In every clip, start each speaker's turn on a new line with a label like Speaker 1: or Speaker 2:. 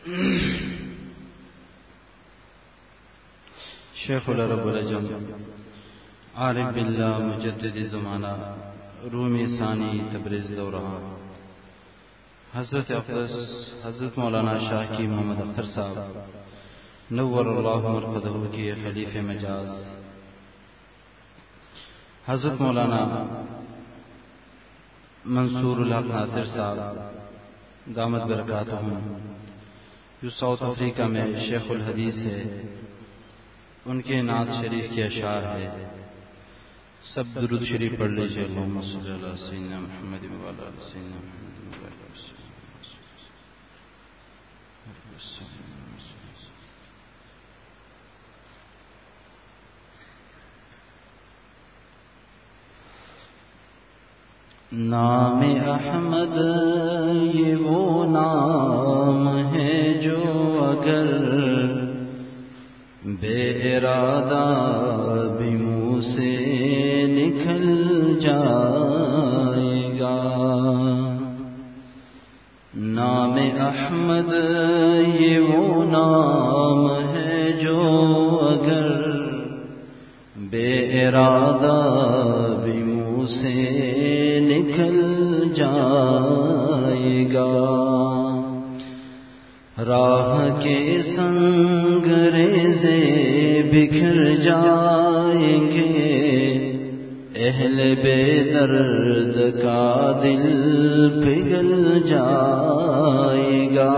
Speaker 1: شیخ العرب العجم عارف باللہ مجدد زمانہ رومی ثانی تبریز دوران حضرت اقدس حضرت مولانا شاہ کی محمد اختر صاحب نور اللہ مرقدہ کی خلیفہ مجاز، حضرت مولانا منصور الحق ناصر صاحب دامت برکاتہم جو ساؤتھ افریقہ میں شیخ الحدیث ہے، ان کے نعت شریف کے اشعار ہے. سب درود شریف پڑھ لیجیے. اللہم صلی علی سیدنا محمد و علی سیدنا محمد. نام احمد یہ وہ نام ہے جو اگر بے ارادہ بھی منہ سے نکل جائے گا. نام احمد یہ وہ نام ہے جو اگر بے ارادہ بھی منہ سے نکل جائے گا. راہ کے سنگ ریزے بکھر جائیں گے، اہل بے درد کا دل پگھل جائے گا.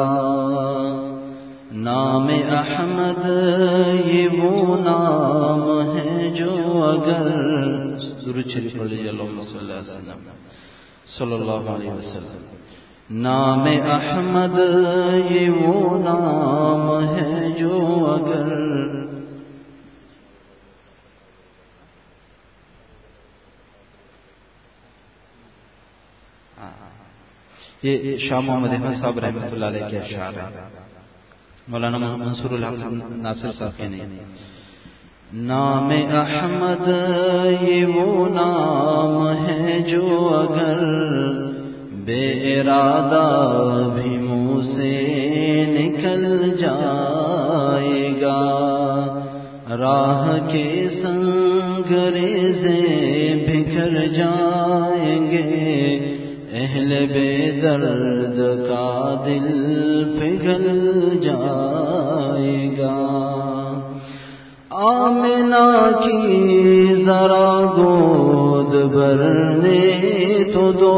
Speaker 1: نام احمد یہ وہ نام ہے جو اگر درود شریف پڑھ لیجیے. اللہم صلی اللہ علیہ وسلم. نام احمد یہ وہ نام ہے جو اگر یہ شاہ محمد احمد صاحب رحمۃ اللہ علیہ کے اشعار ہیں، مولانا منصور الحق ناصر صاحب کے نہیں. نام احمد یہ وہ نام ہے جو اگر بے ارادہ بھی منہ سے نکل جائے گا. راہ کے سنگ ریزے بکھر جائیں گے، اہل بے درد کا دل پگھل جائے گا. آمنہ کی ذرا گود بھرنے تو دو،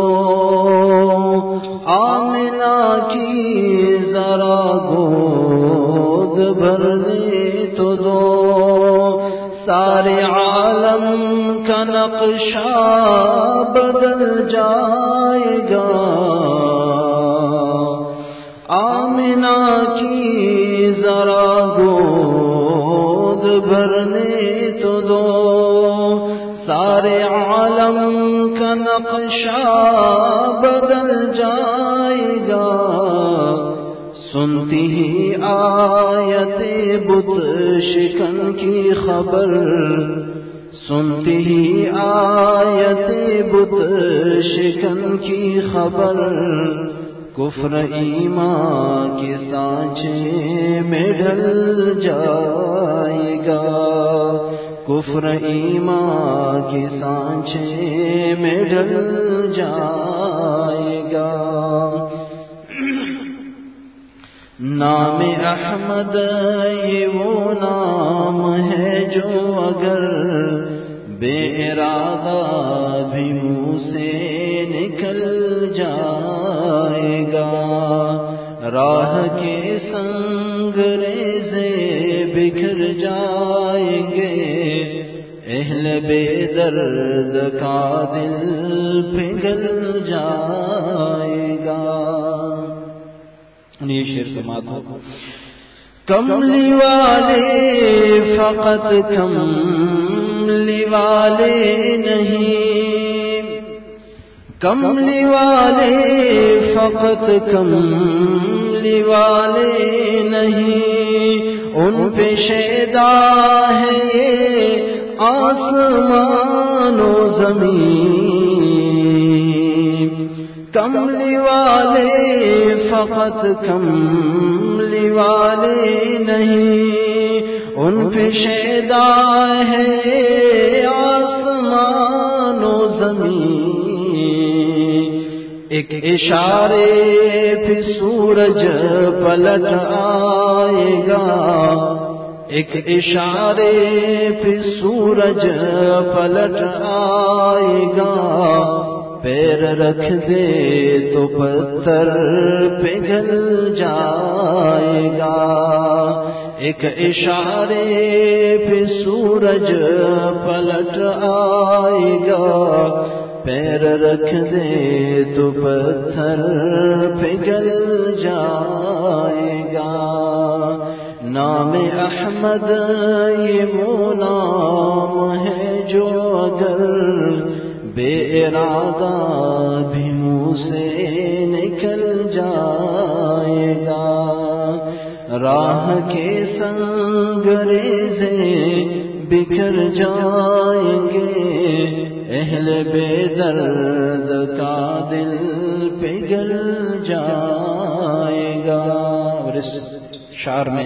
Speaker 1: آمنہ کی ذرا گود بھرنے تو دو، سارے عالم کا نقشہ بدل جائے گا. آمنہ کی ذرا گود بھرنے تو دو، سارے عالم کا نقشہ بدل جائے گا. سنتی ہی آیت بت شکن کی خبر، سنتی ہی آیت بت شکن کی خبر، کفر ایمان کے سانچے میں ڈھل جائے گا. کفر ایمان کے سانچے میں ڈھل جائے گا. نام احمد یہ وہ نام ہے جو اگر بے ارادہ بھی منہ سے نکل جائے گا. راہ کے سنگ ریزے بکھر جائیں گے، اہل بے درد کا دل پگھل جائے گا. یہ شعر سماعت ہو. کملی والے فقط کملی والے نہیں، کملی والے فقط کملی والے نہیں، ان پہ شیدا ہے یہ آسمان و زمین. کملی والے فقط کملی والے نہیں، ان پہ شیدا ہے آسمان و زمین، ایک اشارے پہ سورج پلٹ آئے گا، ایک اشارے پہ سورج پلٹ آئے گا، پیر رکھ دے تو پتھر پگھل جائے گا، ایک اشارے پہ سورج پلٹ آئے گا، پیر رکھ دے تو پتھر پگھل جائے گا۔ نام احمد یہ وہ نام ہے جو اگر بے ارادہ بھی منہ سے نکل جائے گا، راہ کے سنگ ریزیں بکھر جائیں گے، اہل بے درد کا دل پگھل جائے گا۔ اور اس شعر میں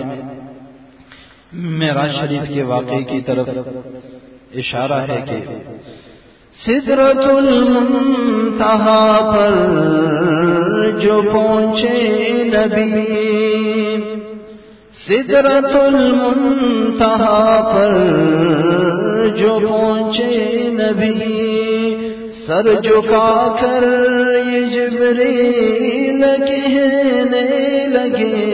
Speaker 1: معراج شریف کے واقعے کی طرف اشارہ ہے کہ سدرۃ المنتہا پر جو پہنچے نبی، سدرۃ المنتہا پر جو پہنچے نبی، سر جھکا کر یہ جبریل کہنے لگے،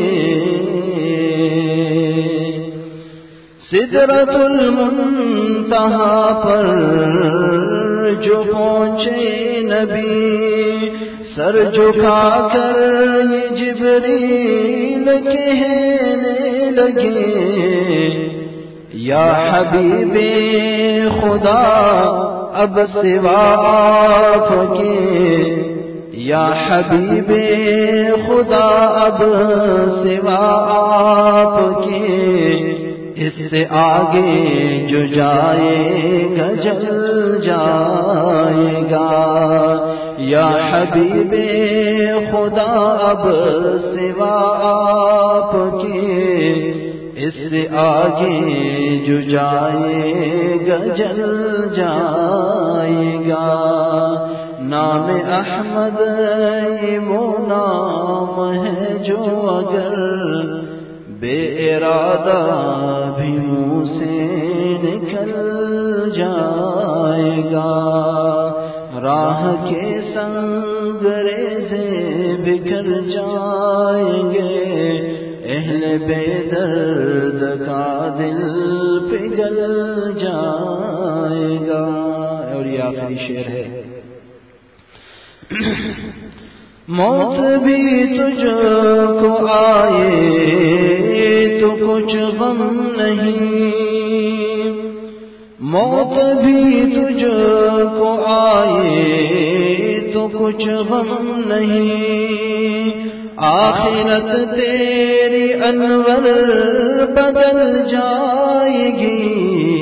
Speaker 1: سدرۃ المنتہا پر جو پہنچے نبی، سر جھکا کر یہ جبریل کہنے لگے، یا حبیب خدا اب سوا آپ کے، یا حبیب خدا اب سوا آپ کے، اس سے آگے جو جائے گا جل جائے گا، یا حبیب خدا اب سوا آپ کے، اس سے آگے جو جائے گا جل جائے گا۔ نام احمد یہ وہ نام ہے جو اگر بے ارادہ بھی منہ سے نکل جائے گا، راہ کے سنگ ریزیں بکھر جائیں گے، اہل بے درد کا دل پگھل جائے گا۔ اور یہ آخری شعر ہے، موت بھی تجھ کو آئے تو کچھ غم نہیں، موت بھی تجھ کو آئے تو کچھ غم نہیں، آخرت تیری انور بدل جائے گی،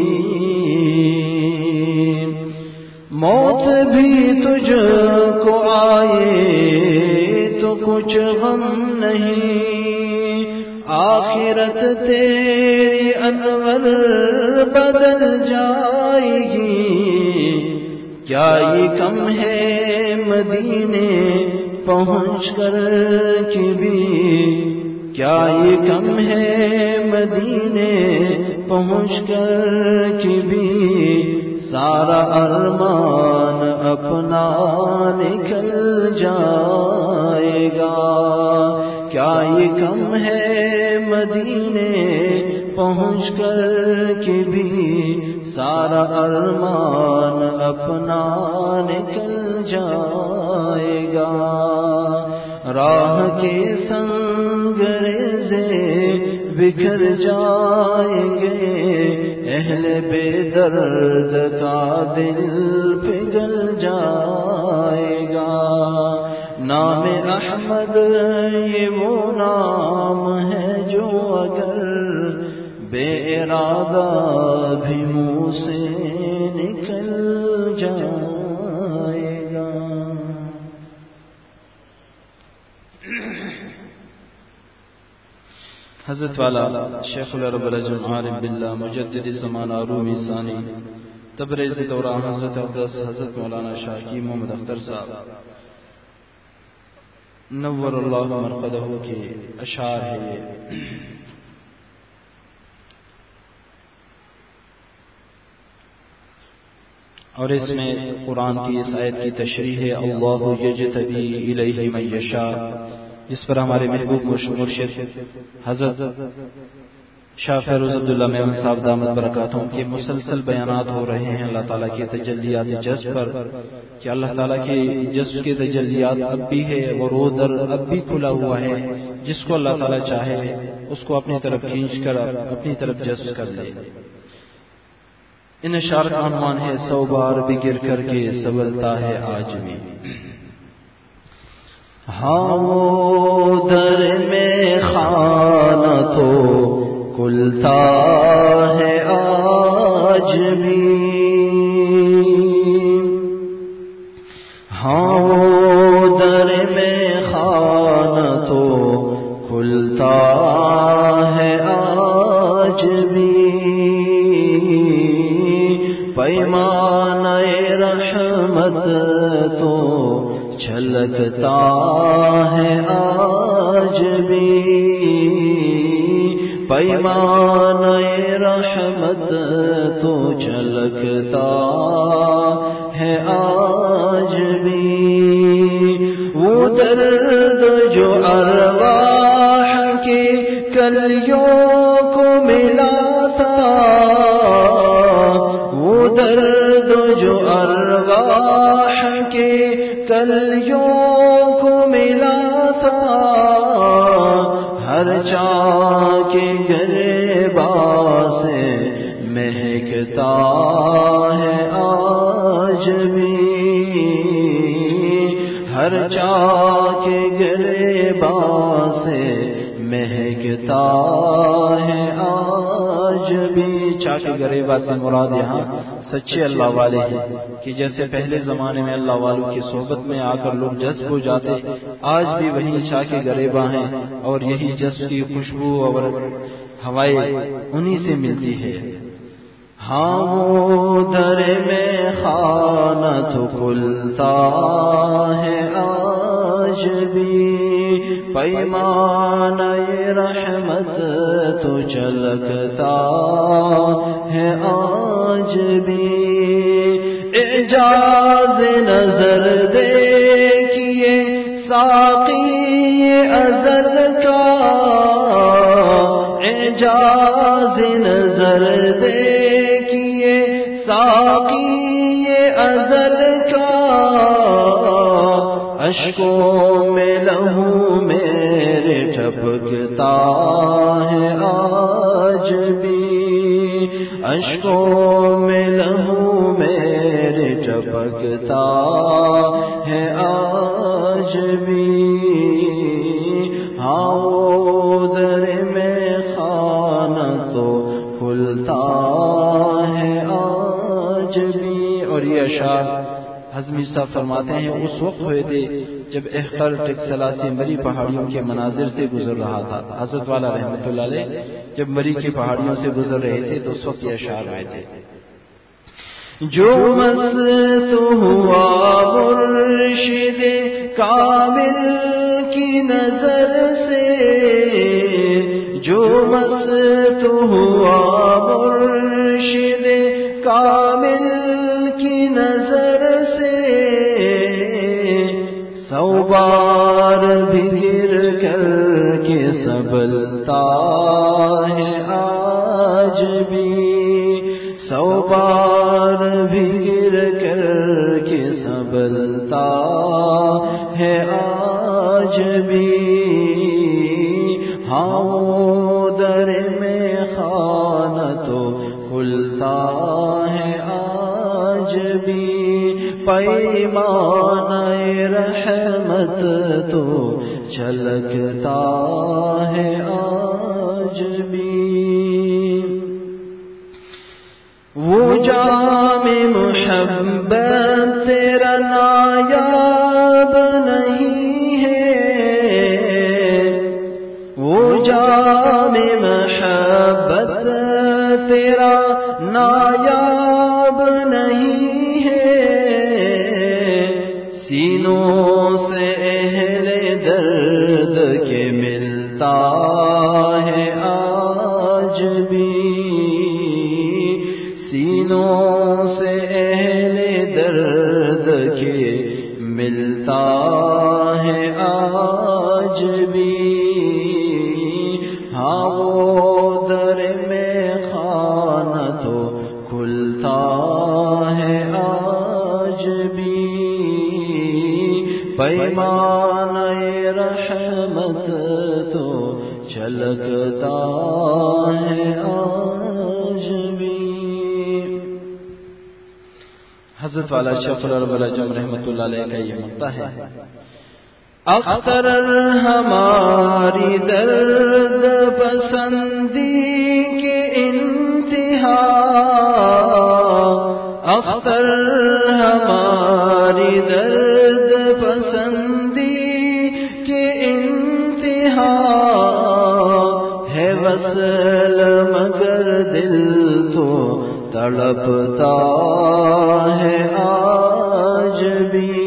Speaker 1: موت بھی تجھ کو آئے تو کچھ غم نہیں، آخرت تیری انور بدل جائے گی، کیا یہ کم ہے مدینے پہنچ کر کے بھی، کیا یہ کم ہے مدینے پہنچ کر کے بھی، سارا ارمان اپنا نکل جائے گا، کیا یہ کم ہے مدینے پہنچ کر کے بھی، سارا ارمان اپنا نکل جائے گا، راہ کے سنگ ریزیں بکھر جائیں گے، اہل بے درد کا دل پگھل جائے گا۔ نام احمد یہ وہ نام ہے جو اگر بے ارادہ بھی منہ سے نکل جائے گا۔ حضرت والا شیخ العرب العجم عارف باللہ مجدد زمانہ رومی ثانی تبریز دوران حضرت اقدس حضرت مولانا شاہ کی محمد اختر صاحب نور اللہ مرقدہ کے اشعار ہے یہ. اور اس میں قرآن کی اس آیت کی تشریح ہے اللہ یجتبی الیہ من یشاء، جس پر ہمارے محبوب مرشد حضرت شاہ فیروز عبداللہ محمد صاحب دامت برکاتہم کے مسلسل بیانات ہو رہے ہیں اللہ تعالیٰ کے تجلیات جذب پر، کہ اللہ تعالیٰ کے جذب کے تجلیات اب بھی ہے اور وہ در اب بھی کھلا ہوا ہے، جس کو اللہ تعالیٰ چاہے اس کو اپنی طرف کھینچ کر اپنی طرف جذب کر لے. ان اشعار کا عنوان ہے 100 بار بگر کر کے سنبھلتا ہے آج بھی.
Speaker 2: ہاں وہ در میں خانہ تو کھلتا ہے آج بھی، ہاں وہ در میں خانہ تو کھلتا ہے آج بھی، پیمانہ رحمت تو چھلکتا ہے آج بھی، پیمانہ رحمت تو چھلکتا ہے آج بھی. وہ درد جو ارواح کے کلیوں کو ملا تھا، وہ درد جو ارواح کے کلیوں کو ملا تھا، ہر چاہ کے گریباں سے مہکتا ہے آج بھی، ہر چاہ کے گریباں سے مہکتا ہے آج بھی.
Speaker 1: چاہ کے گریباں سے مراد یہاں سچے اللہ والے ہیں، کہ جیسے پہلے زمانے میں اللہ والوں کی صحبت میں آ کر لوگ جذب ہو جاتے، آج بھی وہی چاہ کے گریباں ہیں اور یہی جذب کی خوشبو اور ہوائیں انہی سے ملتی ہے.
Speaker 2: ہاں وہ در میں خانہ تو کھلتا ہے آج بھی، پیمانہ رحمت تو چلکتا ہے آج بھی. اعجاز نظر دیکھیے ساقی ازل کا، اعجاز نظر دیکھیے ساقی ازل کا، اشکوں میں لہو میرے ٹپکتا ہے آج بھی، اشکوں میں لہو میرے ٹپکتا ہے آج بھی. ہاں وہ در میں خانہ تو کھلتا ہے آج بھی.
Speaker 1: اور یہ اشعار حزمی صاحب فرماتے ہیں اس وقت ہوئے تھے جب احقر ٹکسلا سے مری پہاڑیوں کے مناظر سے گزر رہا تھا. حضرت والا رحمۃ اللہ علیہ جب مری کی پہاڑیوں سے گزر رہے تھے تو اس وقت یہ اشعار آئے تھے.
Speaker 2: جو مست ہوا مرشد کامل کی نظر سے، جو مست ہوا مرشد کامل کی نظر سے، 100 بار بھی گر کر کے سنبھلتا ہے آج بھی، 100 بار بھی گر کر کے سنبھلتا ہے آج بھی. ہاں وہ در میں خانہ تو کھلتا ہے آج بھی، پیمانہ رحمت تو چھلکتا ہے آج بھی. وہ جام محبت تیرا نایاب نہیں ہے، وہ جام تیرا نایاب نہیں ہے، سینوں سے اہل درد کے ملتا ہے آج بھی، سینوں سے اہل درد کے ملتا ہے آج بھی، ہاں وہ در میں خانہ تو کھلتا ہے آج بھی، پیمانہ رحمت تو چھلکتا ہے آج بھی۔
Speaker 1: حضرت والا شیخ العرب العجم رحمۃ اللہ علیہ کا یہ مقطع ہے،
Speaker 2: اختر ہماری درد پسندی کے انتہا، اختر ہماری درد پسندی کے انتہا، ہے وصل مگر دل تو تڑپتا ہے آج بھی،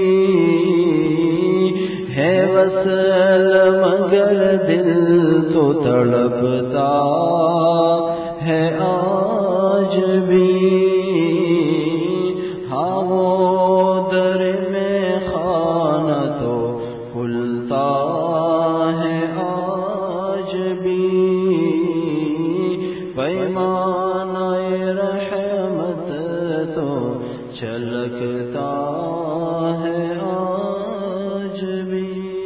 Speaker 2: ہے وصل مگر دل تو تڑپتا ہے آج بھی، ہاں وہ در میں خانہ تو کھلتا ہے آج بھی، پیمانہ رحمت تو چھلکتا ہے آج بھی۔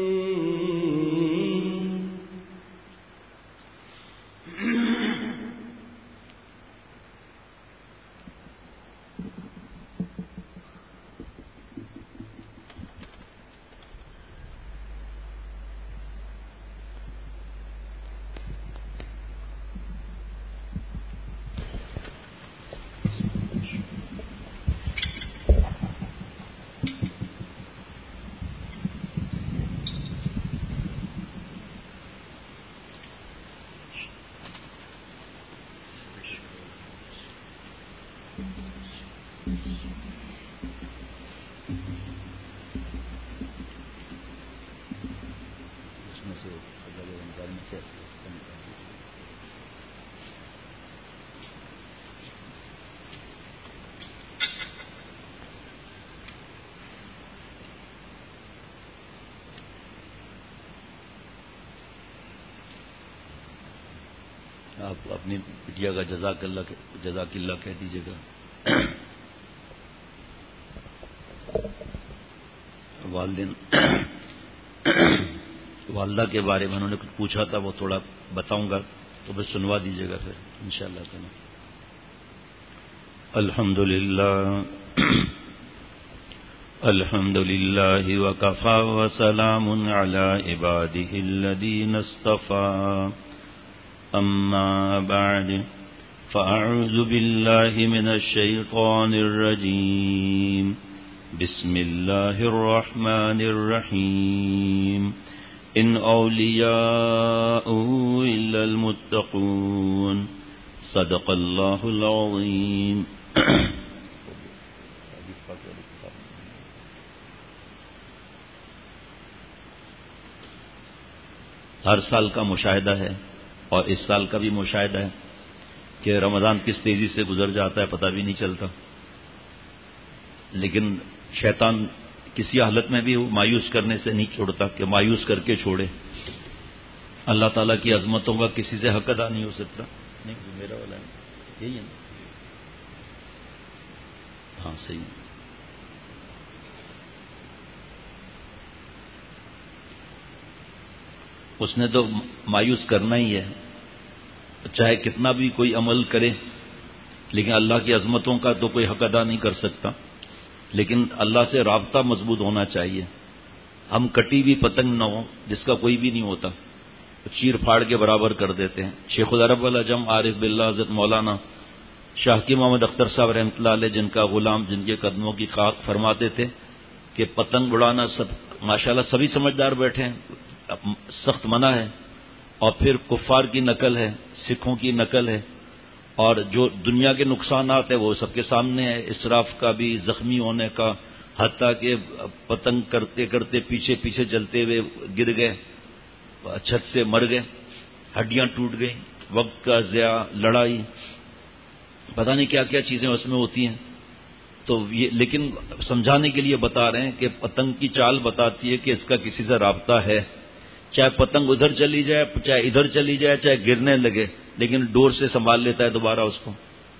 Speaker 3: آپ اپنی بٹیا کا جزاک اللہ کہہ دیجیے گا۔ والدین والدہ کے بارے میں انہوں نے کچھ پوچھا تھا، وہ تھوڑا بتاؤں گا تو بس سنوا دیجیے گا پھر انشاءاللہ تعالی۔ الحمد للہ وکفی وسلام علی عبادہ الذین اصطفی، اما بعد فاعوذ باللہ من الشیطان الرجیم، بسم اللہ الرحمن الرحیم، ان اولیاء الا المتقون، صدق اللہ العظیم۔ ہر سال کا مشاہدہ ہے اور اس سال کا بھی مشاہدہ ہے کہ رمضان کس تیزی سے گزر جاتا ہے پتہ بھی نہیں چلتا، لیکن شیطان کسی حالت میں بھی مایوس کرنے سے نہیں چھوڑتا کہ مایوس کر کے چھوڑے۔ اللہ تعالیٰ کی عظمتوں کا کسی سے حق ادا نہیں ہو سکتا۔ نہیں میرا والا ہے یہی ہے نا؟ ہاں صحیح ہے۔ اس نے تو مایوس کرنا ہی ہے، چاہے کتنا بھی کوئی عمل کرے، لیکن اللہ کی عظمتوں کا تو کوئی حق ادا نہیں کر سکتا، لیکن اللہ سے رابطہ مضبوط ہونا چاہیے۔ ہم کٹی بھی پتنگ نہ ہو جس کا کوئی بھی نہیں ہوتا، چیر پھاڑ کے برابر کر دیتے ہیں۔ شیخ العرب العجم عارف باللہ حضرت مولانا شاہ کی محمد اختر صاحب رحمۃ اللہ علیہ، جن کا غلام جن کے قدموں کی خاک، فرماتے تھے کہ پتنگ اڑانا سب ماشاءاللہ سبھی سمجھدار بیٹھے ہیں، سخت منع ہے، اور پھر کفار کی نقل ہے، سکھوں کی نقل ہے، اور جو دنیا کے نقصانات ہیں وہ سب کے سامنے ہے، اسراف کا بھی، زخمی ہونے کا، حتیٰ کہ پتنگ کرتے کرتے پیچھے پیچھے چلتے ہوئے گر گئے، چھت سے مر گئے، ہڈیاں ٹوٹ گئیں، وقت کا ضیاع، لڑائی، پتہ نہیں کیا کیا چیزیں اس میں ہوتی ہیں. تو یہ لیکن سمجھانے کے لیے بتا رہے ہیں کہ پتنگ کی چال بتاتی ہے کہ اس کا کسی سے رابطہ ہے، چاہے پتنگ ادھر چلی جائے، چاہے ادھر چلی جائے، چاہے گرنے لگے، لیکن ڈور سے سنبھال لیتا ہے دوبارہ اس کو.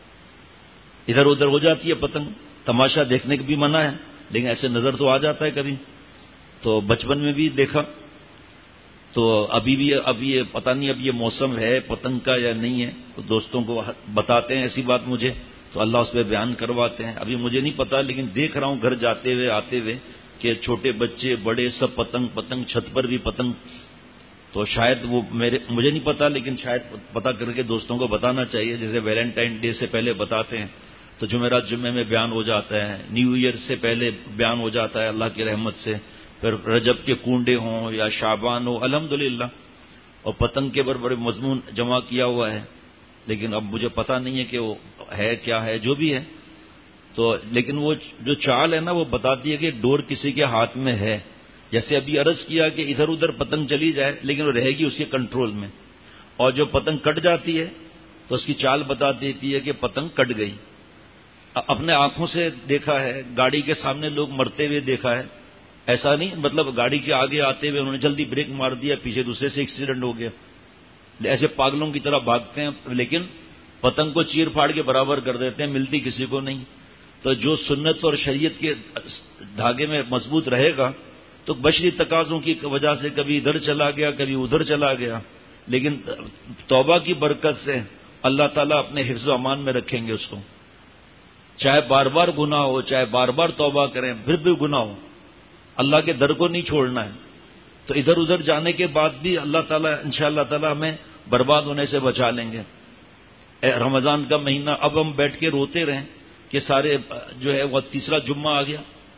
Speaker 3: ادھر ادھر ہو جاتی ہے پتنگ، تماشا دیکھنے کی بھی منع ہے، لیکن ایسے نظر تو آ جاتا ہے کبھی. تو بچپن میں بھی دیکھا. تو ابھی یہ پتہ نہیں اب یہ موسم ہے پتنگ کا یا نہیں ہے، تو دوستوں کو بتاتے ہیں ایسی بات مجھے، تو اللہ اس پہ بیان کرواتے ہیں. ابھی مجھے نہیں پتا، لیکن دیکھ رہا ہوں گھر جاتے ہوئے آتے ہوئے کہ چھوٹے بچے بڑے سب پتنگ، چھت پر بھی پتنگ. تو شاید وہ مجھے نہیں پتا، لیکن شاید پتا کر کے دوستوں کو بتانا چاہیے، جیسے ویلنٹائن ڈے سے پہلے بتاتے ہیں تو جمعرات جمعے میں بیان ہو جاتا ہے، نیو ایئر سے پہلے بیان ہو جاتا ہے اللہ کی رحمت سے، پھر رجب کے کنڈے ہوں یا شعبان ہو، الحمدللہ. اور پتنگ کے بڑے مضمون جمع کیا ہوا ہے، لیکن اب مجھے پتا نہیں ہے کہ وہ ہے کیا ہے، جو بھی ہے. تو لیکن وہ جو چال ہے نا وہ بتاتی ہے کہ ڈور کسی کے ہاتھ میں ہے. جیسے ابھی عرض کیا کہ ادھر ادھر پتنگ چلی جائے لیکن وہ رہے گی اس کے کنٹرول میں، اور جو پتنگ کٹ جاتی ہے تو اس کی چال بتا دیتی ہے کہ پتنگ کٹ گئی. اپنے آنکھوں سے دیکھا ہے، گاڑی کے سامنے لوگ مرتے ہوئے دیکھا ہے، ایسا نہیں مطلب گاڑی کے آگے آتے ہوئے انہوں نے جلدی بریک مار دیا، پیچھے دوسرے سے ایکسیڈنٹ ہو گیا، ایسے پاگلوں کی طرح بھاگتے ہیں، لیکن پتنگ کو چیر پھاڑ کے برابر کر دیتے ہیں، ملتی کسی کو نہیں. تو جو سنت اور شریعت کے دھاگے میں مضبوط رہے گا تو بشری تقاضوں کی وجہ سے کبھی ادھر چلا گیا کبھی ادھر چلا گیا، لیکن توبہ کی برکت سے اللہ تعالیٰ اپنے حفظ و امان میں رکھیں گے اس کو. چاہے بار بار گناہ ہو، چاہے بار بار توبہ کریں، پھر بھی گناہ ہو، اللہ کے در کو نہیں چھوڑنا ہے. تو ادھر ادھر جانے کے بعد بھی اللہ تعالیٰ انشاءاللہ تعالیٰ ہمیں برباد ہونے سے بچا لیں گے. رمضان کا مہینہ اب ہم بیٹھ کے روتے رہیں کہ سارے جو ہے وہ تیسرا جمعہ آ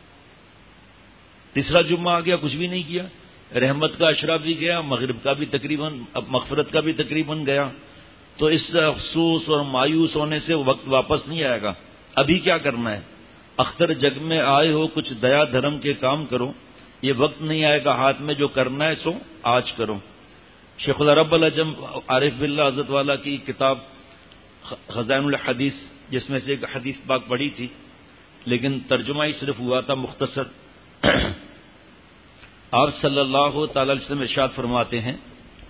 Speaker 3: گیا، کچھ بھی نہیں کیا. رحمت کا اشرا بھی گیا، مغرب کا بھی تقریباً، اب مغفرت کا بھی تقریباً گیا. تو اس افسوس اور مایوس ہونے سے وقت واپس نہیں آئے گا. ابھی کیا کرنا ہے؟ اختر جگ میں آئے ہو کچھ دیا دھرم کے کام کرو، یہ وقت نہیں آئے گا ہاتھ میں، جو کرنا ہے سو آج کرو. شیخ العرب العجم عارف باللہ حضرت والا کی کتاب خزائن الحدیث، جس میں سے ایک حدیث پاک پڑھی تھی لیکن ترجمہ ہی صرف ہوا تھا مختصر. آپ صلی اللہ تعالی علیہ وسلم ارشاد فرماتے ہیں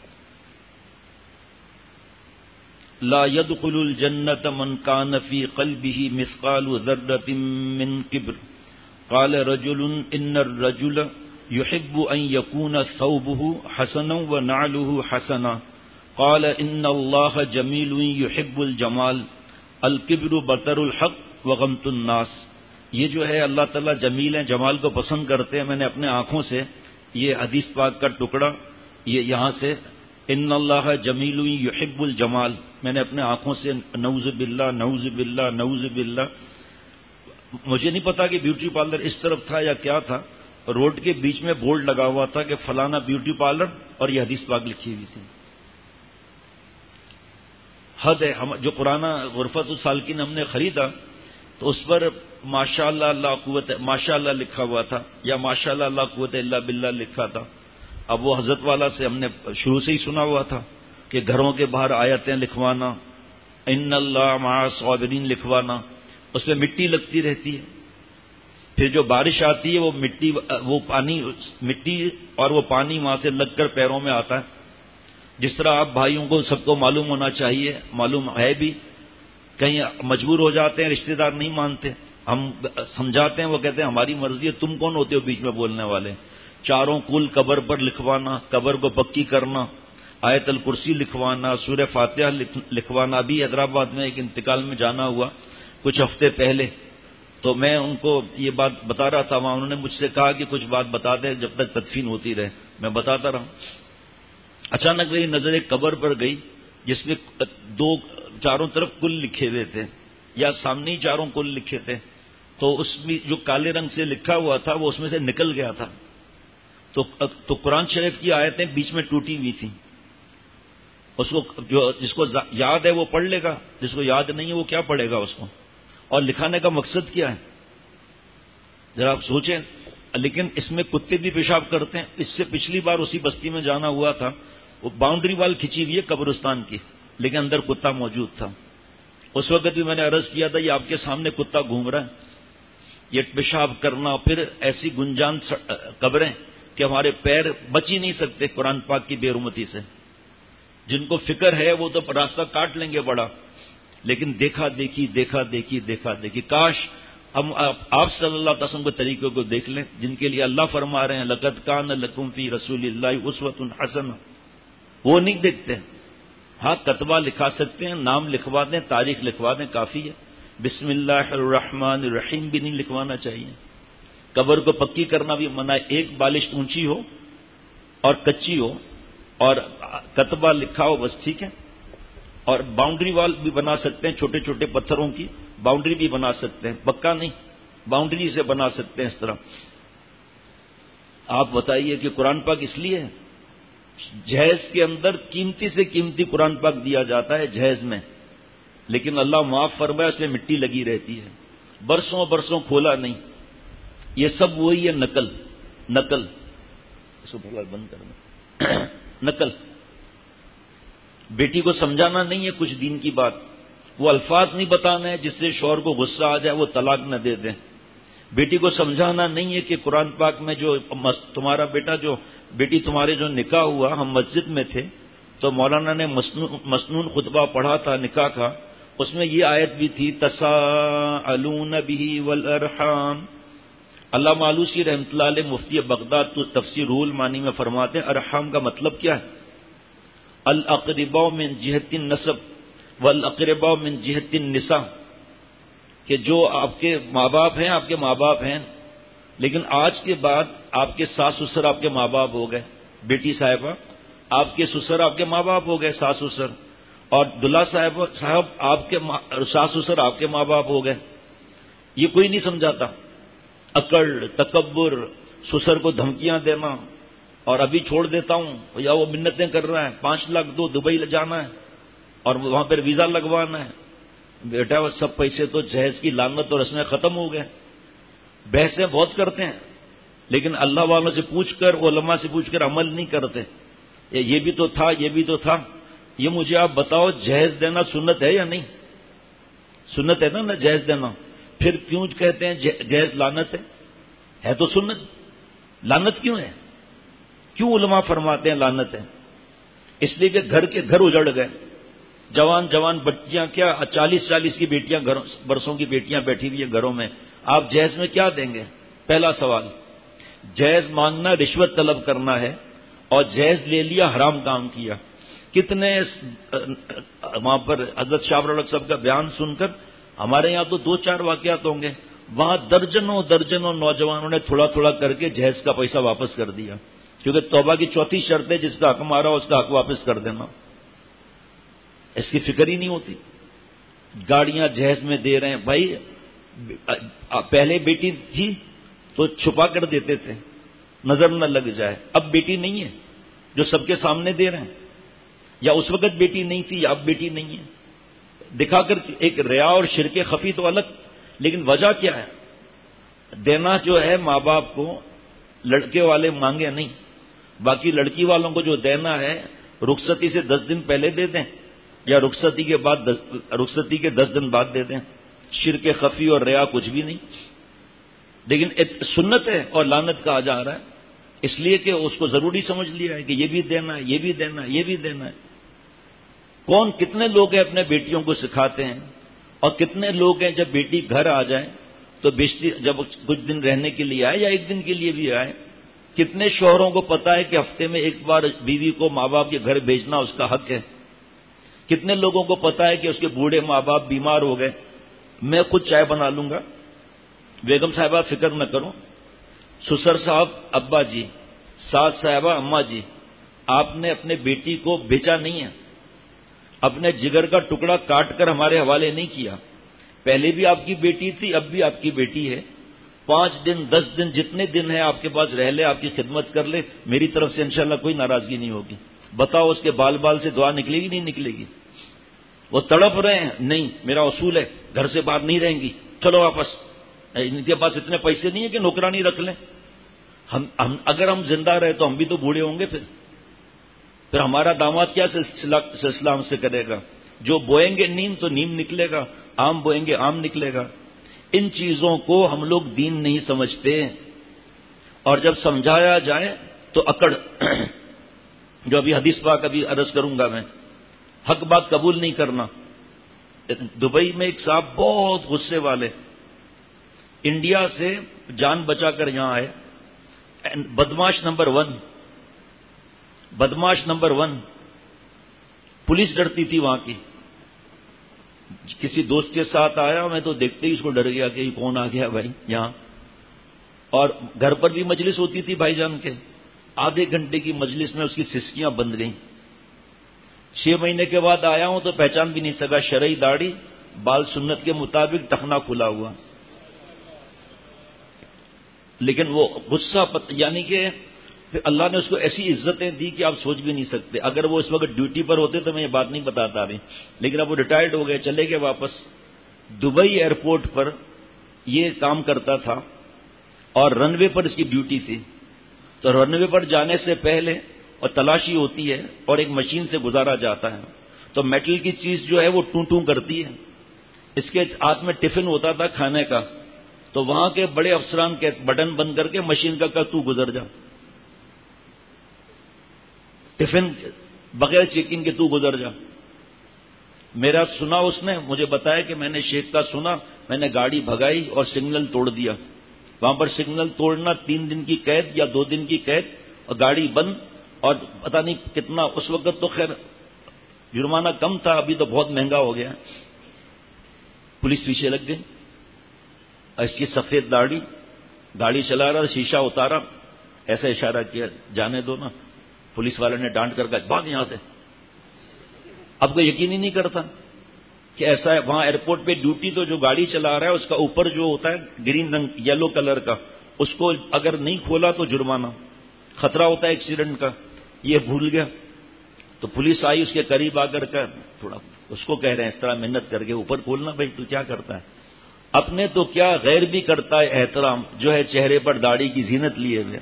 Speaker 3: لا يدخل الجنة من كان في قلبه مثقال ذرة من كبر. قال رجل إن الرجل يحب أن يكون ثوبه حسنا ونعله حسنا. قال إن الله جميل يحب الجمال. الكبر بطر الحق وغمط الناس. یہ جو ہے اللہ تعالیٰ جمیل ہیں، جمال کو پسند کرتے ہیں. میں نے اپنے آنکھوں سے یہ حدیث پاک کا ٹکڑا یہ یہاں سے ان اللہ جمیل یحب الجمال، میں نے اپنے آنکھوں سے نعوذ باللہ نعوذ باللہ نعوذ باللہ. مجھے نہیں پتا کہ بیوٹی پارلر اس طرف تھا یا کیا تھا، روڈ کے بیچ میں بورڈ لگا ہوا تھا کہ فلانا بیوٹی پارلر، اور یہ حدیث پاک لکھی ہوئی تھی. حد ہے. جو پرانا غرفت السالکین ہم نے خریدا تو اس پر ماشاء اللہ اللہ قوت ماشاء اللہ لکھا ہوا تھا، یا ماشاء اللہ اللہ قوت الا باللہ لکھا تھا. اب وہ حضرت والا سے ہم نے شروع سے ہی سنا ہوا تھا کہ گھروں کے باہر آیتیں لکھوانا، ان اللہ مع الصابرین لکھوانا، اس میں مٹی لگتی رہتی ہے. پھر جو بارش آتی ہے وہ مٹی اور وہ پانی وہاں سے لگ کر پیروں میں آتا ہے. جس طرح آپ بھائیوں کو سب کو معلوم ہونا چاہیے، معلوم ہے بھی، کہیں مجبور ہو جاتے ہیں، رشتہ دار نہیں مانتے، ہم سمجھاتے ہیں، وہ کہتے ہیں ہماری مرضی ہے، تم کون ہوتے ہو بیچ میں بولنے والے. چاروں کل قبر پر لکھوانا، قبر کو پکی کرنا، آیت الکرسی لکھوانا، سورہ فاتحہ لکھوانا. ابھی حیدرآباد میں ایک انتقال میں جانا ہوا کچھ ہفتے پہلے، تو میں ان کو یہ بات بتا رہا تھا وہاں، انہوں نے مجھ سے کہا کہ کچھ بات بتا دیں جب تک تدفین ہوتی رہے. میں بتاتا رہا. اچانک میری نظر ایک قبر پر گئی جس میں چاروں طرف کل لکھے ہوئے تھے، یا سامنے ہی چاروں کل لکھے تھے. تو اس میں جو کالے رنگ سے لکھا ہوا تھا وہ اس میں سے نکل گیا تھا. تو قرآن شریف کی آیتیں بیچ میں ٹوٹی ہوئی تھیں. اس کو جس کو یاد ہے وہ پڑھ لے گا، جس کو یاد نہیں ہے وہ کیا پڑھے گا اس کو؟ اور لکھانے کا مقصد کیا ہے ذرا آپ سوچیں. لیکن اس میں کتے بھی پیشاب کرتے ہیں. اس سے پچھلی بار اسی بستی میں جانا ہوا تھا، وہ باؤنڈری وال کھینچی ہوئی ہے قبرستان کی، لیکن اندر کتا موجود تھا. اس وقت بھی میں نے عرض کیا تھا یہ آپ کے سامنے کتا گھوم رہا ہے. یہ پیشاب کرنا، پھر ایسی گنجان قبریں کہ ہمارے پیر بچ ہی نہیں سکتے قرآن پاک کی بے حرمتی سے. جن کو فکر ہے وہ تو راستہ کاٹ لیں گے بڑا، لیکن دیکھا دیکھی کاش ہم آپ صلی اللہ علیہ وسلم کے طریقوں کو دیکھ لیں جن کے لیے اللہ فرما رہے ہیں لقد کان لکم فی رسول اللہ اسوۃ حسنہ. وہ نہیں دیکھتے. ہاں کتبہ لکھا سکتے ہیں، نام لکھوا دیں، تاریخ لکھوا دیں، کافی ہے. بسم اللہ الرحمن الرحیم بھی نہیں لکھوانا چاہیے. قبر کو پکی کرنا بھی منع ہے. ایک بالش اونچی ہو اور کچی ہو اور کتبہ لکھا ہو بس ٹھیک ہے. اور باؤنڈری وال بھی بنا سکتے ہیں، چھوٹے چھوٹے پتھروں کی باؤنڈری بھی بنا سکتے ہیں، پکا نہیں باؤنڈری سے بنا سکتے ہیں اس طرح. آپ بتائیے کہ قرآن پاک اس لیے ہے جہیز کے اندر قیمتی سے قیمتی قرآن پاک دیا جاتا ہے جہیز میں، لیکن اللہ معاف فرمائے اس میں مٹی لگی رہتی ہے، برسوں برسوں کھولا نہیں. یہ سب وہی ہے نقل اس کو بند کرنا نقل. بیٹی کو سمجھانا نہیں ہے کچھ دین کی بات، وہ الفاظ نہیں بتانا ہے جس سے شوہر کو غصہ آ جائے وہ طلاق نہ دے دیں. بیٹی کو سمجھانا نہیں ہے کہ قرآن پاک میں جو تمہارا بیٹی تمہارے جو نکاح ہوا، ہم مسجد میں تھے تو مولانا نے مسنون خطبہ پڑھا تھا نکاح کا، اس میں یہ آیت بھی تھی تساءلون بہ والارحام. علامہ آلوسی رحمۃ اللہ علیہ مفتی بغداد تو تفسیر روح المعانی میں فرماتے ہیں ارحام کا مطلب کیا ہے؟ الاقرباء من جہت النسب والاقرباء من جہت النساء، کہ جو آپ کے ماں باپ ہیں آپ کے ماں باپ ہیں، لیکن آج کے بعد آپ کے ساس سسر آپ کے ماں باپ ہو گئے. بیٹی صاحبہ آپ کے سسر آپ کے ماں باپ ہو گئے ساس سسر، اور دلہا صاحب آپ کے ساس سسر آپ کے ماں باپ ہو گئے. یہ کوئی نہیں سمجھاتا. اکڑ تکبر، سسر کو دھمکیاں دینا اور ابھی چھوڑ دیتا ہوں، یا وہ منتیں کر رہا ہے 5 لاکھ دو دبئی جانا ہے اور وہاں پہ ویزا لگوانا ہے. بیٹا وہ سب پیسے تو جہیز کی لعنت اور رسمیں ختم ہو گئے. بحثیں بہت کرتے ہیں لیکن اللہ والوں سے پوچھ کر علماء سے پوچھ کر عمل نہیں کرتے. یہ بھی تو تھا یہ بھی تو تھا. یہ مجھے آپ بتاؤ جہیز دینا سنت ہے یا نہیں؟ سنت ہے نا جہیز دینا. پھر کیوں کہتے ہیں جہیز لعنت ہے تو سنت. لعنت کیوں ہے؟ کیوں علماء فرماتے ہیں لعنت ہے؟ اس لیے کہ گھر کے گھر اجڑ گئے. جوان بچیاں کیا 40 کی بیٹیاں برسوں کی بیٹیاں بیٹھی ہوئی ہیں گھروں میں. آپ جہیز میں کیا دیں گے؟ پہلا سوال. جہیز مانگنا رشوت طلب کرنا ہے، اور جہیز لے لیا حرام کام کیا. کتنے وہاں پر حضرت شاہ الحق صاحب کا بیان سن کر ہمارے یہاں تو 2-4 واقعات ہوں گے، وہاں درجنوں نوجوانوں نے تھوڑا تھوڑا کر کے جہیز کا پیسہ واپس کر دیا، کیونکہ توبہ کی چوتھی شرط ہے جس کا حق مارا اس کا حق واپس کر دینا. اس کی فکر ہی نہیں ہوتی. گاڑیاں جہیز میں دے رہے ہیں. بھائی پہلے بیٹی تھی تو چھپا کر دیتے تھے نظر نہ لگ جائے، اب بیٹی نہیں ہے جو سب کے سامنے دے رہے ہیں. یا اس وقت بیٹی نہیں تھی یا اب بیٹی نہیں ہے. دکھا کر ایک ریا اور شرک خفی تو الگ، لیکن وجہ کیا ہے؟ دینا جو ہے ماں باپ کو لڑکے والے مانگے نہیں، باقی لڑکی والوں کو جو دینا ہے رخصتی سے 10 دن پہلے دے دیں یا رخصتی کے 10 دن بعد دے دیں. شرک خفی اور ریا کچھ بھی نہیں، لیکن سنت ہے اور لعنت کہا جا رہا ہے اس لیے کہ اس کو ضروری سمجھ لیا ہے کہ یہ بھی دینا ہے یہ بھی دینا ہے یہ بھی دینا ہے. کتنے لوگ ہیں اپنے بیٹیوں کو سکھاتے ہیں، اور کتنے لوگ ہیں جب بیٹی گھر آ جائے تو جب کچھ دن رہنے کے لیے آئے یا 1 دن کے لیے بھی آئے، کتنے شوہروں کو پتا ہے کہ ہفتے میں 1 بار بیوی کو ماں باپ کے گھر بھیجنا اس کا حق ہے. کتنے لوگوں کو پتا ہے کہ اس کے بوڑھے ماں باپ بیمار ہو گئے، میں خود چائے بنا لوں گا، بیگم صاحبہ فکر نہ کرو، سسر صاحب ابا جی، ساس صاحبہ اماں جی، آپ نے اپنے بیٹی کو بیچا نہیں ہے، اپنے جگر کا ٹکڑا کاٹ کر ہمارے حوالے نہیں کیا. پہلے بھی آپ کی بیٹی تھی، اب بھی آپ کی بیٹی ہے. 5 دن 10 دن جتنے دن ہیں آپ کے پاس رہ لے، آپ کی خدمت کر لے، میری طرف سے انشاءاللہ کوئی ناراضگی نہیں ہوگی. بتاؤ اس کے بال بال سے دعا نکلے گی نہیں نکلے گی؟ وہ تڑپ رہے ہیں، نہیں میرا اصول ہے گھر سے باہر نہیں رہیں گی، چلو واپس، ان کے پاس اتنے پیسے نہیں ہیں کہ نوکرانی رکھ لیں۔ اگر ہم زندہ رہے تو ہم بھی تو بوڑھے ہوں گے، پھر ہمارا داماد کیا سلسلہ ہم سے کرے گا؟ جو بوئیں گے نیم تو نیم نکلے گا، آم بوئیں گے آم نکلے گا۔ ان چیزوں کو ہم لوگ دین نہیں سمجھتے، اور جب سمجھایا جائے تو اکڑ، جو ابھی حدیث پاک ابھی عرض کروں گا میں، حق بات قبول نہیں کرنا۔ دبئی میں ایک صاحب بہت غصے والے، انڈیا سے جان بچا کر یہاں آئے، بدماش نمبر ون، پولیس ڈرتی تھی وہاں کی۔ کسی دوست کے ساتھ آیا، میں تو دیکھتے ہی اس کو ڈر گیا کہ یہ کون آ گیا بھائی یہاں۔ اور گھر پر بھی مجلس ہوتی تھی بھائی جان کے، آدھے گھنٹے کی مجلس میں اس کی سسکیاں بند گئیں۔ 6 مہینے کے بعد آیا ہوں تو پہچان بھی نہیں سکا، شرعی داڑھی، بال سنت کے مطابق، ٹخنا کھلا ہوا۔ لیکن وہ غصہ یعنی کہ پھر اللہ نے اس کو ایسی عزتیں دی کہ آپ سوچ بھی نہیں سکتے۔ اگر وہ اس وقت ڈیوٹی پر ہوتے تو میں یہ بات نہیں بتاتا بھی، لیکن اب وہ ریٹائرڈ ہو گئے، چلے گئے واپس۔ دبئی ایئرپورٹ پر یہ کام کرتا تھا اور رن وے پر اس کی ڈیوٹی تھی، تو رن وے پر جانے سے پہلے اور تلاشی ہوتی ہے اور ایک مشین سے گزارا جاتا ہے، تو میٹل کی چیز جو ہے وہ ٹوں ٹوں کرتی ہے۔ اس کے ہاتھ میں ٹفن ہوتا تھا کھانے کا، تو وہاں کے بڑے افسران کے بٹن بند کر کے مشین کا کہ تو گزر جا، ٹفن بغیر چیکنگ کے تو گزر جا۔ میرا سنا اس نے مجھے بتایا کہ میں نے شیخ کا سنا، میں نے گاڑی بھگائی اور سگنل توڑ دیا۔ وہاں پر سگنل توڑنا 3 دن کی قید یا 2 دن کی قید، اور گاڑی بند، اور پتہ نہیں کتنا، اس وقت تو خیر جرمانہ کم تھا، ابھی تو بہت مہنگا ہو گیا۔ پولیس پیچھے لگ گئی، اس کی سفید داڑھی، گاڑی چلا رہا، شیشہ اتارا، ایسا اشارہ کیا جانے دو نا۔ پولیس والے نے ڈانٹ کر کہا بھاگ یہاں سے۔ اب کوئی یقین ہی نہیں کرتا کہ ایسا ہے۔ وہاں ایئرپورٹ پہ ڈیوٹی تو جو گاڑی چلا رہا ہے اس کا اوپر جو ہوتا ہے گرین رنگ یلو کلر کا، اس کو اگر نہیں کھولا تو جرمانہ، خطرہ ہوتا ہے ایکسیڈنٹ کا۔ یہ بھول گیا تو پولیس آئی اس کے قریب آ کر تھوڑا اس کو کہہ رہے ہیں اس طرح محنت کر کے اوپر کھولنا، بھائی تو کیا کرتا ہے؟ اپنے تو کیا غیر بھی کرتا ہے احترام، جو ہے چہرے پر داڑھی کی زینت لیے ہوئے۔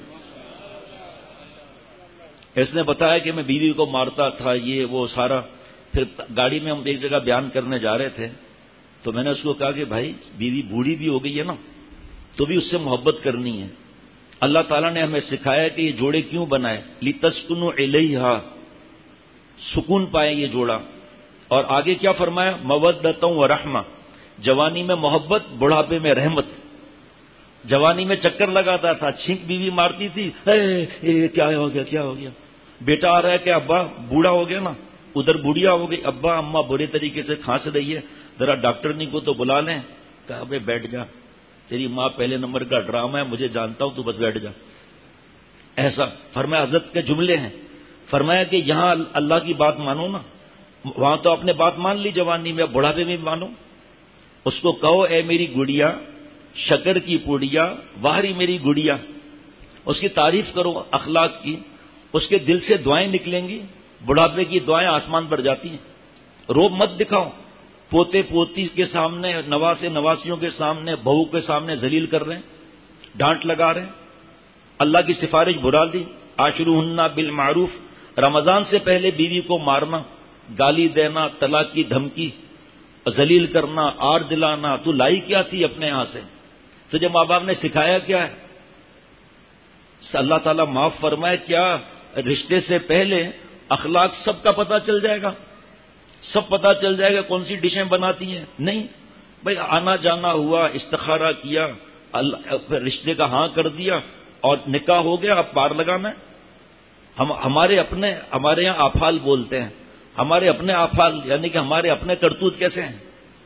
Speaker 3: اس نے بتایا کہ میں بیوی کو مارتا تھا، یہ وہ سارا۔ پھر گاڑی میں ہم ایک جگہ بیان کرنے جا رہے تھے، تو میں نے اس کو کہا کہ بھائی بیوی بوڑھی بھی ہو گئی ہے نا، تو بھی اس سے محبت کرنی ہے۔ اللہ تعالیٰ نے ہمیں سکھایا کہ یہ جوڑے کیوں بنائے، لِتَسْكُنُوا عَلَيْهَا، سکون پائے یہ جوڑا۔ اور آگے کیا فرمایا، مَوَدَّةً وَرَحْمَةً، جوانی میں محبت، بڑھاپے میں رحمت۔ جوانی میں چکر لگاتا تھا، چھینک بیوی مارتی تھی، کیا ہو گیا کیا ہو گیا، بیٹا آ رہا ہے کہ ابا بوڑھا ہو گیا نا، ادھر بوڑھیا ہو گئی، ابا اماں برے طریقے سے کھانس رہی ہے، ذرا ڈاکٹرنی کو تو بلا لیں۔ کہا ابے بیٹھ جا، تیری ماں پہلے نمبر کا ڈرامہ ہے، مجھے جانتا ہوں، تو بس بیٹھ جا۔ ایسا فرمایا، حضرت کے جملے ہیں۔ فرمایا کہ یہاں اللہ کی بات مانو نا، وہاں تو اپنے بات مان لی جوانی میں، بڑھاپے میں مانو۔ اس کو کہو اے میری گڑیا، شکر کی پوڑیا، واہری میری گڑیا، اس کی تعریف کرو اخلاق کی، اس کے دل سے دعائیں نکلیں گی۔ بڑھاپے کی دعائیں آسمان پر جاتی ہیں۔ روب مت دکھاؤ، پوتے پوتی کے سامنے، نواسے نواسیوں کے سامنے، بہو کے سامنے ذلیل کر رہے ہیں، ڈانٹ لگا رہے ہیں۔ اللہ کی سفارش برا دی، عاشروہن بالمعروف، رمضان سے پہلے بیوی کو مارنا، گالی دینا، طلاق کی دھمکی، ذلیل کرنا، آر دلانا، تو لائی کیا تھی اپنے یہاں سے؟ تجھے ماں باپ نے سکھایا کیا ہے؟ اللہ تعالیٰ معاف فرمائے، کیا رشتے سے پہلے اخلاق سب کا پتہ چل جائے گا؟ سب پتہ چل جائے گا کون سی ڈشیں بناتی ہیں؟ نہیں بھائی، آنا جانا ہوا، استخارہ کیا، رشتے کا ہاں کر دیا اور نکاح ہو گیا، اب پار لگانا ہے۔ ہمارے یہاں آفال بولتے ہیں، ہمارے اپنے آفال یعنی کہ ہمارے اپنے کرتوت کیسے ہیں؟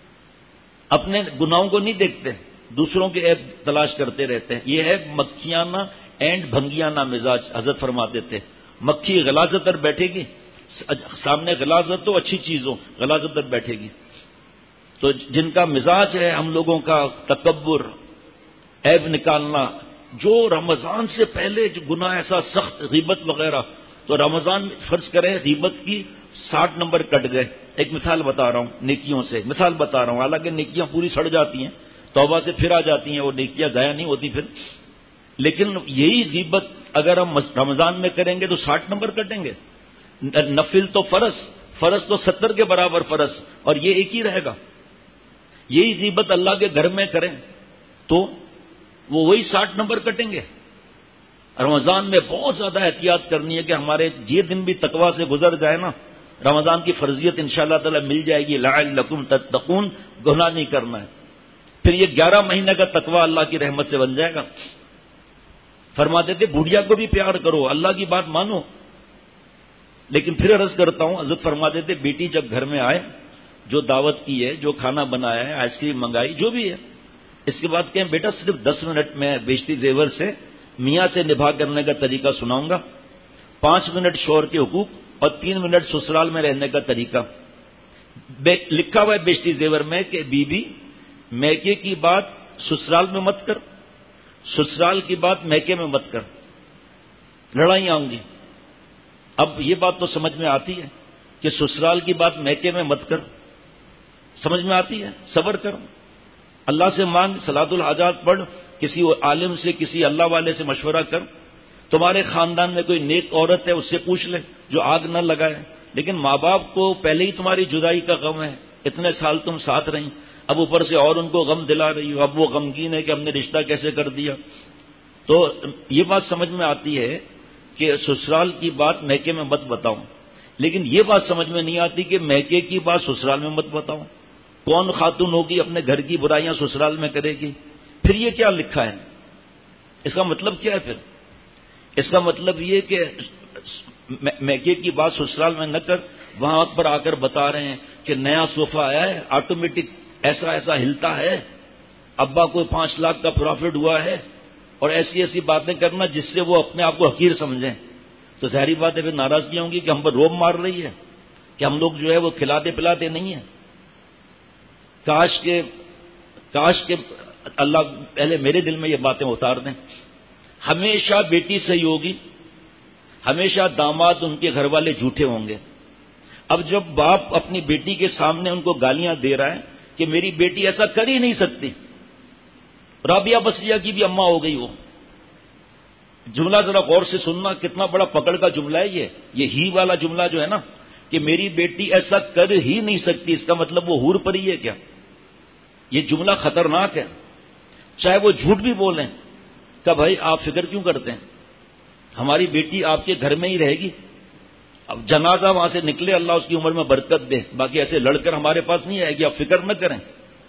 Speaker 3: اپنے گناہوں کو نہیں دیکھتے، دوسروں کے عیب تلاش کرتے رہتے ہیں۔ یہ ہے مکھیانہ اینڈ بھنگیانہ مزاج۔ حضرت فرماتے تھے مکھی غلاظت پر بیٹھے گی، سامنے غلاظت تو اچھی چیز ہو، غلاظت پر بیٹھے گی۔ تو جن کا مزاج ہے ہم لوگوں کا تکبر، عیب نکالنا، جو رمضان سے پہلے جو گناہ ایسا سخت، غیبت وغیرہ، تو رمضان فرض کریں غیبت کی 60 نمبر کٹ گئے. ایک مثال بتا رہا ہوں نیکیوں سے، مثال بتا رہا ہوں، حالانکہ نیکیاں پوری سڑ جاتی ہیں، توبہ سے پھر آ جاتی ہیں، وہ نیکیاں ضائع نہیں ہوتی پھر. لیکن یہی غیبت اگر ہم رمضان میں کریں گے تو 60 نمبر کٹیں گے. نفل تو فرض تو 70 کے برابر فرض، اور یہ ایک ہی رہے گا. یہی غیبت اللہ کے گھر میں کریں تو وہ وہی 60 نمبر کٹیں گے. رمضان میں بہت زیادہ احتیاط کرنی ہے کہ ہمارے یہ دن بھی تقویٰ سے گزر جائے نا، رمضان کی فرضیت انشاءاللہ تعالی مل جائے گی. لعلکم تتقون، گناہ نہیں کرنا ہے. پھر یہ 11 مہینے کا تقویٰ اللہ کی رحمت سے بن جائے گا. فرماتے تھے بوڑھیا کو بھی پیار کرو، اللہ کی بات مانو. لیکن پھر عرض کرتا ہوں، حضرت فرماتے تھے بیٹی جب گھر میں آئے، جو دعوت کی ہے، جو کھانا بنایا ہے، آئس کریم منگائی، جو بھی ہے، اس کے بعد کہیں بیٹا صرف 10 منٹ میں بیشتی زیور سے میاں سے نبھا کرنے کا طریقہ سناؤں گا، 5 منٹ شوہر کے حقوق اور 3 منٹ سسرال میں رہنے کا طریقہ. لکھا ہوا ہے بیشتی زیور میں کہ بیوی میکے کی بات سسرال میں مت کر، سسرال کی بات میکے میں مت کر، لڑائیاں آؤں گی. اب یہ بات تو سمجھ میں آتی ہے کہ سسرال کی بات میکے میں مت کر، سمجھ میں آتی ہے. صبر کر، اللہ سے مانگ، صلاۃ الحاجات پڑھ، کسی عالم سے، کسی اللہ والے سے مشورہ کر. تمہارے خاندان میں کوئی نیک عورت ہے، اس سے پوچھ لے جو آگ نہ لگائے. لیکن ماں باپ کو پہلے ہی تمہاری جدائی کا غم ہے، اتنے سال تم ساتھ رہیں، اب اوپر سے اور ان کو غم دلا رہی ہو. اب وہ غمگین ہے کہ ہم نے رشتہ کیسے کر دیا. تو یہ بات سمجھ میں آتی ہے کہ سسرال کی بات میکے میں مت بتاؤں. لیکن یہ بات سمجھ میں نہیں آتی کہ میکے کی بات سسرال میں مت بتاؤں. کون خاتون ہوگی اپنے گھر کی برائیاں سسرال میں کرے گی؟ پھر یہ کیا لکھا ہے؟ اس کا مطلب کیا ہے؟ پھر اس کا مطلب یہ کہ میکے کی بات سسرال میں نہ کر. وہاں پر آ کر بتا رہے ہیں کہ نیا صوفہ آیا ہے، آٹومیٹک ایسا ایسا ہلتا ہے، ابا کو 5 لاکھ کا پروفٹ ہوا ہے، اور ایسی ایسی باتیں کرنا جس سے وہ اپنے آپ کو حقیر سمجھیں. تو ظاہری بات ہے پھر ناراضگیاں ہوں گی کہ ہم پر روب مار رہی ہے، کہ ہم لوگ جو ہے وہ کھلاتے پلاتے نہیں ہیں. کاش کے اللہ پہلے میرے دل میں یہ باتیں اتار دیں. ہمیشہ بیٹی صحیح ہوگی، ہمیشہ داماد ان کے گھر والے جھوٹے ہوں گے. اب جب باپ اپنی بیٹی کے سامنے ان کو گالیاں دے رہا ہے کہ میری بیٹی ایسا کر ہی نہیں سکتی، رابعہ بصریہ کی بھی اماں ہو گئی وہ. جملہ ذرا غور سے سننا، کتنا بڑا پکڑ کا جملہ ہے یہ ہی والا جملہ جو ہے نا، کہ میری بیٹی ایسا کر ہی نہیں سکتی، اس کا مطلب وہ حور پری ہے کیا؟ یہ جملہ خطرناک ہے. چاہے وہ جھوٹ بھی بولیں کہ بھائی آپ فکر کیوں کرتے ہیں، ہماری بیٹی آپ کے گھر میں ہی رہے گی. اب جنازہ وہاں سے نکلے، اللہ اس کی عمر میں برکت دے، باقی ایسے لڑ کر ہمارے پاس نہیں آئے گی، آپ فکر نہ کریں.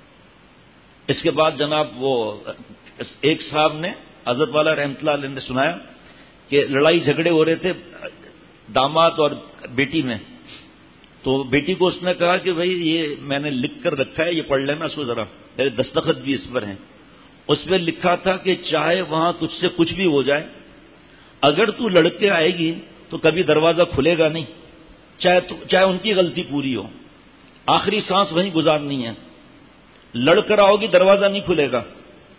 Speaker 3: اس کے بعد جناب وہ ایک صاحب نے، حضرت والا رحمۃ اللہ علیہ نے سنایا کہ لڑائی جھگڑے ہو رہے تھے داماد اور بیٹی میں. تو بیٹی کو اس نے کہا کہ بھائی یہ میں نے لکھ کر رکھا ہے، یہ پڑھ لینا اس کو ذرا، میرے دستخط بھی اس پر ہیں. اس پہ لکھا تھا کہ چاہے وہاں تجھ سے کچھ بھی ہو جائے، اگر تو لڑکے آئے گی تو کبھی دروازہ کھلے گا نہیں، چاہے ان کی غلطی پوری ہو، آخری سانس وہیں گزارنی ہے. لڑ کر آؤ گی دروازہ نہیں کھلے گا.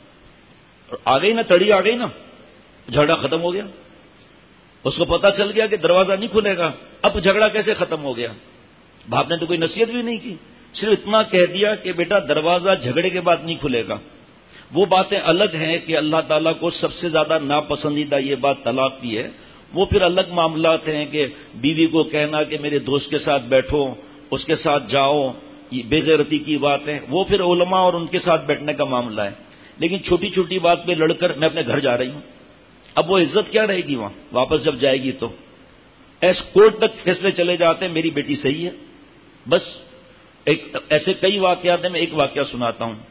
Speaker 3: آ گئی نا، تڑی آ گئی نا، جھگڑا ختم ہو گیا. اس کو پتا چل گیا کہ دروازہ نہیں کھلے گا. اب جھگڑا کیسے ختم ہو گیا؟ باپ نے تو کوئی نصیحت بھی نہیں کی، صرف اتنا کہہ دیا کہ بیٹا دروازہ جھگڑے کے بعد نہیں کھلے گا. وہ باتیں الگ ہیں کہ اللہ تعالیٰ کو سب سے زیادہ ناپسندیدہ یہ بات طلاق کی ہے. وہ پھر الگ معاملات ہیں کہ بیوی کو کہنا کہ میرے دوست کے ساتھ بیٹھو، اس کے ساتھ جاؤ، یہ بے غیرتی کی باتیں، وہ پھر علماء اور ان کے ساتھ بیٹھنے کا معاملہ ہے. لیکن چھوٹی چھوٹی بات پہ لڑ کر میں اپنے گھر جا رہی ہوں، اب وہ عزت کیا رہے گی وہاں واپس جب جائے گی؟ تو کورٹ تک فیصلے چلے جاتے ہیں میری بیٹی صحیح ہے. بس ایسے کئی واقعات ہیں. میں ایک واقعہ سناتا ہوں.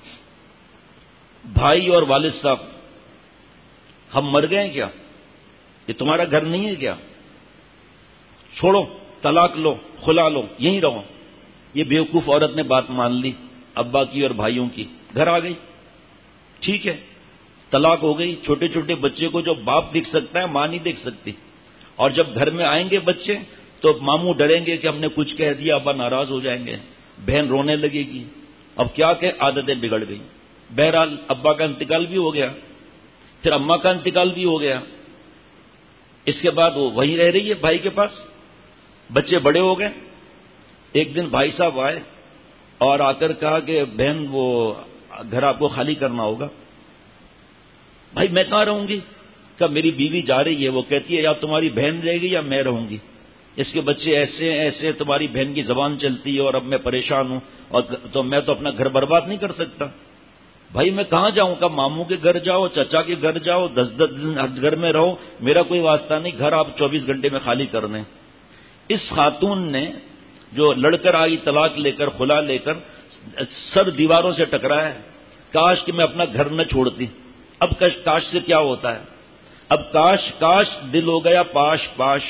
Speaker 3: بھائی اور والد صاحب، ہم مر گئے کیا؟ یہ تمہارا گھر نہیں ہے کیا؟ چھوڑو، طلاق لو، خلا لو، یہیں رہو. یہ بیوقوف عورت نے بات مان لی، ابا کی اور بھائیوں کی، گھر آ گئی. ٹھیک ہے، طلاق ہو گئی. چھوٹے چھوٹے بچے کو جو باپ دیکھ سکتا ہے ماں نہیں دیکھ سکتی. اور جب گھر میں آئیں گے بچے تو ماموں ڈریں گے کہ ہم نے کچھ کہہ دیا، ابا ناراض ہو جائیں گے، بہن رونے لگے گی. اب کیا کہ عادتیں بگڑ گئی. بہرحال ابا کا انتقال بھی ہو گیا، پھر اماں کا انتقال بھی ہو گیا. اس کے بعد وہ وہیں رہ رہی ہے بھائی کے پاس. بچے بڑے ہو گئے. ایک دن بھائی صاحب آئے اور آ کر کہا کہ بہن وہ گھر آپ کو خالی کرنا ہوگا. بھائی میں کہاں رہوں گی؟ کہ میری بیوی جا رہی ہے، وہ کہتی ہے یا تمہاری بہن رہے گی یا میں رہوں گی. اس کے بچے ایسے ایسے، تمہاری بہن کی زبان چلتی ہے اور اب میں پریشان ہوں، اور تو میں تو اپنا گھر برباد نہیں کر سکتا. بھائی میں کہاں جاؤں گا؟ ماموں کے گھر جاؤ، چچا کے گھر جاؤ، 10 دن گھر میں رہو، میرا کوئی واسطہ نہیں، گھر آپ 24 گھنٹے میں خالی کر دیں. اس خاتون نے جو لڑ کر آئی طلاق لے کر، خلا لے کر، سر دیواروں سے ٹکرایا. کاش کہ میں اپنا گھر نہ چھوڑتی. اب کاش سے کیا ہوتا ہے؟ اب کاش دل ہو گیا پاش پاش.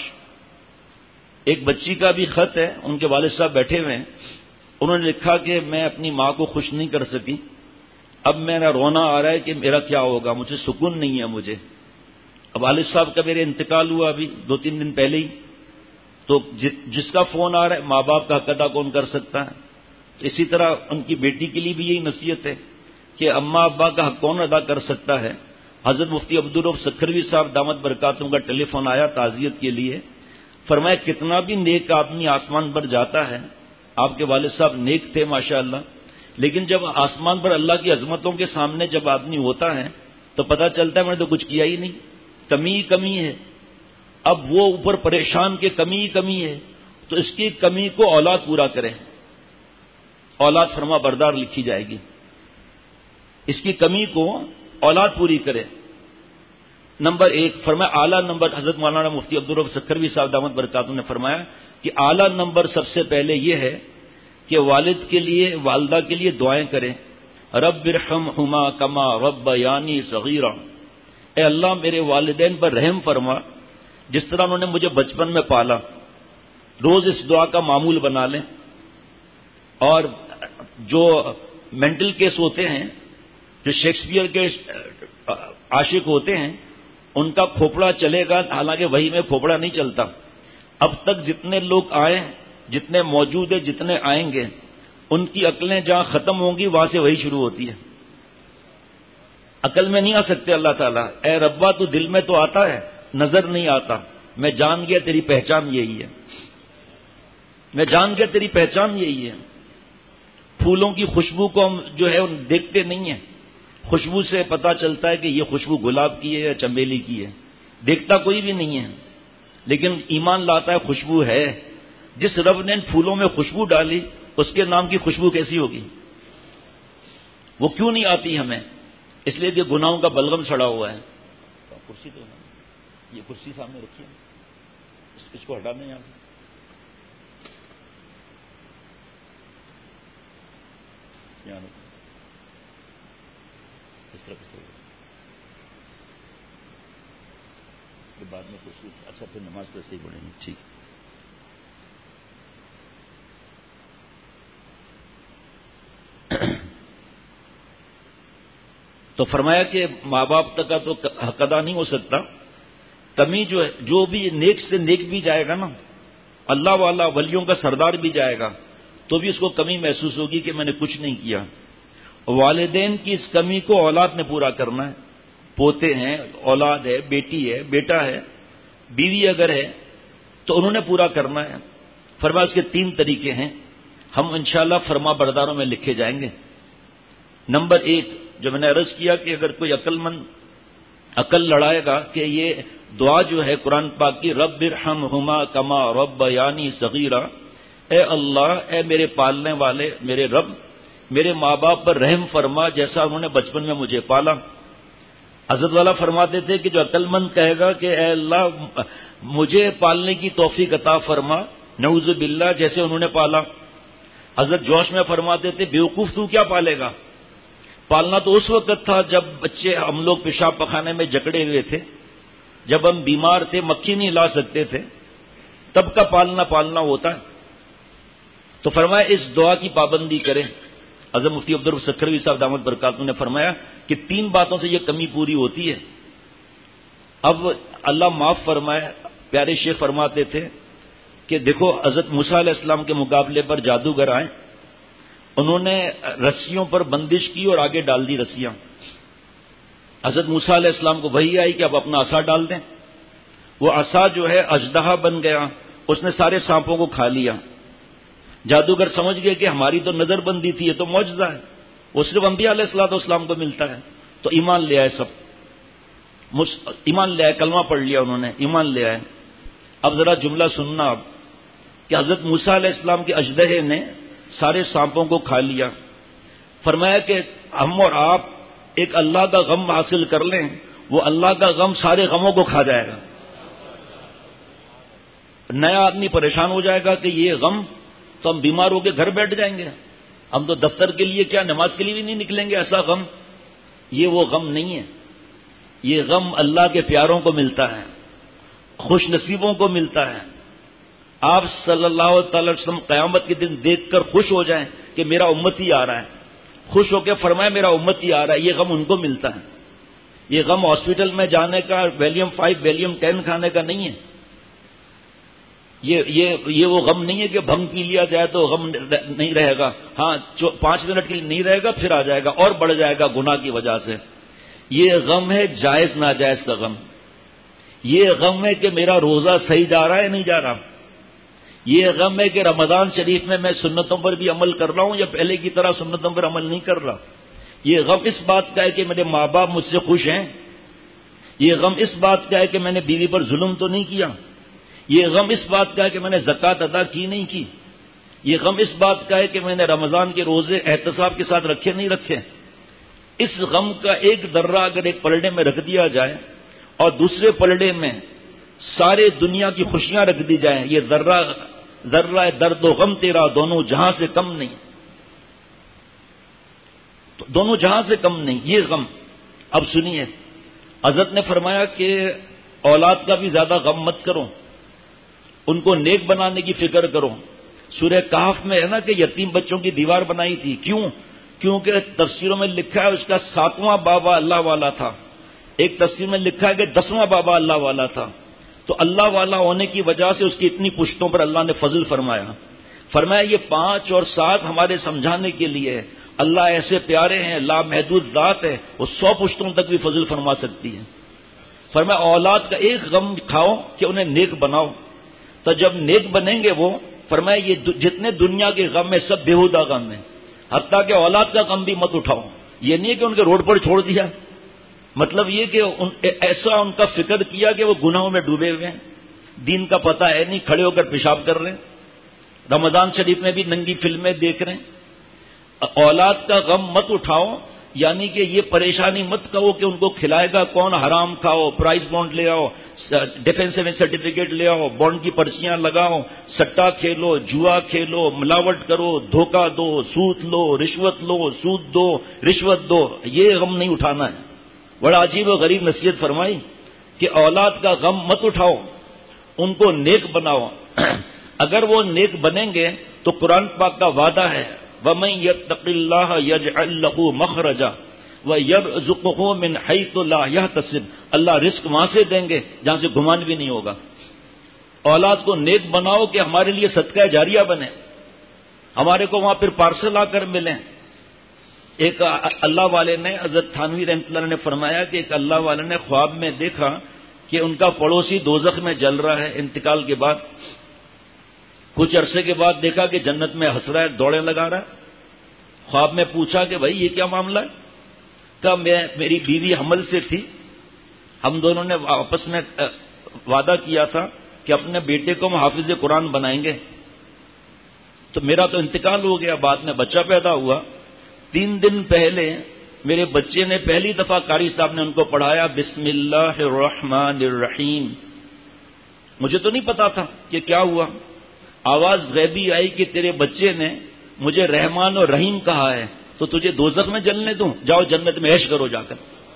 Speaker 3: ایک بچی کا بھی خط ہے، ان کے والد صاحب بیٹھے ہوئے ہیں. انہوں نے لکھا کہ میں اپنی ماں کو خوش نہیں کر سکی، اب میرا رونا آ رہا ہے کہ میرا کیا ہوگا، مجھے سکون نہیں ہے مجھے. اب والد صاحب کا میرے انتقال ہوا ابھی 2-3 دن پہلے ہی. تو جس کا فون آ رہا ہے، ماں باپ کا حق ادا کون کر سکتا ہے؟ اسی طرح ان کی بیٹی کے لیے بھی یہی نصیحت ہے کہ اماں ابا کا حق کون ادا کر سکتا ہے. حضرت مفتی عبدالرؤف سکھروی صاحب دامت برکاتہم کا ٹیلی فون آیا تعزیت کے لیے. فرمایا کتنا بھی نیک آدمی آسمان پر جاتا ہے، آپ کے والد صاحب نیک تھے ماشاءاللہ، لیکن جب آسمان پر اللہ کی عظمتوں کے سامنے جب آدمی ہوتا ہے تو پتہ چلتا ہے میں نے تو کچھ کیا ہی نہیں، کمی ہی کمی ہے. اب وہ اوپر پریشان کہ کمی ہی کمی ہے، تو اس کی کمی کو اولاد پورا کرے. اولاد فرما بردار لکھی جائے گی. اس کی کمی کو اولاد پوری کرے. نمبر 1 فرمایا اعلیٰ نمبر، حضرت مولانا مفتی عبدالرؤف سکھروی صاحب دامت برکاتہم نے فرمایا کہ اعلیٰ نمبر سب سے پہلے یہ ہے کہ والد کے لیے، والدہ کے لیے دعائیں کریں. رب ارحمہما کما ربیانی صغیرا، اے اللہ میرے والدین پر رحم فرما جس طرح انہوں نے مجھے بچپن میں پالا. روز اس دعا کا معمول بنا لیں. اور جو مینٹل کیس ہوتے ہیں، جو شیکسپیئر کے عاشق ہوتے ہیں، ان کا پھوپڑا چلے گا، حالانکہ وہی میں پھوپڑا نہیں چلتا. اب تک جتنے لوگ آئے، جتنے موجود ہیں، جتنے آئیں گے، ان کی عقلیں جہاں ختم ہوں گی وہاں سے وہی شروع ہوتی ہے. عقل میں نہیں آ سکتے اللہ تعالیٰ. اے ربا تو دل میں تو آتا ہے، نظر نہیں آتا. میں جان گیا تیری پہچان یہی ہے، میں جان گیا تیری پہچان یہی ہے. پھولوں کی خوشبو کو ہم جو ہے دیکھتے نہیں ہیں، خوشبو سے پتہ چلتا ہے کہ یہ خوشبو گلاب کی ہے یا چمیلی کی ہے. دیکھتا کوئی بھی نہیں ہے، لیکن ایمان لاتا ہے خوشبو ہے. جس رب نے ان پھولوں میں خوشبو ڈالی، اس کے نام کی خوشبو کیسی ہوگی؟ وہ کیوں نہیں آتی ہمیں؟ اس لیے کہ گناہوں کا بلغم سڑا ہوا ہے. کرسی تو یہ کرسی سامنے رکھیے، اس کو ہٹا دیں یہاں سے. اس طرح بعد میں کچھ اچھا پھر نماز کیسے ہی پڑھیں گے. ٹھیک. تو فرمایا کہ ماں باپ تک کا تو حق ادا نہیں ہو سکتا. کمی جو ہے، جو بھی نیک سے نیک بھی جائے گا نا، اللہ والا ولیوں کا سردار بھی جائے گا، تو بھی اس کو کمی محسوس ہوگی کہ میں نے کچھ نہیں کیا. والدین کی اس کمی کو اولاد نے پورا کرنا ہے. پوتے ہیں، اولاد ہے، بیٹی ہے، بیٹا ہے، بیوی اگر ہے تو انہوں نے پورا کرنا ہے. فرمایا اس کے 3 طریقے ہیں. ہم انشاءاللہ فرما برداروں میں لکھے جائیں گے. نمبر 1 جو میں نے عرض کیا کہ اگر کوئی عقل مند عقل لڑائے گا کہ یہ دعا جو ہے قرآن پاک کی، رب ارحمہما کما ربیانی صغیرا، اے اللہ، اے میرے پالنے والے، میرے رب، میرے ماں باپ پر رحم فرما جیسا انہوں نے بچپن میں مجھے پالا. حضرت والا فرماتے تھے کہ جو عقل مند کہے گا کہ اے اللہ مجھے پالنے کی توفیق عطا فرما، نعوذ باللہ، جیسے انہوں نے پالا. حضرت جوش میں فرماتے تھے بیوقوف تو کیا پالے گا؟ پالنا تو اس وقت تھا جب بچے ہم لوگ پیشاب پخانے میں جکڑے ہوئے تھے، جب ہم بیمار تھے، مکھی نہیں لا سکتے تھے، تب کا پالنا ہوتا ہے. تو فرمایا اس دعا کی پابندی کریں. حضرت مفتی عبدالرؤف سکھروی صاحب دامت برکاتہم نے فرمایا کہ 3 باتوں سے یہ کمی پوری ہوتی ہے. اب اللہ معاف فرمائے، پیارے شیخ فرماتے تھے کہ دیکھو حضرت موسیٰ علیہ السلام کے مقابلے پر جادوگر آئے، انہوں نے رسیوں پر بندش کی اور آگے ڈال دی رسیاں. حضرت موسیٰ علیہ السلام کو وحی آئی کہ اب اپنا عصا ڈال دیں. وہ عصا جو ہے اژدہا بن گیا، اس نے سارے سانپوں کو کھا لیا۔ جادوگر سمجھ گئے کہ ہماری تو نظر بندی تھی، یہ تو معجزہ ہے، وہ صرف انبیاء علیہ الصلوۃ والسلام کو ملتا ہے۔ تو ایمان لے آئے، سب ایمان لے آئے، کلمہ پڑھ لیا انہوں نے، ایمان لے آئے۔ اب ذرا جملہ سننا آپ کہ حضرت موسیٰ علیہ السلام کے اژدہے نے سارے سانپوں کو کھا لیا۔ فرمایا کہ ہم اور آپ ایک اللہ کا غم حاصل کر لیں، وہ اللہ کا غم سارے غموں کو کھا جائے گا۔ نیا آدمی پریشان ہو جائے گا کہ یہ غم، تو ہم بیمار ہو کے گھر بیٹھ جائیں گے، ہم تو دفتر کے لیے کیا نماز کے لیے بھی نہیں نکلیں گے، ایسا غم۔ یہ وہ غم نہیں ہے، یہ غم اللہ کے پیاروں کو ملتا ہے، خوش نصیبوں کو ملتا ہے۔ آپ صلی اللہ تعالی وسلم قیامت کے دن دیکھ کر خوش ہو جائیں کہ میرا امتی آ رہا ہے، خوش ہو کے فرمائے میرا امتی آ رہا ہے، یہ غم ان کو ملتا ہے۔ یہ غم ہاسپٹل میں جانے کا، ویلیم 5 ویلیم 10 کھانے کا نہیں ہے۔ یہ وہ غم نہیں ہے کہ بھنگ پی لیا جائے تو غم نہیں رہے گا، ہاں 5 منٹ کے لیے نہیں رہے گا، پھر آ جائے گا اور بڑھ جائے گا گناہ کی وجہ سے۔ یہ غم ہے جائز ناجائز کا غم۔ یہ غم ہے کہ میرا روزہ صحیح جا رہا ہے نہیں جا رہا۔ یہ غم ہے کہ رمضان شریف میں میں سنتوں پر بھی عمل کر رہا ہوں یا پہلے کی طرح سنتوں پر عمل نہیں کر رہا۔ یہ غم اس بات کا ہے کہ میرے ماں باپ مجھ سے خوش ہیں۔ یہ غم اس بات کا ہے کہ میں نے بیوی پر ظلم تو نہیں کیا۔ یہ غم اس بات کا ہے کہ میں نے زکوٰۃ ادا کی نہیں کی۔ یہ غم اس بات کا ہے کہ میں نے رمضان کے روزے احتساب کے ساتھ رکھے نہیں رکھے۔ اس غم کا ایک درہ اگر ایک پلڑے میں رکھ دیا جائے اور دوسرے پلڑے میں سارے دنیا کی خوشیاں رکھ دی جائیں، یہ ذرہ درد و غم تیرا دونوں جہاں سے کم نہیں، تو دونوں جہاں سے کم نہیں یہ غم۔ اب سنیے، حضرت نے فرمایا کہ اولاد کا بھی زیادہ غم مت کرو، ان کو نیک بنانے کی فکر کرو۔ سورہ کہف میں ہے نا کہ یتیم بچوں کی دیوار بنائی تھی، کیونکہ تفسیروں میں لکھا ہے اس کا 7واں بابا اللہ والا تھا، ایک تفسیر میں لکھا ہے کہ 10واں بابا اللہ والا تھا، تو اللہ والا ہونے کی وجہ سے اس کی اتنی پشتوں پر اللہ نے فضل فرمایا یہ 5 اور 7 ہمارے سمجھانے کے لیے۔ اللہ ایسے پیارے ہیں، لامحدود ذات ہے، وہ 100 پشتوں تک بھی فضل فرما سکتی ہے۔ فرمایا اولاد کا ایک غم کھاؤ کہ انہیں نیک بناؤ، تو جب نیک بنیں گے وہ، فرمایا یہ جتنے دنیا کے غم ہیں سب بےہودہ غم ہیں، حتیٰ کہ اولاد کا غم بھی مت اٹھاؤ۔ یہ نہیں کہ ان کے روڈ پر چھوڑ دیا، مطلب یہ کہ ایسا ان کا فکر کیا کہ وہ گناہوں میں ڈوبے ہوئے ہیں، دین کا پتہ ہے نہیں، کھڑے ہو کر پیشاب کر رہے ہیں، رمضان شریف میں بھی ننگی فلمیں دیکھ رہے ہیں۔ اولاد کا غم مت اٹھاؤ، یعنی کہ یہ پریشانی مت کہو کہ ان کو کھلائے گا کون، حرام کھاؤ، پرائز بانڈ لے آؤ، ڈیفینس میں سرٹیفکیٹ لے آؤ، بانڈ کی پرچیاں لگاؤ، سٹا کھیلو، جوا کھیلو، ملاوٹ کرو، دھوکہ دو، سود لو، رشوت لو، سود دو، رشوت دو، یہ غم نہیں اٹھانا ہے۔ بڑا عجیب و غریب نصیحت فرمائی کہ اولاد کا غم مت اٹھاؤ، ان کو نیک بناؤ۔ اگر وہ نیک بنیں گے تو قرآن پاک کا وعدہ ہے وَمَن يَتَّقِ اللَّهَ يَجْعَل لَّهُ مَخْرَجًا وَيَرْزُقْهُ مِنْ حَيْثُ لَا يَحْتَسِبُ، اللہ رزق وہاں سے دیں گے جہاں سے گمان بھی نہیں ہوگا۔ اولاد کو نیک بناؤ کہ ہمارے لیے صدقہ جاریہ بنے، ہمارے کو وہاں پھر پارسل آ کر ملیں۔ ایک اللہ والے نے، حضرت تھانوی رحمۃ اللہ نے فرمایا کہ ایک اللہ والے نے خواب میں دیکھا کہ ان کا پڑوسی دوزخ میں جل رہا ہے انتقال کے بعد۔ کچھ عرصے کے بعد دیکھا کہ جنت میں ہنس رہا ہے، دوڑیں لگا رہا ہے۔ خواب میں پوچھا کہ بھائی یہ کیا معاملہ ہے؟ کہا میری بیوی حمل سے تھی، ہم دونوں نے آپس میں وعدہ کیا تھا کہ اپنے بیٹے کو ہم حافظ قرآن بنائیں گے، تو میرا تو انتقال ہو گیا، بعد میں بچہ پیدا ہوا۔ 3 دن پہلے میرے بچے نے پہلی دفعہ قاری صاحب نے ان کو پڑھایا بسم اللہ الرحمن الرحیم۔ مجھے تو نہیں پتا تھا کہ کیا ہوا، آواز غیبی آئی کہ تیرے بچے نے مجھے رحمان اور رحیم کہا ہے تو تجھے دوزخ میں جلنے دوں، جاؤ جنت میں عیش کرو جا کر۔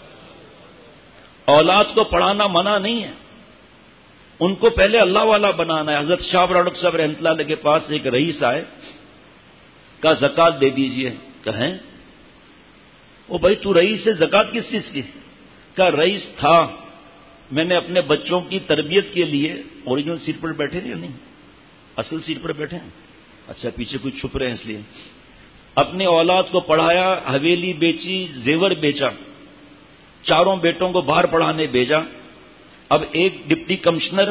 Speaker 3: اولاد کو پڑھانا منع نہیں ہے، ان کو پہلے اللہ والا بنانا ہے۔ حضرت شاہ راڑک صاحب رحمۃ اللہ علیہ کے پاس ایک رئیس آئے، کہا زکوٰۃ دے دیجئے۔ کہیں وہ بھائی تو رئیس ہے، زکوٰۃ کس چیز کی؟ کہا رئیس تھا، میں نے اپنے بچوں کی تربیت کے لیے اوریجنل سیٹ پر بیٹھے یا نہیں، اصل سیٹ پر بیٹھے ہیں، اچھا پیچھے کچھ چھپ رہے ہیں اس لیے، اپنے اولاد کو پڑھایا، حویلی بیچی، زیور بیچا، 4 بیٹوں کو باہر پڑھانے بھیجا۔ اب ایک ڈپٹی کمشنر،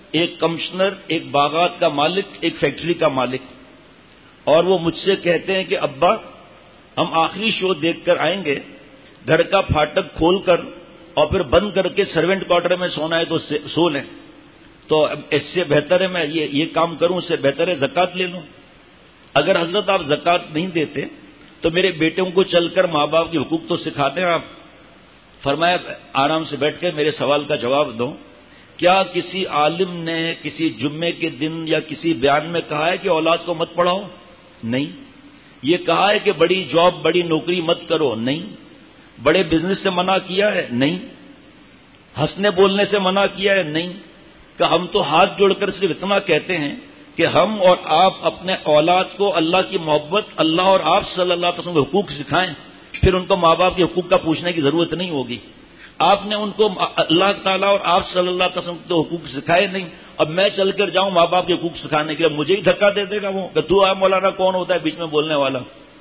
Speaker 3: ایک باغات کا مالک، ایک فیکٹری کا مالک، اور وہ مجھ سے کہتے ہیں کہ ابا ہم آخری شو دیکھ کر آئیں گے، گھر کا پھاٹک کھول کر اور پھر بند کر کے سروینٹ کوارٹر میں سونا ہے تو سو لیں، تو اس سے بہتر ہے میں یہ کام کروں، اس سے بہتر ہے زکوٰۃ لے لوں۔ اگر حضرت آپ زکوٰۃ نہیں دیتے تو میرے بیٹوں کو چل کر ماں باپ کے حقوق تو سکھاتے ہیں آپ۔ فرمایا آرام سے بیٹھ کے میرے سوال کا جواب دو، کیا کسی عالم نے کسی جمعے کے دن یا کسی بیان میں کہا ہے کہ اولاد کو مت پڑھاؤ؟ نہیں۔ یہ کہا ہے کہ بڑی جاب، بڑی نوکری مت کرو؟ نہیں۔ بڑے بزنس سے منع کیا ہے؟ نہیں۔ ہنسنے بولنے سے منع کیا ہے؟ نہیں۔ کہ ہم تو ہاتھ جوڑ کر صرف اتنا کہتے ہیں کہ ہم اور آپ اپنے اولاد کو اللہ کی محبت، اللہ اور آپ صلی اللہ علیہ وسلم کے حقوق سکھائیں، پھر ان کو ماں باپ کے حقوق کا پوچھنے کی ضرورت نہیں ہوگی۔ آپ نے ان کو اللہ تعالیٰ اور آپ صلی اللہ علیہ وسلم کے حقوق سکھائے نہیں، اب میں چل کر جاؤں ماں باپ کے حقوق سکھانے کے لیے، مجھے ہی دھکا دے دے گا وہ کہ تو مولانا کون ہوتا ہے بیچ میں بولنے والا؟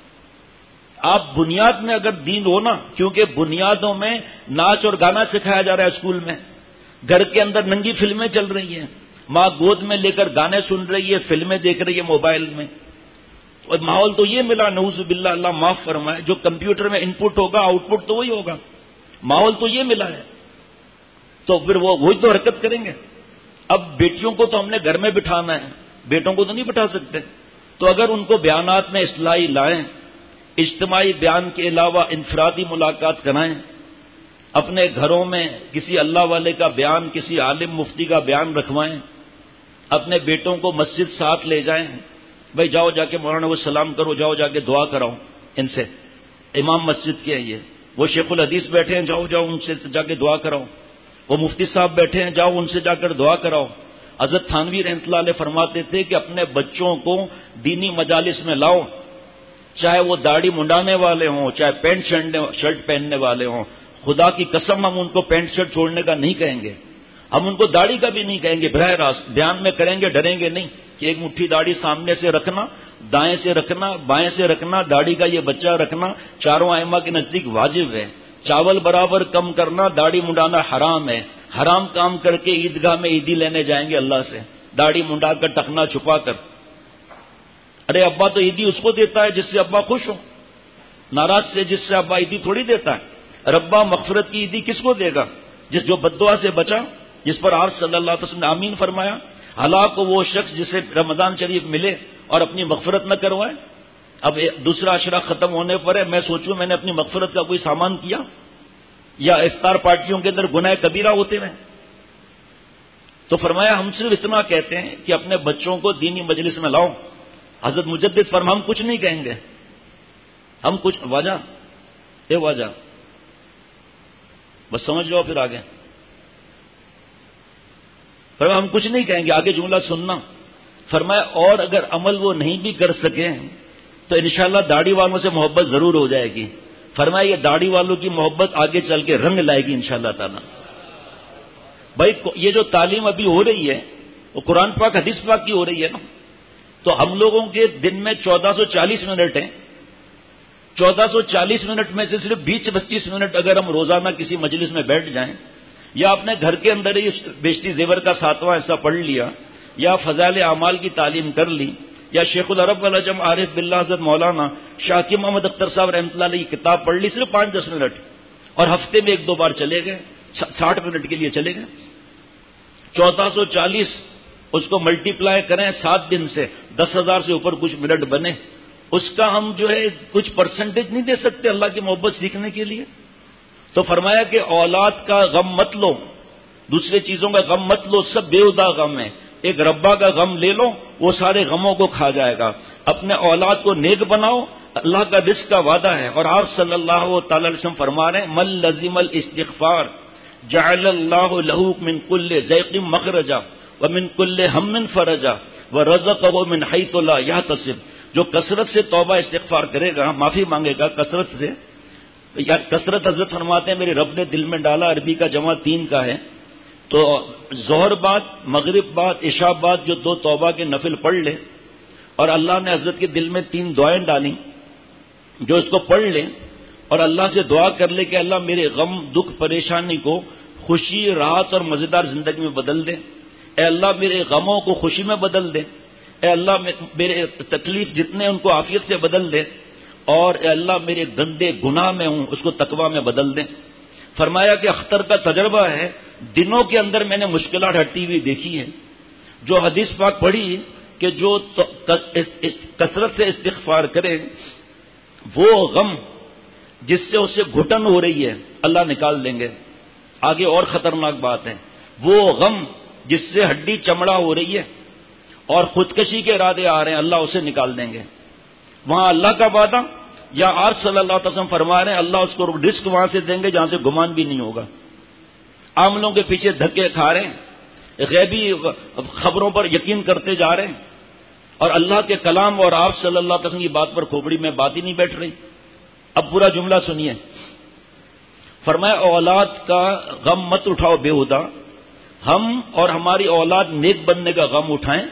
Speaker 3: آپ بنیاد میں اگر دین ہو نا، کیونکہ بنیادوں میں ناچ اور گانا سکھایا جا رہا ہے اسکول میں، گھر کے اندر ننگی فلمیں چل رہی ہیں، ماں گود میں لے کر گانے سن رہی ہے، فلمیں دیکھ رہی ہے موبائل میں، اور ماحول تو یہ ملا، نعوذ باللہ، اللہ معاف فرمائے، جو کمپیوٹر میں ان پٹ ہوگا آؤٹ پٹ تو وہی ہوگا، ماحول تو یہ ملا ہے، تو پھر وہ وہی تو حرکت کریں گے۔ اب بیٹیوں کو تو ہم نے گھر میں بٹھانا ہے، بیٹوں کو تو نہیں بٹھا سکتے، تو اگر ان کو بیانات میں اصلاحی لائیں، اجتماعی بیان کے علاوہ انفرادی ملاقات کرائیں، اپنے گھروں میں کسی اللہ والے کا بیان، کسی عالم مفتی کا بیان رکھوائیں، اپنے بیٹوں کو مسجد ساتھ لے جائیں، بھائی جاؤ جا کے مولانا کو سلام کرو، جاؤ جا کے دعا کراؤ ان سے، امام مسجد کے ہیں یہ، وہ شیخ الحدیث بیٹھے ہیں، جاؤ ان سے جا کے دعا کراؤ، وہ مفتی صاحب بیٹھے ہیں، جاؤ ان سے جا کر دعا کراؤ۔ حضرت تھانوی رحمۃ اللہ علیہ فرماتے تھے کہ اپنے بچوں کو دینی مجالس میں لاؤ، چاہے وہ داڑھی منڈانے والے ہوں، چاہے پینٹ شرٹ پہننے والے ہوں، خدا کی قسم ہم ان کو پینٹ شرٹ چھوڑنے کا نہیں کہیں گے، ہم ان کو داڑھی کا بھی نہیں کہیں گے، براہ راست بیان میں کریں گے، ڈریں گے نہیں کہ ایک مٹھی داڑھی سامنے سے رکھنا، دائیں سے رکھنا، بائیں سے رکھنا، داڑھی کا یہ بچہ رکھنا چاروں ائمہ کے نزدیک واجب ہے۔ چاول برابر کم کرنا، داڑھی منڈانا حرام ہے، حرام کام کر کے عیدگاہ میں عیدی لینے جائیں گے اللہ سے، داڑھی منڈا کر ٹخنا چھپا کر۔ ارے ابا تو عیدی اس کو دیتا ہے جس سے ابا خوش ہو، ناراض سے جس سے ابا عیدی تھوڑی دیتا ہے۔ ربا مغفرت کی عیدی کس کو دے گا؟ جو بددعا سے بچا، جس پر آپ صلی اللہ علیہ وسلم نے آمین فرمایا۔ ہلاک ہو وہ شخص جسے رمضان شریف ملے اور اپنی مغفرت نہ کروائے۔ اب دوسرا عشرہ ختم ہونے پر ہے، میں سوچوں میں نے اپنی مغفرت کا کوئی سامان کیا، یا افطار پارٹیوں کے اندر گناہ کبیرہ ہوتے رہے؟ تو فرمایا ہم صرف اتنا کہتے ہیں کہ اپنے بچوں کو دینی مجلس میں لاؤ۔ حضرت مجدد فرما ہم کچھ نہیں کہیں گے، ہم کچھ واجہ بس سمجھ لو پھر آگے فرمایا ہم کچھ نہیں کہیں گے، آگے جملہ سننا، فرمایا اور اگر عمل وہ نہیں بھی کر سکے تو انشاءاللہ داڑھی والوں سے محبت ضرور ہو جائے گی۔ فرمایا یہ داڑھی والوں کی محبت آگے چل کے رنگ لائے گی انشاءاللہ تعالی۔ بھائی یہ جو تعلیم ابھی ہو رہی ہے وہ قرآن پاک حدیث پاک کی ہو رہی ہے نا، تو ہم لوگوں کے دن میں 1440 منٹ ہیں، 1440 منٹ میں سے صرف 20-25 منٹ اگر ہم روزانہ کسی مجلس میں بیٹھ جائیں، یا اپنے گھر کے اندر ہی بیشتی زیور کا 7واں حصہ پڑھ لیا، یا فضائل اعمال کی تعلیم کر لی، یا شیخ العرب والعجم عارف باللہ حضرت مولانا شاکر محمد اختر صاحب رحمۃ اللہ علیہ کی کتاب پڑھ لی، صرف 5-10 منٹ، اور ہفتے میں 1-2 بار چلے گئے، 60 منٹ کے لیے چلے گئے، 1440 اس کو ملٹی پلائی کریں 7 دن سے، 10,000 سے اوپر کچھ منٹ بنے، اس کا ہم جو ہے کچھ پرسنٹیج نہیں دے سکتے اللہ کی محبت سیکھنے کے لیے؟ تو فرمایا کہ اولاد کا غم مت لو، دوسرے چیزوں کا غم مت لو، سب بےہودہ غم ہے، ایک ربا کا غم لے لو، وہ سارے غموں کو کھا جائے گا۔ اپنے اولاد کو نیک بناؤ، اللہ کا رزق کا وعدہ ہے، اور آپ صلی اللہ تعالی علیہ وسلم فرما رہے ہیں من لزم الاستغفار جعل اللہ لہ من کل ضیق مخرجا ومن کل ہم فرجا ورزقہ من حیث لا یحتسب، جو کثرت سے توبہ استغفار کرے گا، معافی مانگے گا کثرت سے، یا کثرت حضرت فرماتے ہیں میرے رب نے دل میں ڈالا، عربی کا جمع 3 کا ہے، تو ظہر بعد، مغرب بعد، عشاء بعد جو 2 توبہ کے نفل پڑھ لے، اور اللہ نے حضرت کے دل میں 3 دعائیں ڈالی، جو اس کو پڑھ لے اور اللہ سے دعا کر لے کہ اللہ میرے غم دکھ پریشانی کو خوشی، راحت اور مزیدار زندگی میں بدل دے۔ اے اللہ میرے غموں کو خوشی میں بدل دے۔ اے اللہ میرے تکلیف جتنے ان کو عافیت سے بدل دے، اور اے اللہ میرے گندے گناہ میں ہوں اس کو تقویٰ میں بدل دے۔ فرمایا کہ اختر کا تجربہ ہے، دنوں کے اندر میں نے مشکلات ہٹتی ہوئی دیکھی ہے۔ جو حدیث پاک پڑھی کہ جو کثرت سے استغفار کرے وہ غم جس سے اسے گھٹن ہو رہی ہے اللہ نکال دیں گے۔ آگے اور خطرناک بات ہے، وہ غم جس سے ہڈی چمڑا ہو رہی ہے اور خودکشی کے ارادے آ رہے ہیں اللہ اسے نکال دیں گے۔ وہاں اللہ کا وعدہ یا آپ صلی اللہ علیہ وسلم فرما رہے ہیں اللہ اس کو رزق وہاں سے دیں گے جہاں سے گمان بھی نہیں ہوگا۔ عاملوں کے پیچھے دھکے کھا رہے ہیں، غیبی خبروں پر یقین کرتے جا رہے ہیں، اور اللہ کے کلام اور آپ صلی اللہ علیہ وسلم کی بات پر کھوپڑی میں بات ہی نہیں بیٹھ رہی۔ اب پورا جملہ سنیے، فرمایا اولاد کا غم مت اٹھاؤ بےہودہ، ہم اور ہماری اولاد نیک بننے کا غم اٹھائیں۔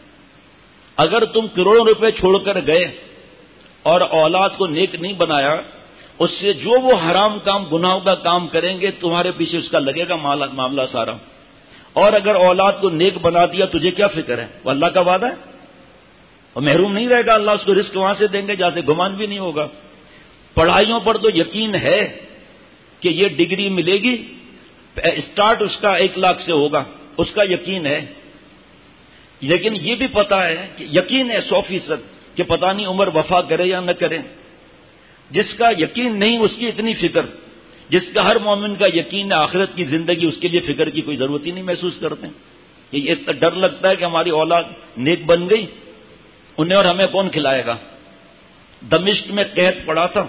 Speaker 3: اگر تم کروڑوں روپے چھوڑ کر گئے اور اولاد کو نیک نہیں بنایا، اس سے جو وہ حرام کام گناہوں کا کام کریں گے تمہارے پیچھے اس کا لگے گا معاملہ سارا۔ اور اگر اولاد کو نیک بنا دیا تجھے کیا فکر ہے؟ وہ اللہ کا وعدہ ہے، اور محروم نہیں رہے گا اللہ، اس کو رزق وہاں سے دیں گے جہاں سے گمان بھی نہیں ہوگا۔ پڑھائیوں پر تو یقین ہے کہ یہ ڈگری ملے گی، اسٹارٹ اس کا 1 لاکھ سے ہوگا، اس کا یقین ہے، لیکن یہ بھی پتا ہے کہ یقین ہے 100% کہ پتہ نہیں عمر وفا کرے یا نہ کرے۔ جس کا یقین نہیں اس کی اتنی فکر، جس کا ہر مومن کا یقین ہے آخرت کی زندگی، اس کے لیے فکر کی کوئی ضرورت ہی نہیں محسوس کرتے۔ یہ ڈر لگتا ہے کہ ہماری اولاد نیک بن گئی، انہیں اور ہمیں کون کھلائے گا۔ دمشق میں قحط پڑا تھا،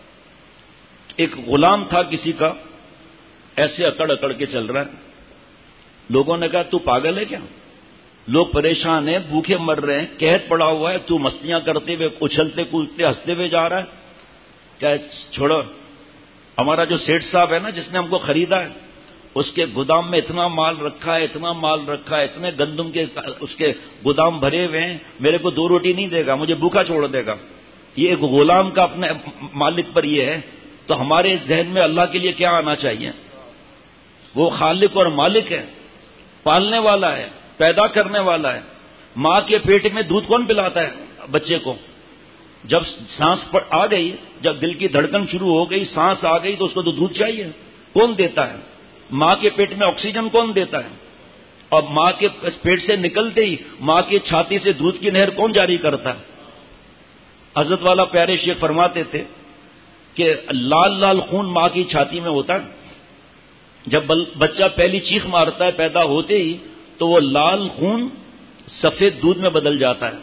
Speaker 3: ایک غلام تھا کسی کا، ایسے اکڑ اکڑ کے چل رہا ہے۔ لوگوں نے کہا تو پاگل ہے کیا؟ لوگ پریشان ہیں، بھوکے مر رہے ہیں، قحط پڑا ہوا ہے، تو مستیاں کرتے ہوئے اچھلتے کودتے ہنستے ہوئے جا رہا ہے۔ کیا چھوڑو، ہمارا جو سیٹھ صاحب ہے نا جس نے ہم کو خریدا ہے، اس کے گودام میں اتنا مال رکھا ہے، اتنا مال رکھا ہے، اتنے گندم کے اس کے گودام بھرے ہوئے ہیں، میرے کو 2 روٹی نہیں دے گا، مجھے بھوکا چھوڑ دے گا۔ یہ ایک غلام کا اپنے مالک پر یہ ہے، تو ہمارے ذہن میں اللہ کے لیے کیا آنا چاہیے؟ وہ خالق اور مالک ہے، پالنے والا ہے، پیدا کرنے والا ہے۔ ماں کے پیٹ میں دودھ کون پلاتا ہے بچے کو؟ جب سانس آ گئی، جب دل کی دھڑکن شروع ہو گئی، سانس آ گئی تو اس کو تو دودھ چاہیے، کون دیتا ہے؟ ماں کے پیٹ میں آکسیجن کون دیتا ہے؟ اور ماں کے پیٹ سے نکلتے ہی ماں کی چھاتی سے دودھ کی نہر کون جاری کرتا ہے؟ حضرت والا پیارے شیخ فرماتے تھے کہ لال لال خون ماں کی چھاتی میں ہوتا ہے، جب بچہ پہلی چیخ مارتا ہے پیدا ہوتے ہی تو وہ لال خون سفید دودھ میں بدل جاتا ہے۔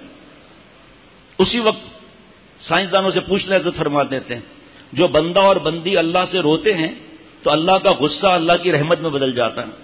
Speaker 3: اسی وقت سائنسدانوں سے پوچھ لیں، حضرت فرما دیتے ہیں جو بندہ اور بندی اللہ سے روتے ہیں تو اللہ کا غصہ اللہ کی رحمت میں بدل جاتا ہے۔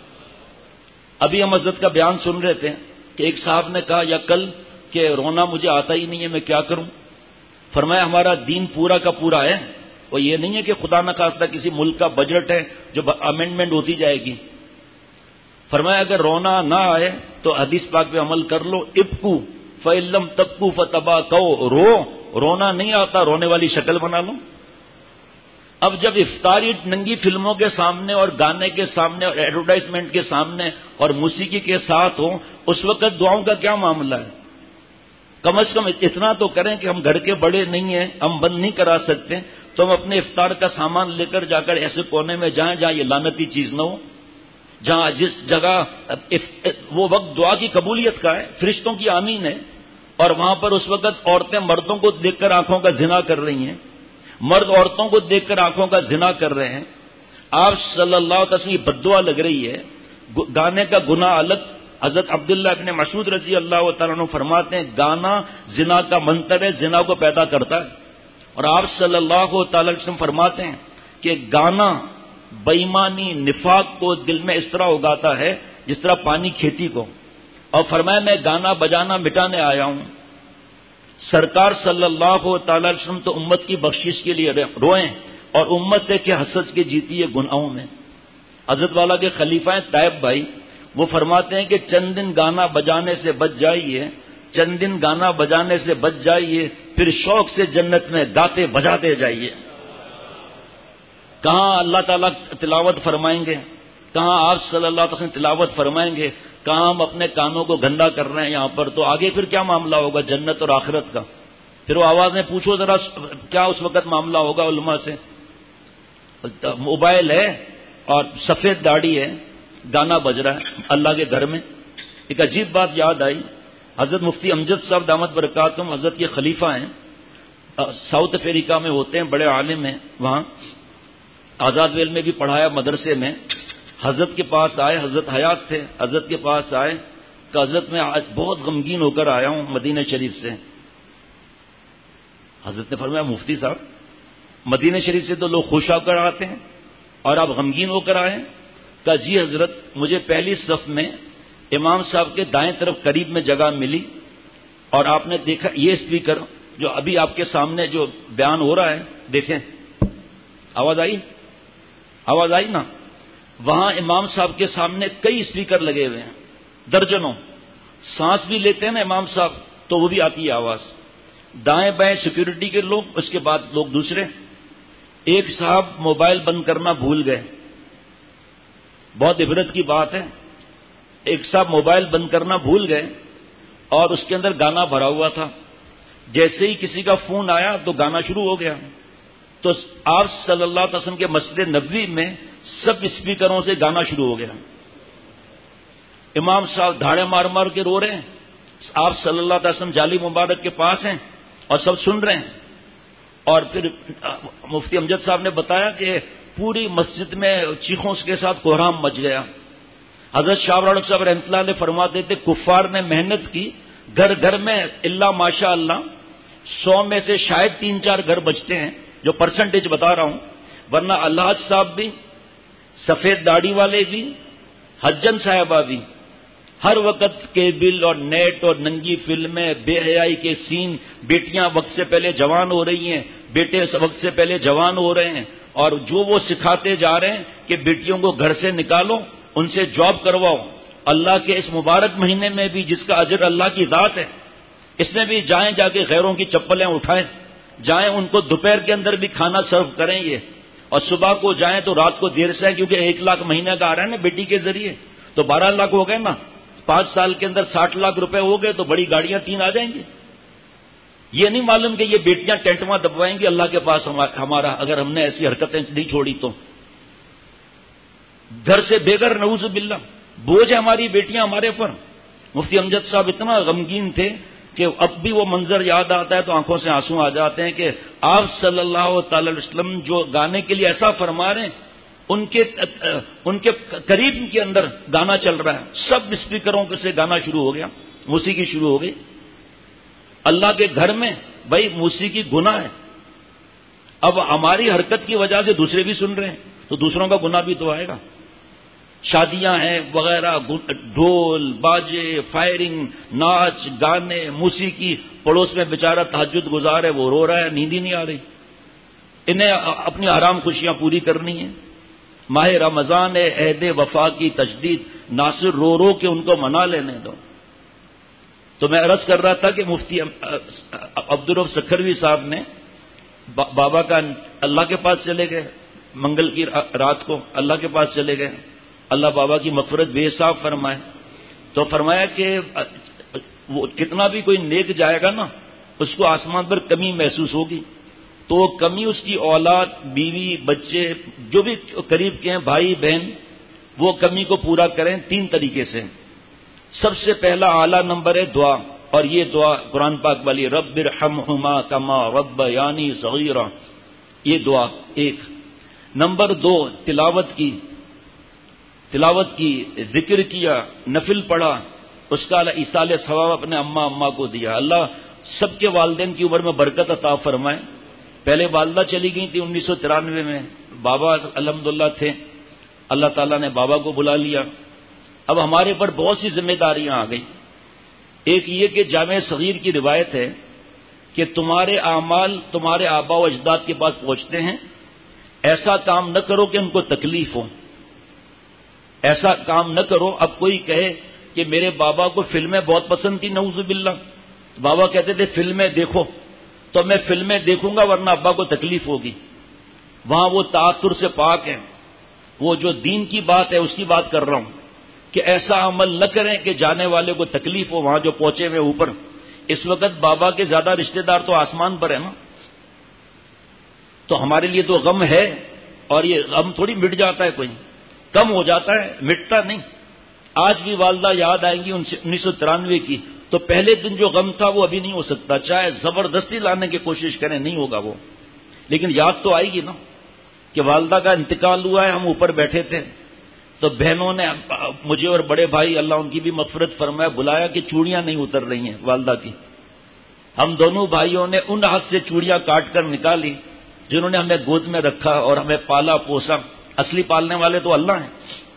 Speaker 3: ابھی ہم حضرت کا بیان سن رہے تھے کہ ایک صاحب نے کہا یا کل کہ رونا مجھے آتا ہی نہیں ہے، میں کیا کروں؟ فرمایا ہمارا دین پورا کا پورا ہے، اور یہ نہیں ہے کہ خدا نہ خواستہ کسی ملک کا بجٹ ہے جو امینڈمنٹ ہوتی جائے گی۔ فرمایا اگر رونا نہ آئے تو حدیث پاک پہ عمل کر لو، ابکو فَإِلَّمْ تَبْكُوا فَتَبَاكَوْا، رونا نہیں آتا رونے والی شکل بنا لو۔ اب جب افطاری ننگی فلموں کے سامنے اور گانے کے سامنے اور ایڈورٹائزمنٹ کے سامنے اور موسیقی کے ساتھ ہو، اس وقت دعاؤں کا کیا معاملہ ہے؟ کم از کم اتنا تو کریں کہ ہم گھر کے بڑے نہیں ہیں، ہم بند نہیں کرا سکتے، تو ہم اپنے افطار کا سامان لے کر جا کر ایسے کونے میں جائیں جہاں یہ لعنتی چیز نہ ہو، جہاں جس جگہ وہ وقت دعا کی قبولیت کا ہے، فرشتوں کی آمین ہے، اور وہاں پر اس وقت عورتیں مردوں کو دیکھ کر آنکھوں کا زنا کر رہی ہیں، مرد عورتوں کو دیکھ کر آنکھوں کا زنا کر رہے ہیں۔ آپ صلی اللہ علیہ وسلم کی بددعا لگ رہی ہے، گانے کا گناہ الگ۔ حضرت عبداللہ ابن مسعود رضی اللہ تعالیٰ عنہ فرماتے ہیں گانا زنا کا منتر ہے، زنا کو پیدا کرتا ہے، اور آپ صلی اللہ تعالی وسلم فرماتے ہیں کہ گانا بےایمانی نفاق کو دل میں اس طرح اگاتا ہے جس طرح پانی کھیتی کو، اور فرمایا میں گانا بجانا مٹانے آیا ہوں۔ سرکار صلی اللہ تعالی وسلم تو امت کی بخشش کے لیے روئیں، اور امت ہے کہ حسد کے جیتی ہے گناہوں میں۔ حضرت والا کے خلیفہ ہیں طیب بھائی، وہ فرماتے ہیں کہ چند دن گانا بجانے سے بچ جائیے، چند دن گانا بجانے سے بچ جائیے، پھر شوق سے جنت میں گاتے بجاتے جائیے۔ کہاں اللہ تعالیٰ تلاوت فرمائیں گے، کہاں آپ صلی اللہ علیہ وسلم تلاوت فرمائیں گے، کہاں ہم اپنے کانوں کو گندا کر رہے ہیں یہاں پر، تو آگے پھر کیا معاملہ ہوگا جنت اور آخرت کا؟ پھر وہ آوازیں پوچھو ذرا کیا اس وقت معاملہ ہوگا علماء سے۔ موبائل ہے اور سفید داڑھی ہے، گانا بج رہا ہے اللہ کے گھر میں۔ ایک عجیب بات یاد آئی، حضرت مفتی امجد صاحب دامت برکاتہم حضرت کے خلیفہ ہیں، ساؤتھ افریقہ میں ہوتے ہیں، بڑے عالم ہیں، وہاں آزاد ویل میں بھی پڑھایا مدرسے میں۔ حضرت کے پاس آئے، حضرت حیات تھے، حضرت کے پاس آئے کہ حضرت میں آج بہت غمگین ہو کر آیا ہوں مدینہ شریف سے۔ حضرت نے فرمایا مفتی صاحب مدینہ شریف سے تو لوگ خوش ہو کر آتے ہیں اور آپ غمگین ہو کر آئے؟ کہا جی حضرت مجھے پہلی صف میں امام صاحب کے دائیں طرف قریب میں جگہ ملی، اور آپ نے دیکھا یہ اسپیکر جو ابھی آپ کے سامنے جو بیان ہو رہا ہے، دیکھیں آواز آئی نا، وہاں امام صاحب کے سامنے کئی اسپیکر لگے ہوئے ہیں، درجنوں، سانس بھی لیتے ہیں نا امام صاحب تو وہ بھی آتی ہے آواز، دائیں بائیں سیکورٹی کے لوگ، اس کے بعد لوگ دوسرے۔ ایک صاحب موبائل بند کرنا بھول گئے، بہت عبرت کی بات ہے، ایک صاحب موبائل بند کرنا بھول گئے اور اس کے اندر گانا بھرا ہوا تھا، جیسے ہی کسی کا فون آیا تو گانا شروع ہو گیا، تو آپ صلی اللہ علیہ وسلم کے مسجد نبوی میں سب اسپیکروں سے گانا شروع ہو گیا۔ امام صاحب دھاڑے مار مار کے رو رہے ہیں، آپ صلی اللہ علیہ وسلم جالی مبارک کے پاس ہیں اور سب سن رہے ہیں۔ اور پھر مفتی امجد صاحب نے بتایا کہ پوری مسجد میں چیخوں کے ساتھ کوہرام مچ گیا۔ حضرت شاہ رونق صاحب رحمۃ اللہ علیہ فرماتے تھے کفار نے محنت کی، گھر گھر میں اللہ ماشاء اللہ 100 میں سے شاید 3-4 گھر بچتے ہیں، جو پرسنٹیج بتا رہا ہوں، ورنہ اللہ صاحب بھی، سفید داڑھی والے بھی، حجن صاحبہ بھی، ہر وقت کیبل اور نیٹ اور ننگی فلمیں، بے حیائی کے سین، بیٹیاں وقت سے پہلے جوان ہو رہی ہیں، بیٹے وقت سے پہلے جوان ہو رہے ہیں، اور جو وہ سکھاتے جا رہے ہیں کہ بیٹیوں کو گھر سے نکالو، ان سے جاب کرواؤ۔ اللہ کے اس مبارک مہینے میں بھی جس کا اجر اللہ کی ذات ہے، اس میں بھی جائیں جا کے غیروں کی چپلیں اٹھائیں، جائیں ان کو دوپہر کے اندر بھی کھانا سرو کریں یہ، اور صبح کو جائیں تو رات کو دیر سے، کیونکہ 1 لاکھ مہینے کا آ رہا ہے نا بیٹی کے ذریعے، تو 12 لاکھ ہو گئے نا، 5 سال کے اندر 60 لاکھ روپے ہو گئے تو بڑی گاڑیاں 3 آ جائیں گی۔ یہ نہیں معلوم کہ یہ بیٹیاں ٹینٹواں دبوائیں گی اللہ کے پاس ہمارا، اگر ہم نے ایسی حرکتیں نہیں چھوڑی تو۔ گھر سے بے گھر نعوذ باللہ، بوجھ ہے ہماری بیٹیاں ہمارے پر۔ مفتی امجد صاحب اتنا غمگین تھے کہ اب بھی وہ منظر یاد آتا ہے تو آنکھوں سے آنسو آ جاتے ہیں کہ آپ صلی اللہ تعالی علیہ وسلم جو گانے کے لیے ایسا فرما رہے ہیں، ان کے قریب کے اندر گانا چل رہا ہے، سب اسپیکروں سے گانا شروع ہو گیا، موسیقی شروع ہو گئی۔ اللہ کے گھر میں بھائی موسیقی گناہ ہے، اب ہماری حرکت کی وجہ سے دوسرے بھی سن رہے ہیں تو دوسروں کا گناہ بھی تو آئے گا۔ شادیاں ہیں وغیرہ، ڈھول باجے، فائرنگ، ناچ گانے، موسیقی، پڑوس میں بیچارہ تہجد گزار ہے، وہ رو رہا ہے، نیند ہی نہیں آ رہی، انہیں اپنی حرام خوشیاں پوری کرنی ہیں۔ ماہ رمضان ہے، عہد وفا کی تجدید، ناصر رو رو کے ان کو منا لینے دو۔ تو میں عرض کر رہا تھا کہ مفتی عبدالرؤف سکھروی صاحب نے بابا کا اللہ کے پاس چلے گئے، منگل کی رات کو اللہ کے پاس چلے گئے، اللہ بابا کی مغفرت بے حساب فرمائے، تو فرمایا کہ وہ کتنا بھی کوئی نیک جائے گا نا، اس کو آسمان پر کمی محسوس ہوگی، تو وہ کمی اس کی اولاد، بیوی، بچے جو بھی قریب کے ہیں، بھائی بہن، وہ کمی کو پورا کریں 3 طریقے سے۔ سب سے پہلا اعلیٰ نمبر ہے دعا، اور یہ دعا قرآن پاک والی رب ارحمہما کما ربیانی صغیرا، یہ دعا 1۔ نمبر 2 تلاوت کی، ذکر کیا، نفل پڑھا، اس کا ایصال ثواب اپنے اماں کو دیا۔ اللہ سب کے والدین کی عمر میں برکت عطا فرمائے۔ پہلے والدہ چلی گئی تھی 1993 میں، بابا الحمدللہ تھے، اللہ تعالیٰ نے بابا کو بلا لیا۔ اب ہمارے پر بہت سی ذمہ داریاں آ گئی۔ ایک یہ کہ جامع صغیر کی روایت ہے کہ تمہارے اعمال تمہارے آبا و اجداد کے پاس پہنچتے ہیں، ایسا کام نہ کرو کہ ان کو تکلیف ہو، ایسا کام نہ کرو۔ اب کوئی کہے کہ میرے بابا کو فلمیں بہت پسند تھی، نعوذ باللہ، بابا کہتے تھے فلمیں دیکھو، تو میں فلمیں دیکھوں گا ورنہ ابا کو تکلیف ہوگی۔ وہاں وہ تاثر سے پاک ہیں، وہ جو دین کی بات ہے اس کی بات کر رہا ہوں کہ ایسا عمل نہ کریں کہ جانے والے کو تکلیف ہو، وہاں جو پہنچے ہوئے اوپر. اس وقت بابا کے زیادہ رشتہ دار تو آسمان پر ہے نا، تو ہمارے لیے تو غم ہے، اور یہ غم تھوڑی مٹ جاتا ہے، کوئی کم ہو جاتا ہے، مٹتا نہیں. آج بھی والدہ یاد آئیں گی 1993 کی، تو پہلے دن جو غم تھا وہ ابھی نہیں ہو سکتا، چاہے زبردستی لانے کی کوشش کریں نہیں ہوگا وہ، لیکن یاد تو آئے گی نا کہ والدہ کا انتقال ہوا ہے، ہم اوپر بیٹھے تھے تو بہنوں نے مجھے اور بڑے بھائی اللہ ان کی بھی مغفرت فرمائے بلایا کہ چوڑیاں نہیں اتر رہی ہیں والدہ کی. ہم دونوں بھائیوں نے ان ہاتھ سے چوڑیاں کاٹ کر نکالی جنہوں نے ہمیں گود میں رکھا اور ہمیں پالا پوسا. اصلی پالنے والے تو اللہ ہیں.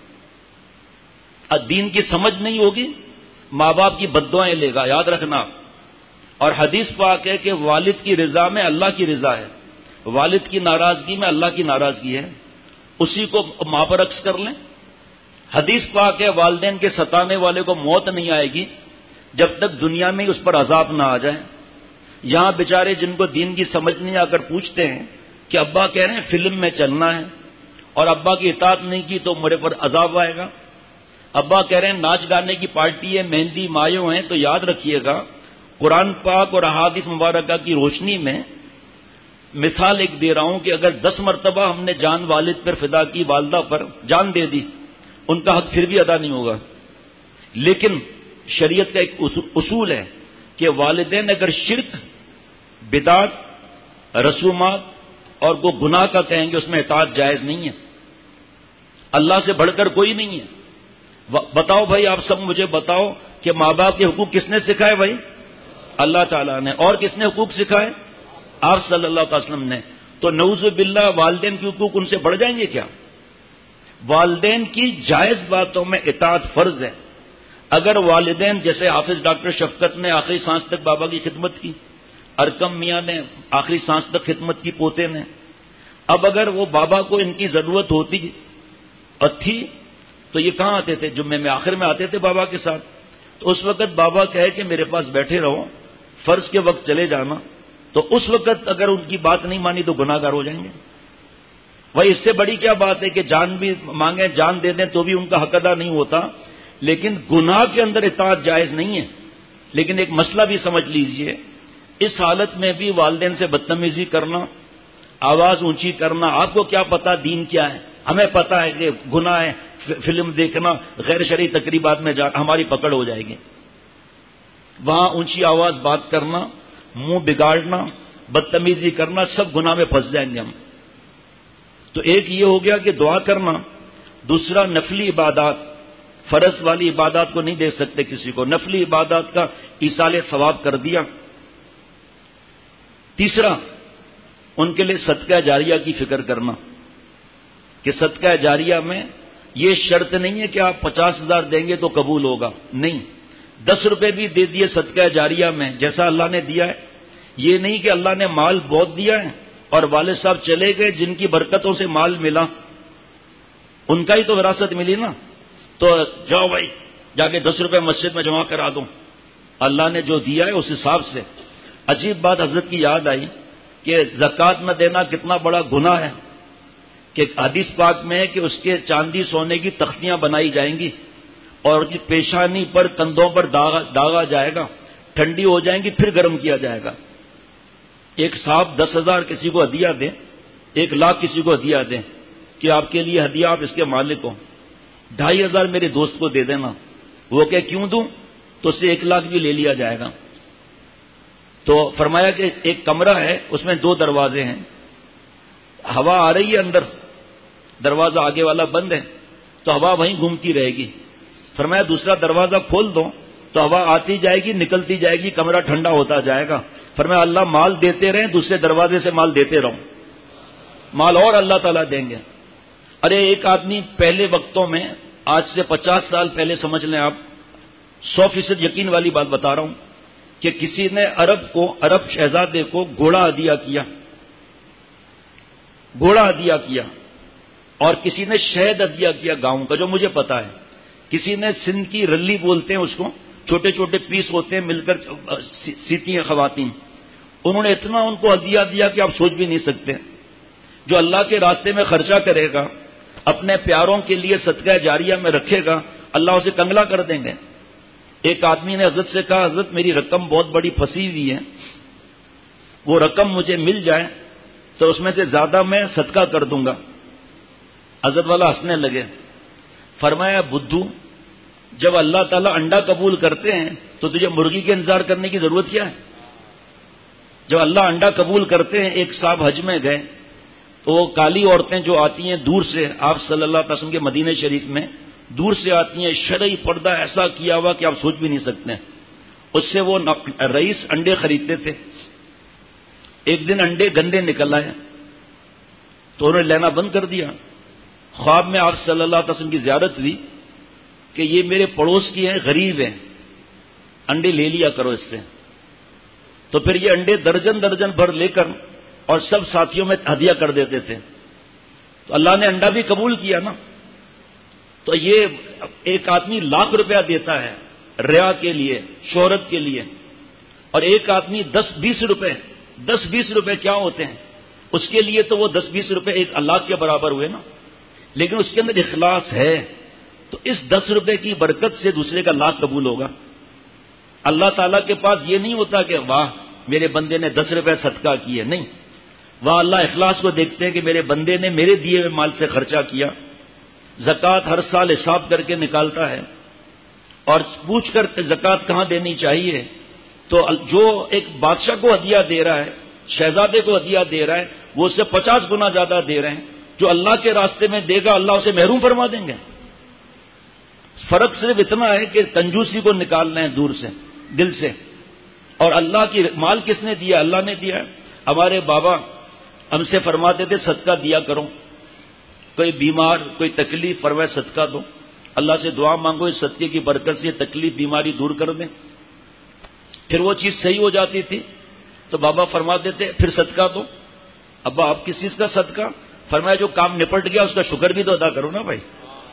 Speaker 3: دین کی سمجھ نہیں ہوگی ماں باپ کی بددعائیں لے گا، یاد رکھنا. اور حدیث پاک ہے کہ والد کی رضا میں اللہ کی رضا ہے، والد کی ناراضگی میں اللہ کی ناراضگی ہے. اسی کو ماں پر عکس کر لیں. حدیث پاک ہے والدین کے ستانے والے کو موت نہیں آئے گی جب تک دنیا میں اس پر عذاب نہ آ جائے. یہاں بیچارے جن کو دین کی سمجھ نہیں آ کر پوچھتے ہیں کہ ابا کہہ رہے ہیں فلم میں چلنا ہے اور ابا کی اطاعت نہیں کی تو میرے پر عذاب آئے گا. ابا کہہ رہے ہیں ناچ گانے کی پارٹی ہے، مہندی مایوں ہیں، تو یاد رکھیے گا قرآن پاک اور احادیث مبارکہ کی روشنی میں مثال ایک دے رہا ہوں کہ اگر 10 مرتبہ ہم نے جان والد پر فدا کی، والدہ پر جان دے دی، ان کا حق پھر بھی ادا نہیں ہوگا. لیکن شریعت کا ایک اصول ہے کہ والدین اگر شرک، بدعت، رسومات اور وہ گناہ کا کہیں گے اس میں اطاعت جائز نہیں ہے. اللہ سے بڑھ کر کوئی نہیں ہے. بتاؤ بھائی، آپ سب مجھے بتاؤ کہ ماں باپ کے حقوق کس نے سکھائے بھائی؟ اللہ تعالیٰ نے. اور کس نے حقوق سکھائے؟ آپ صلی اللہ علیہ وسلم نے. تو نعوذ باللہ والدین کے حقوق ان سے بڑھ جائیں گے کیا؟ والدین کی جائز باتوں میں اطاعت فرض ہے. اگر والدین جیسے حافظ ڈاکٹر شفقت نے آخری سانس تک بابا کی خدمت کی، ارکم میاں نے آخری سانس تک خدمت کی، پوتے نے، اب اگر وہ بابا کو ان کی ضرورت ہوتی اور تھی تو یہ کہاں آتے تھے؟ جمعے میں آخر میں آتے تھے بابا کے ساتھ. تو اس وقت بابا کہے کہ میرے پاس بیٹھے رہو، فرض کے وقت چلے جانا، تو اس وقت اگر ان کی بات نہیں مانی تو گناہ گار ہو جائیں گے. بھائی اس سے بڑی کیا بات ہے کہ جان بھی مانگیں، جان دے دیں تو بھی ان کا حق ادا نہیں ہوتا. لیکن گناہ کے اندر اطاعت جائز نہیں ہے. لیکن ایک مسئلہ بھی سمجھ لیجئے، اس حالت میں بھی والدین سے بدتمیزی کرنا، آواز اونچی کرنا، آپ کو کیا پتا دین کیا ہے؟ ہمیں پتا ہے کہ گناہ ہے، فلم دیکھنا، غیر شرعی تقریبات میں جا ہماری پکڑ ہو جائے گی. وہاں اونچی آواز بات کرنا، منہ بگاڑنا، بدتمیزی کرنا، سب گناہ میں پھنس جائیں گے ہم. تو ایک یہ ہو گیا کہ دعا کرنا. دوسرا نفلی عبادات، فرض والی عبادات کو نہیں دے سکتے کسی کو، نفلی عبادات کا ایصال ثواب کر دیا. تیسرا ان کے لیے صدقہ جاریہ کی فکر کرنا کہ صدقہ جاریہ میں یہ شرط نہیں ہے کہ آپ 50,000 دیں گے تو قبول ہوگا، نہیں، 10 روپے بھی دے دیے صدقہ جاریہ میں جیسا اللہ نے دیا ہے. یہ نہیں کہ اللہ نے مال بہت دیا ہے اور والد صاحب چلے گئے، جن کی برکتوں سے مال ملا ان کا ہی تو وراثت ملی نا، تو جاؤ بھائی جا کے 10 روپے مسجد میں جمع کرا دو. اللہ نے جو دیا ہے اس حساب سے. عجیب بات حضرت کی یاد آئی کہ زکوٰۃ نہ دینا کتنا بڑا گناہ ہے، کہ حدیث پاک میں ہے کہ اس کے چاندی سونے کی تختیاں بنائی جائیں گی اور اس کی پیشانی پر، کندھوں پر داغا جائے گا، ٹھنڈی ہو جائیں گی، پھر گرم کیا جائے گا. ایک صاحب 10,000 کسی کو ہدیہ دیں، 1,00,000 کسی کو ہدیہ دیں کہ آپ کے لیے ہدیہ، آپ اس کے مالک ہو، 2,500 میرے دوست کو دے دینا. وہ کہ کیوں دوں؟ تو اس سے 1,00,000 بھی لے لیا جائے گا. تو فرمایا کہ ایک کمرہ ہے، اس میں 2 دروازے ہیں، ہوا آ رہی ہے اندر، دروازہ آگے والا بند ہے تو ہوا وہیں گھومتی رہے گی. فرمایا دوسرا دروازہ کھول دو تو ہوا آتی جائے گی، نکلتی جائے گی، کمرہ ٹھنڈا ہوتا جائے گا. فرمایا اللہ مال دیتے رہیں، دوسرے دروازے سے مال دیتے رہو، مال اور اللہ تعالیٰ دیں گے. ارے ایک آدمی پہلے وقتوں میں، آج سے 50 سال پہلے سمجھ لیں آپ، 100% یقین والی بات بتا رہا ہوں، کہ کسی نے عرب شہزادے کو گھوڑا ہدیہ کیا، گھوڑا ہدیہ کیا، اور کسی نے شہد ہدیہ کیا گاؤں کا، جو مجھے پتا ہے. کسی نے سندھ کی رلی بولتے ہیں اس کو، چھوٹے چھوٹے پیس ہوتے ہیں، مل کر سیتی ہیں خواتین. انہوں نے اتنا ان کو ہدیہ دیا کہ آپ سوچ بھی نہیں سکتے. جو اللہ کے راستے میں خرچہ کرے گا اپنے پیاروں کے لیے صدقہ جاریہ میں رکھے گا، اللہ اسے کنگلا کر دیں گے۔ ایک آدمی نے حضرت سے کہا، حضرت میری رقم بہت بڑی پھنسی ہوئی ہے، وہ رقم مجھے مل جائے تو اس میں سے زیادہ میں صدقہ کر دوں گا۔ حضرت والا ہنسنے لگے، فرمایا بدھو، جب اللہ تعالیٰ انڈا قبول کرتے ہیں تو تجھے مرغی کے انتظار کرنے کی ضرورت کیا ہے؟ جب اللہ انڈا قبول کرتے ہیں، ایک صاحب حج میں گئے تو وہ کالی عورتیں جو آتی ہیں دور سے، آپ صلی اللہ علیہ وسلم کے مدینہ شریف میں دور سے آتی ہیں، شرعی پردہ ایسا کیا ہوا کہ آپ سوچ بھی نہیں سکتے، اس سے وہ رئیس انڈے خریدتے تھے۔ ایک دن انڈے گندے نکل آئے تو انہوں نے لینا بند کر دیا۔ خواب میں آپ صلی اللہ علیہ وسلم کی زیارت ہوئی کہ یہ میرے پڑوس کی ہیں، غریب ہیں، انڈے لے لیا کرو اس سے۔ تو پھر یہ انڈے درجن درجن بھر لے کر اور سب ساتھیوں میں ہدیہ کر دیتے تھے۔ تو اللہ نے انڈا بھی قبول کیا نا۔ تو یہ ایک آدمی لاکھ روپیہ دیتا ہے ریا کے لیے، شہرت کے لیے، اور ایک آدمی 10-20 روپے کیا ہوتے ہیں اس کے لیے، تو وہ 10-20 روپے ایک اللہ کے برابر ہوئے نا، لیکن اس کے اندر اخلاص ہے تو اس 10 روپے کی برکت سے دوسرے کا لاکھ قبول ہوگا۔ اللہ تعالیٰ کے پاس یہ نہیں ہوتا کہ واہ میرے بندے نے 10 روپے صدقہ کیے، نہیں، وہاں اللہ اخلاص کو دیکھتے ہیں کہ میرے بندے نے میرے دیے ہوئے مال سے خرچہ کیا۔ زکوٰۃ ہر سال حساب کر کے نکالتا ہے اور پوچھ کر زکوٰۃ کہاں دینی چاہیے، تو جو ایک بادشاہ کو ہدیہ دے رہا ہے، شہزادے کو ہدیہ دے رہا ہے، وہ اس سے 50 گنا زیادہ دے رہے ہیں۔ جو اللہ کے راستے میں دے گا اللہ اسے محروم فرما دیں گے۔ فرق صرف اتنا ہے کہ کنجوسی کو نکالنا ہے دور سے، دل سے، اور اللہ کی مال کس نے دیا؟ اللہ نے دیا ہے۔ ہمارے بابا ہم سے فرماتے تھے صدقہ دیا کرو، کوئی بیمار کوئی تکلیف فرمائے صدقہ دو، اللہ سے دعا مانگو اس صدقے کی برکت سے تکلیف بیماری دور کر دیں۔ پھر وہ چیز صحیح ہو جاتی تھی تو بابا فرماتے تھے پھر صدقہ دو۔ ابا آپ کس چیز کا صدقہ؟ فرمایا جو کام نپٹ گیا اس کا شکر بھی تو ادا کرو نا بھائی۔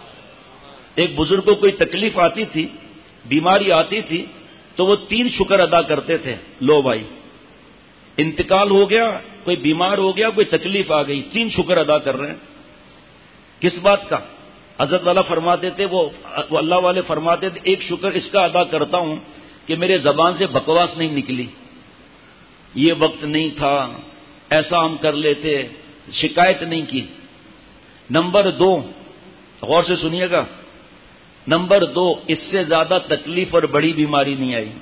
Speaker 3: ایک بزرگ کو کوئی تکلیف آتی تھی، بیماری آتی تھی، تو وہ 3 شکر ادا کرتے تھے۔ لو بھائی، انتقال ہو گیا، کوئی بیمار ہو گیا، کوئی تکلیف آ گئی، 3 شکر ادا کر رہے ہیں۔ کس بات کا؟ حضرت والا فرماتے تھے، وہ اللہ والے فرماتے تھے ایک شکر اس کا ادا کرتا ہوں کہ میرے زبان سے بکواس نہیں نکلی، یہ وقت نہیں تھا، ایسا ہم کر لیتے، شکایت نہیں کی۔ نمبر 2، غور سے سنیے گا، نمبر 2، اس سے زیادہ تکلیف اور بڑی بیماری نہیں آئی۔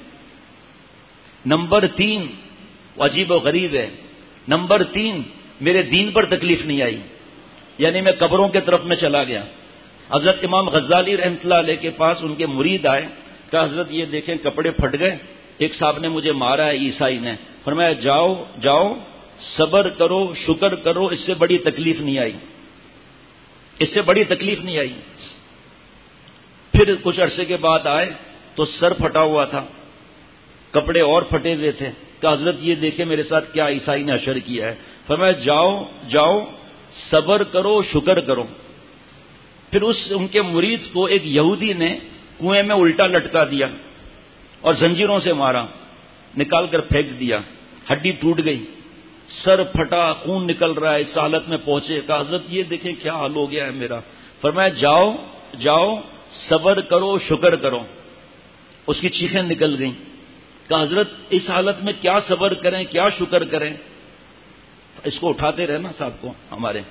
Speaker 3: نمبر 3، عجیب و غریب ہے، نمبر 3، میرے دین پر تکلیف نہیں آئی، یعنی میں قبروں کے طرف میں چلا گیا۔ حضرت امام غزالی رحمۃ اللہ علیہ کے پاس ان کے مرید آئے، کہا حضرت یہ دیکھیں کپڑے پھٹ گئے، ایک صاحب نے مجھے مارا ہے عیسائی نے۔ فرمایا جاؤ جاؤ صبر کرو، شکر کرو، اس سے بڑی تکلیف نہیں آئی، اس سے بڑی تکلیف نہیں آئی۔ پھر کچھ عرصے کے بعد آئے تو سر پھٹا ہوا تھا، کپڑے اور پھٹے ہوئے تھے، کہ حضرت یہ دیکھیں میرے ساتھ کیا عیسائی نے اشر کیا ہے۔ فرمایا جاؤ جاؤ صبر کرو، شکر کرو۔ پھر ان کے مرید کو ایک یہودی نے کنویں میں الٹا لٹکا دیا اور زنجیروں سے مارا، نکال کر پھینک دیا، ہڈی ٹوٹ گئی، سر پھٹا، خون نکل رہا ہے، اس حالت میں پہنچے، کہا حضرت یہ دیکھیں کیا حال ہو گیا ہے میرا۔ فرمایا جاؤ جاؤ صبر کرو، شکر کرو۔ اس کی چیخیں نکل گئیں، کہا حضرت اس حالت میں کیا صبر کریں، کیا شکر کریں؟ اس کو اٹھاتے رہے نا صاحب کو ہمارے،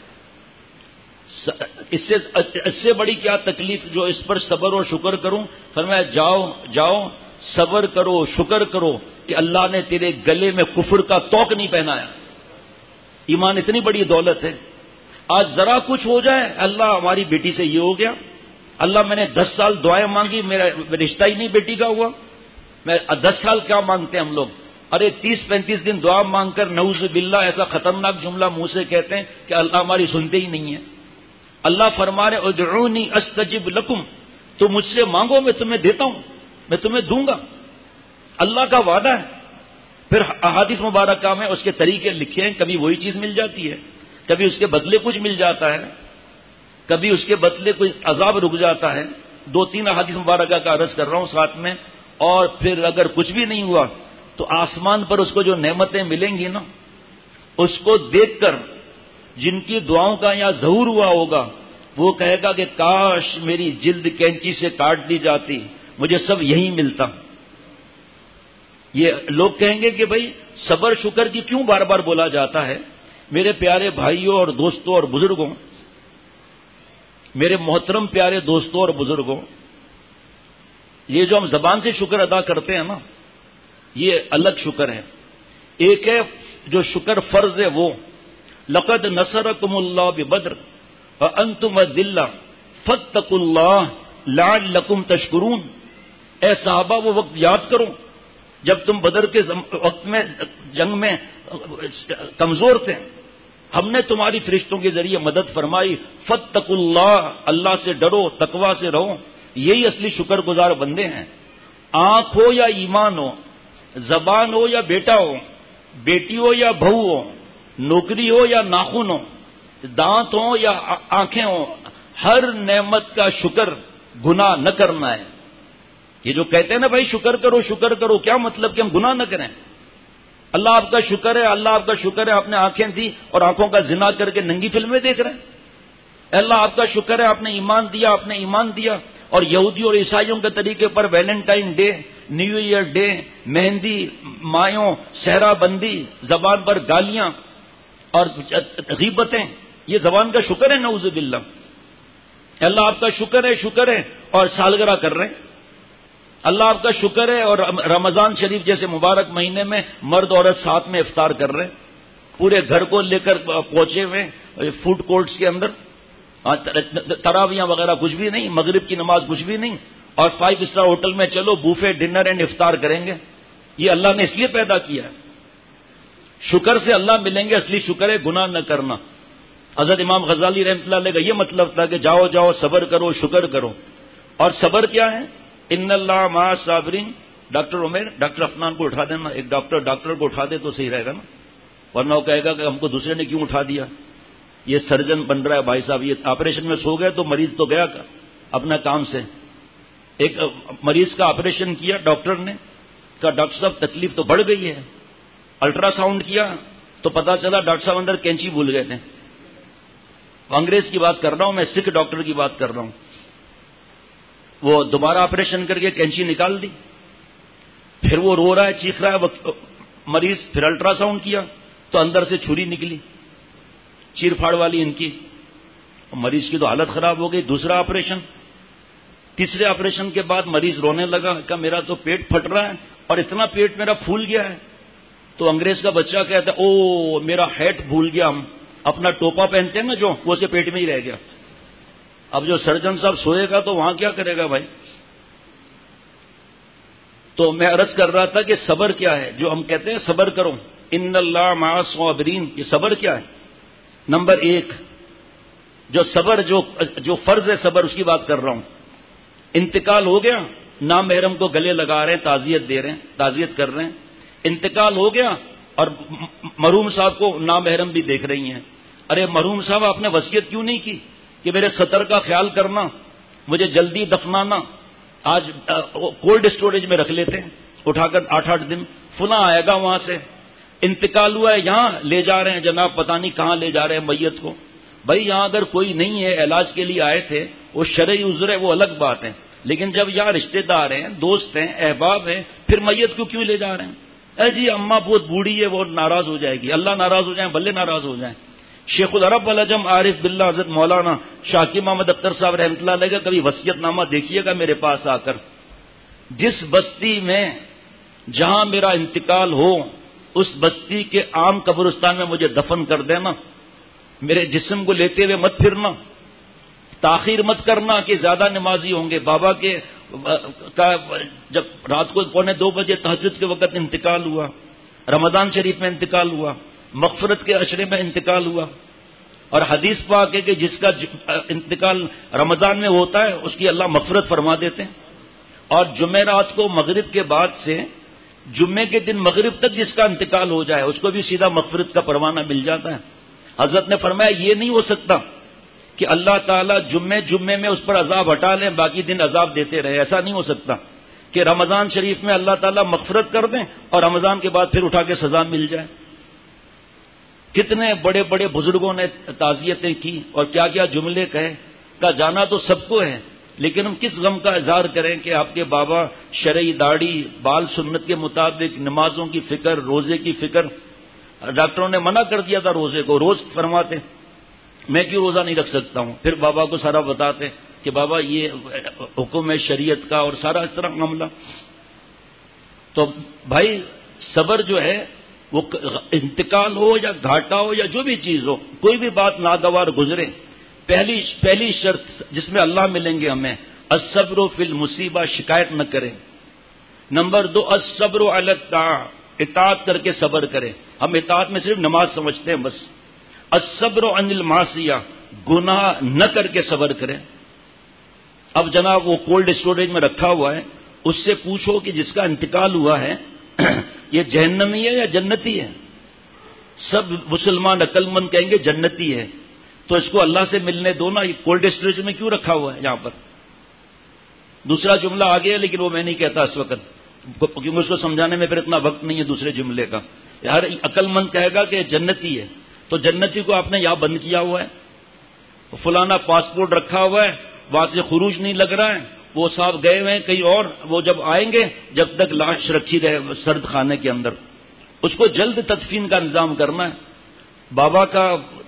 Speaker 3: اس سے بڑی کیا تکلیف جو اس پر صبر اور شکر کروں؟ فرمایا جاؤ جاؤ صبر کرو، شکر کرو کہ اللہ نے تیرے گلے میں کفر کا توق نہیں پہنایا۔ ایمان اتنی بڑی دولت ہے۔ آج ذرا کچھ ہو جائے، اللہ ہماری بیٹی سے یہ ہو گیا، اللہ میں نے 10 سال دعائیں مانگی، میرا رشتہ ہی نہیں بیٹی کا ہوا، میں 10 سال کیا مانگتے ہیں ہم لوگ؟ ارے 30-35 دن دعا مانگ کر نعوذ باللہ ایسا خطرناک جملہ منہ سے کہتے ہیں کہ اللہ ہماری سنتے ہی نہیں ہے۔ اللہ فرما رہے ادعونی استجب لکم، تم مجھ سے مانگو میں تمہیں دیتا ہوں، میں تمہیں دوں گا، اللہ کا وعدہ ہے۔ پھر احادیث مبارکہ میں اس کے طریقے لکھے ہیں، کبھی وہی چیز مل جاتی ہے، کبھی اس کے بدلے کچھ مل جاتا ہے، کبھی اس کے بدلے کوئی عذاب رک جاتا ہے۔ 2-3 احادیث مبارکہ کا عرض کر رہا ہوں ساتھ میں۔ اور پھر اگر کچھ بھی نہیں ہوا تو آسمان پر اس کو جو نعمتیں ملیں گی نا، اس کو دیکھ کر جن کی دعاؤں کا یہاں ظہور ہوا ہوگا وہ کہے گا کہ کاش میری جلد کینچی سے کاٹ دی جاتی، مجھے سب یہی ملتا۔ یہ لوگ کہیں گے کہ بھائی صبر شکر کی کیوں بار بار بولا جاتا ہے؟ میرے پیارے بھائیوں اور دوستوں اور بزرگوں، میرے محترم پیارے دوستوں اور بزرگوں، یہ جو ہم زبان سے شکر ادا کرتے ہیں نا، یہ الگ شکر ہے۔ ایک ہے جو شکر فرض ہے، وہ لقد نصرکم اللہ ببدر وانتم اذلہ فاتقوا اللہ لعلکم تشکرون۔ اے صحابہ، وہ وقت یاد کرو جب تم بدر کے وقت میں جنگ میں کمزور تھے، ہم نے تمہاری فرشتوں کے ذریعے مدد فرمائی۔ فاتقوا اللہ، اللہ سے ڈرو، تقوی سے رہو۔ یہی اصلی شکر گزار بندے ہیں۔ آنکھ ہو یا ایمان ہو، زبان ہو یا بیٹا ہو، بیٹی ہو یا بہو ہو، نوکری ہو یا ناخن ہو، دانت ہو یا آنکھیں ہو، ہر نعمت کا شکر گناہ نہ کرنا ہے۔ یہ جو کہتے ہیں نا بھائی شکر کرو شکر کرو، کیا مطلب کہ ہم گناہ نہ کریں؟ اللہ آپ کا شکر ہے، اللہ آپ کا شکر ہے آپ نے آنکھیں دی اور آنکھوں کا زنا کر کے ننگی فلمیں دیکھ رہے ہیں۔ اللہ آپ کا شکر ہے آپ نے ایمان دیا، آپ نے ایمان دیا اور یہودی اور عیسائیوں کے طریقے پر Valentine day, new year day, mehndi, مایوں، صحرا بندی، زبان پر گالیاں اور غیبتیں، یہ زبان کا شکر ہے؟ نعوذ باللہ۔ اللہ آپ کا شکر ہے اور سالگرہ کر رہے ہیں۔ اللہ آپ کا شکر ہے اور رمضان شریف جیسے مبارک مہینے میں مرد عورت ساتھ میں افطار کر رہے ہیں، پورے گھر کو لے کر پہنچے ہوئے فوڈ کورٹس کے اندر، تراویاں وغیرہ کچھ بھی نہیں، مغرب کی نماز کچھ بھی نہیں، اور 5 اسٹار ہوٹل میں چلو بوفے ڈنر اینڈ افطار کریں گے۔ یہ اللہ نے اس لیے پیدا کیا ہے۔ شکر سے اللہ ملیں گے، اصلی شکر ہے گناہ نہ کرنا۔ حضرت امام غزالی رحمۃ اللہ علیہ کا یہ مطلب تھا کہ جاؤ جاؤ صبر کرو شکر کرو۔ اور صبر کیا ہے؟ ان اللہ مع الصابرین۔ ڈاکٹر عمر، ڈاکٹر افنان کو اٹھا دینا، ایک ڈاکٹر کو اٹھا دے تو صحیح رہے گا نا، ورنہ وہ کہے گا کہ ہم کو دوسرے نے کیوں اٹھا دیا، یہ سرجن بن رہا ہے بھائی صاحب، یہ آپریشن میں سو گئے تو مریض تو گیا اپنا کام سے۔ ایک مریض کا آپریشن کیا ڈاکٹر نے، کہا ڈاکٹر صاحب تکلیف تو بڑھ گئی ہے۔ الٹرا ساؤنڈ کیا تو پتا چلا ڈاکٹر صاحب اندر کینچی بھول گئے تھے۔ انگریز کی بات کر رہا ہوں میں، سکھ ڈاکٹر کی بات کر رہا ہوں۔ وہ دوبارہ آپریشن کر کے کینچی نکال دی، پھر وہ رو رہا ہے چیخ رہا ہے مریض، پھر الٹرا ساؤنڈ کیا تو اندر سے چھری نکلی چیر پھاڑ والی ان کی، مریض کی تو حالت خراب ہو گئی۔ دوسرا آپریشن، تیسرے آپریشن کے بعد مریض رونے لگا کہ میرا تو پیٹ پھٹ رہا ہے اور اتنا پیٹ میرا پھول گیا ہے۔ تو انگریز کا بچہ کہتا ہے او میرا ہیٹ بھول گیا، ہم اپنا ٹوپا پہنتے ہیں نا جو، وہ اسے پیٹ میں ہی رہ گیا۔ اب جو سرجن صاحب سوئے گا تو وہاں کیا کرے گا بھائی؟ تو میں عرض کر رہا تھا کہ صبر کیا ہے، جو ہم کہتے ہیں صبر کرو، ان اللہ مع الصابرین، یہ صبر کیا ہے؟ نمبر 1 جو صبر جو فرض ہے صبر، اس کی بات کر رہا ہوں۔ انتقال ہو گیا، نامحرم کو گلے لگا رہے ہیں، تعزیت دے رہے ہیں، تعزیت کر رہے ہیں۔ انتقال ہو گیا اور مرحوم صاحب کو نامحرم بھی دیکھ رہی ہیں، ارے مرحوم صاحب آپ نے وصیت کیوں نہیں کی کہ میرے سطر کا خیال کرنا، مجھے جلدی دفنانا، آج کولڈ اسٹوریج میں رکھ لیتے ہیں اٹھا کر 8-8 دن، فلاں آئے گا وہاں سے۔ انتقال ہوا ہے، یہاں لے جا رہے ہیں جناب، پتہ نہیں کہاں لے جا رہے ہیں میت کو۔ بھائی یہاں اگر کوئی نہیں ہے، علاج کے لیے آئے تھے، وہ شرعی عذر ہے، وہ الگ بات ہے، لیکن جب یہاں رشتہ دار ہیں، دوست ہیں، احباب ہیں، پھر میت کو کیوں لے جا رہے ہیں؟ اے جی اماں بہت بوڑھی ہے، وہ ناراض ہو جائے گی، اللہ ناراض ہو جائیں، بلے ناراض ہو جائیں۔ شیخ العرب والعجم عارف باللہ حضرت مولانا شاکر محمد اختر صاحب رحمۃ اللہ علیہ کا کبھی وصیت نامہ دیکھیے گا میرے پاس آ کر، جس بستی میں جہاں میرا انتقال ہو اس بستی کے عام قبرستان میں مجھے دفن کر دینا، میرے جسم کو لیتے ہوئے مت پھرنا، تاخیر مت کرنا کہ زیادہ نمازی ہوں گے۔ بابا کے جب رات کو 1:45 بجے تہجد کے وقت انتقال ہوا، رمضان شریف میں انتقال ہوا، مغفرت کے عشرے میں انتقال ہوا، اور حدیث پاک ہے کہ جس کا انتقال رمضان میں ہوتا ہے اس کی اللہ مغفرت فرما دیتے ہیں، اور جمعرات کو مغرب کے بعد سے جمعے کے دن مغرب تک جس کا انتقال ہو جائے اس کو بھی سیدھا مغفرت کا پروانہ مل جاتا ہے۔ حضرت نے فرمایا یہ نہیں ہو سکتا کہ اللہ تعالیٰ جمعے میں اس پر عذاب ہٹا لیں، باقی دن عذاب دیتے رہے، ایسا نہیں ہو سکتا کہ رمضان شریف میں اللہ تعالیٰ مغفرت کر دیں اور رمضان کے بعد پھر اٹھا کے سزا مل جائے۔ کتنے بڑے بڑے بزرگوں نے تعزیتیں کی اور کیا کیا جملے کہے، کا جانا تو سب کو ہے، لیکن ہم کس غم کا اظہار کریں کہ آپ کے بابا شرعی داڑھی بال سنت کے مطابق، نمازوں کی فکر، روزے کی فکر. ڈاکٹروں نے منع کر دیا تھا روزے کو، روز فرماتے میں کیوں روزہ نہیں رکھ سکتا ہوں، پھر بابا کو سارا بتاتے کہ بابا یہ حکم ہے شریعت کا، اور سارا اس طرح معاملہ. تو بھائی صبر جو ہے وہ انتقال ہو یا گھاٹا ہو یا جو بھی چیز ہو، کوئی بھی بات ناگوار گزرے، پہلی شرط جس میں اللہ ملیں گے ہمیں، الصبر فی المصیبہ، شکایت نہ کریں. نمبر 2 الصبر علی الطاعہ، اطاعت کر کے صبر کریں. ہم اطاعت میں صرف نماز سمجھتے ہیں بس. الصبر عن المعصیہ، گناہ نہ کر کے صبر کریں. اب جناب وہ کولڈ اسٹوریج میں رکھا ہوا ہے، اس سے پوچھو کہ جس کا انتقال ہوا ہے یہ جہنمی ہے یا جنتی ہے؟ سب مسلمان عقل مند کہیں گے جنتی ہے. تو اس کو اللہ سے ملنے دو نا، یہ کولڈ اسٹوریج میں کیوں رکھا ہوا ہے یہاں پر؟ دوسرا جملہ آ گیا لیکن وہ میں نہیں کہتا اس وقت، کیونکہ اس کو سمجھانے میں پھر اتنا وقت نہیں ہے دوسرے جملے کا. ہر عقل مند کہے گا کہ جنتی ہے. تو جنتی کو آپ نے یہاں بند کیا ہوا ہے، فلانا پاسپورٹ رکھا ہوا ہے، وہاں سے خروج نہیں لگ رہا ہے، وہ صاحب گئے ہوئے ہیں کہیں اور، وہ جب آئیں گے جب تک لاش رکھی رہے سرد خانے کے اندر، اس کو جلد تدفین کا انتظام کرنا ہے. بابا کا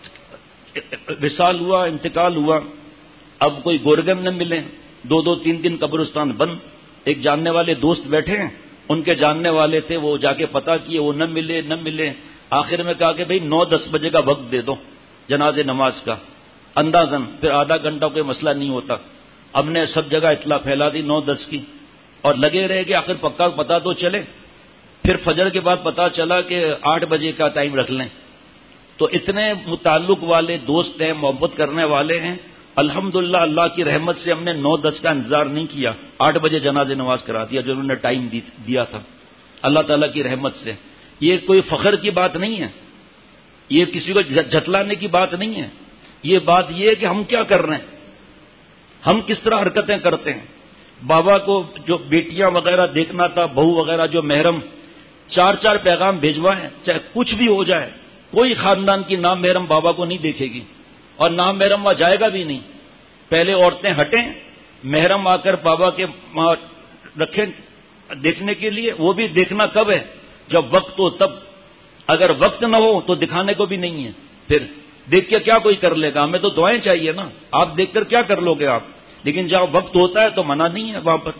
Speaker 3: وصال ہوا، انتقال ہوا، اب کوئی گورگن نہ ملے، 2 3 دن قبرستان بند. ایک جاننے والے دوست بیٹھے ہیں، ان کے جاننے والے تھے، وہ جا کے پتہ کیے، وہ نہ ملے. آخر میں کہا کہ بھئی 9-10 بجے کا وقت دے دو جنازے نماز کا اندازن، پھر آدھا گھنٹہ کوئی مسئلہ نہیں ہوتا. ہم نے سب جگہ اطلاع پھیلا دی 9-10 کی، اور لگے رہے کہ آخر پکا پتہ تو چلے. پھر فجر کے بعد پتہ چلا کہ 8 بجے کا ٹائم رکھ لیں. تو اتنے متعلق والے دوست ہیں، محبت کرنے والے ہیں. الحمدللہ اللہ کی رحمت سے ہم نے 9-10 کا انتظار نہیں کیا، 8 بجے جنازے نماز کرا دیا جو انہوں نے ٹائم دیا تھا، اللہ تعالیٰ کی رحمت سے. یہ کوئی فخر کی بات نہیں ہے، یہ کسی کو جھٹلانے کی بات نہیں ہے. یہ بات یہ ہے کہ ہم کیا کر رہے ہیں، ہم کس طرح حرکتیں کرتے ہیں. بابا کو جو بیٹیاں وغیرہ دیکھنا تھا، بہو وغیرہ جو محرم، 4 پیغام بھیجوائیں، چاہے کچھ بھی ہو جائے. کوئی خاندان کی نام محرم بابا کو نہیں دیکھے گی، اور نام محرم وہاں جائے گا بھی نہیں. پہلے عورتیں ہٹیں، محرم آ کر بابا کے رکھیں دیکھنے کے لیے. وہ بھی دیکھنا کب ہے؟ جب وقت ہو تب. اگر وقت نہ ہو تو دکھانے کو بھی نہیں ہے. پھر دیکھ کے کیا کوئی کر لے گا؟ ہمیں تو دعائیں چاہیے نا. آپ دیکھ کر کیا کر لو گے آپ؟ لیکن جہاں وقت ہوتا ہے تو منع نہیں ہے وہاں پر.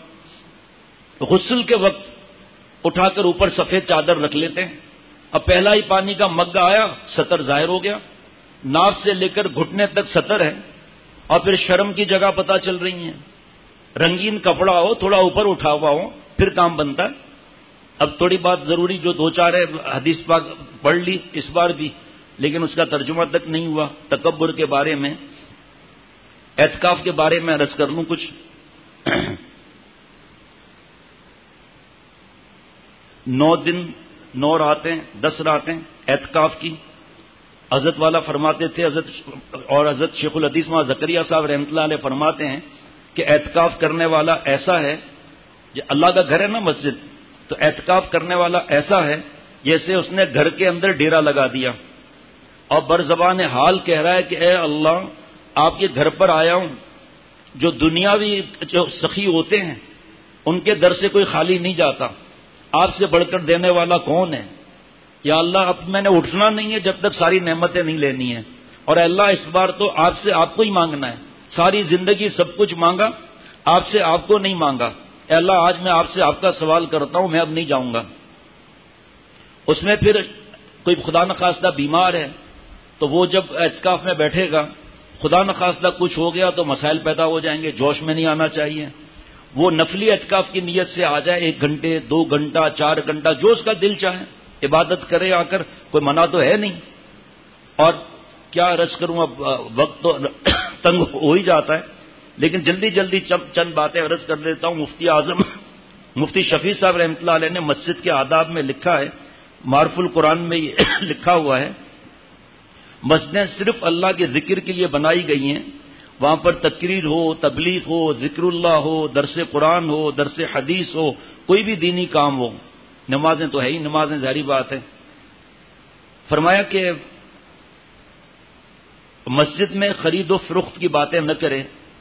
Speaker 3: غسل کے وقت اٹھا کر اوپر سفید چادر رکھ لیتے ہیں. اب پہلا ہی پانی کا مگ آیا، سطر ظاہر ہو گیا، ناف سے لے کر گھٹنے تک سطر ہے، اور پھر شرم کی جگہ پتہ چل رہی ہیں. رنگین کپڑا ہو، تھوڑا اوپر اٹھا ہوا ہو، پھر کام بنتا ہے. اب تھوڑی بات ضروری جو 2-4 ہے، حدیث پاک پڑھ لی اس بار بھی، لیکن اس کا ترجمہ تک نہیں ہوا. تکبر کے بارے میں، اعتکاف کے بارے میں عرض کر لوں کچھ. 9 دن 9 راتیں 10 راتیں اعتکاف کی. حضرت والا فرماتے تھے، حضرت شیخ الحدیث مولانا زکریا صاحب رحمۃ اللہ علیہ فرماتے ہیں کہ اعتکاف کرنے والا ایسا ہے، جو اللہ کا گھر ہے نا مسجد، تو اعتکاف کرنے والا ایسا ہے جیسے اس نے گھر کے اندر ڈیرا لگا دیا، اور برزبان حال کہہ رہا ہے کہ اے اللہ آپ کے گھر پر آیا ہوں. جو دنیاوی جو سخی ہوتے ہیں ان کے در سے کوئی خالی نہیں جاتا، آپ سے بڑھ کر دینے والا کون ہے؟ یا اللہ اب میں نے اٹھنا نہیں ہے جب تک ساری نعمتیں نہیں لینی ہیں، اور اللہ اس بار تو آپ سے آپ کو ہی مانگنا ہے. ساری زندگی سب کچھ مانگا، آپ سے آپ کو نہیں مانگا. اے اللہ آج میں آپ سے آپ کا سوال کرتا ہوں، میں اب نہیں جاؤں گا. اس میں پھر کوئی خدا نخواستہ بیمار ہے تو وہ جب اعتکاف میں بیٹھے گا، خدا نخواستہ کچھ ہو گیا تو مسائل پیدا ہو جائیں گے، جوش میں نہیں آنا چاہیے. وہ نفلی اعتکاف کی نیت سے آ جائے، 1 گھنٹے 2 گھنٹہ 4 گھنٹہ جو اس کا دل چاہے عبادت کرے آ کر، کوئی منع تو ہے نہیں. اور کیا عرض کروں، اب وقت تو تنگ ہو ہی جاتا ہے، لیکن جلدی چند باتیں عرض کر دیتا ہوں. مفتی اعظم مفتی شفیع صاحب رحمۃ اللہ علیہ نے مسجد کے آداب میں لکھا ہے، معرف القرآن میں یہ لکھا ہوا ہے، مسجدیں صرف اللہ کے ذکر کے لیے بنائی گئی ہیں. وہاں پر تقریر ہو، تبلیغ ہو، ذکر اللہ ہو، درس قرآن ہو، درس حدیث ہو، کوئی بھی دینی کام ہو. نمازیں تو ہے ہی، نمازیں ظاہری بات ہے. فرمایا کہ مسجد میں خرید و فروخت کی باتیں نہ کریں،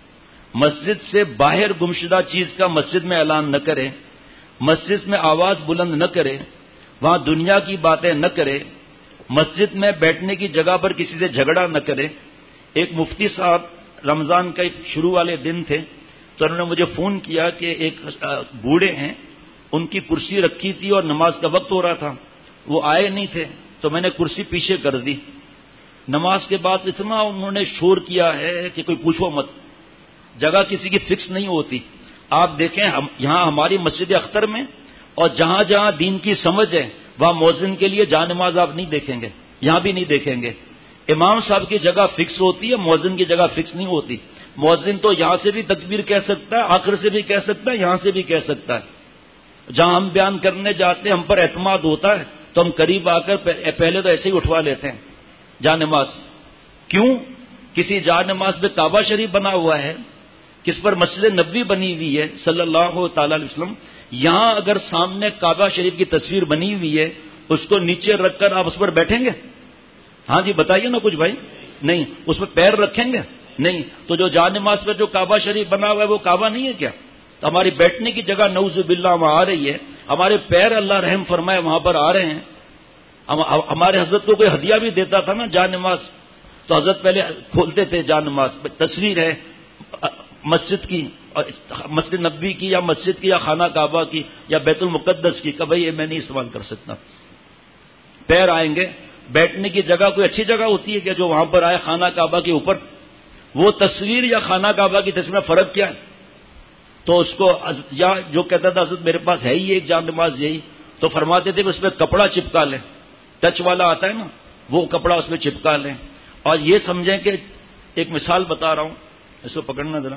Speaker 3: مسجد سے باہر گمشدہ چیز کا مسجد میں اعلان نہ کرے، مسجد میں آواز بلند نہ کرے، وہاں دنیا کی باتیں نہ کرے، مسجد میں بیٹھنے کی جگہ پر کسی سے جھگڑا نہ کرے۔ ایک مفتی صاحب رمضان کے شروع والے دن تھے تو انہوں نے مجھے فون کیا کہ ایک بوڑھے ہیں، ان کی کرسی رکھی تھی اور نماز کا وقت ہو رہا تھا، وہ آئے نہیں تھے تو میں نے کرسی پیچھے کر دی۔ نماز کے بعد اتنا انہوں نے شور کیا ہے کہ کوئی پوچھو مت، جگہ کسی کی فکس نہیں ہوتی۔ آپ دیکھیں یہاں ہماری مسجد اختر میں اور جہاں جہاں دین کی سمجھ ہے وہاں مؤذن کے لیے جا نماز آپ نہیں دیکھیں گے، یہاں بھی نہیں دیکھیں گے۔ امام صاحب کی جگہ فکس ہوتی ہے، مؤذن کی جگہ فکس نہیں ہوتی۔ مؤذن تو یہاں سے بھی تکبیر کہہ سکتا ہے، آخر سے بھی کہہ سکتا ہے، یہاں سے بھی کہہ سکتا ہے۔ جہاں ہم بیان کرنے جاتے ہیں ہم پر اعتماد ہوتا ہے تو ہم قریب آ کر پہلے تو ایسے ہی اٹھوا لیتے ہیں جا نماز۔ کیوں؟ کسی جا نماز پہ کعبہ شریف بنا ہوا ہے، کس پر مسجد نبوی بنی ہوئی ہے صلی اللہ تعالی علیہ وسلم، یہاں اگر سامنے کعبہ شریف کی تصویر بنی ہوئی ہے اس کو نیچے رکھ کر آپ اس پر بیٹھیں گے؟ ہاں جی بتائیے نا کچھ بھائی، نہیں۔ اس پر پیر رکھیں گے؟ نہیں۔ تو جو جا نماز پر جو کعبہ شریف بنا ہوا ہے وہ کعبہ نہیں ہے کیا؟ تو ہماری بیٹھنے کی جگہ نعوذ باللہ وہاں آ رہی ہے، ہمارے پیر اللہ رحم فرمائے وہاں پر آ رہے ہیں۔ ہمارے حضرت کو کوئی ہدیہ بھی دیتا تھا نا جا نماز تو حضرت پہلے کھولتے تھے جا نماز، تصویر ہے مسجد کی، مسجد نبوی کی یا مسجد کی یا خانہ کعبہ کی یا بیت المقدس کی، کہ بھائی یہ میں نہیں استعمال کر سکتا۔ پیر آئیں گے، بیٹھنے کی جگہ کوئی اچھی جگہ ہوتی ہے کہ جو وہاں پر آئے خانہ کعبہ کے اوپر؟ وہ تصویر یا خانہ کعبہ کی تصویر میں فرق کیا ہے؟ تو اس کو یا جو کہتا تھا حضرت میرے پاس ہے ہی ایک جا نماز یہی، تو فرماتے تھے کہ اس میں کپڑا چپکا لیں، ٹچ والا آتا ہے نا وہ کپڑا اس میں چپکا لیں۔ اور یہ سمجھیں کہ ایک مثال بتا رہا ہوں، اس کو پکڑنا ذرا،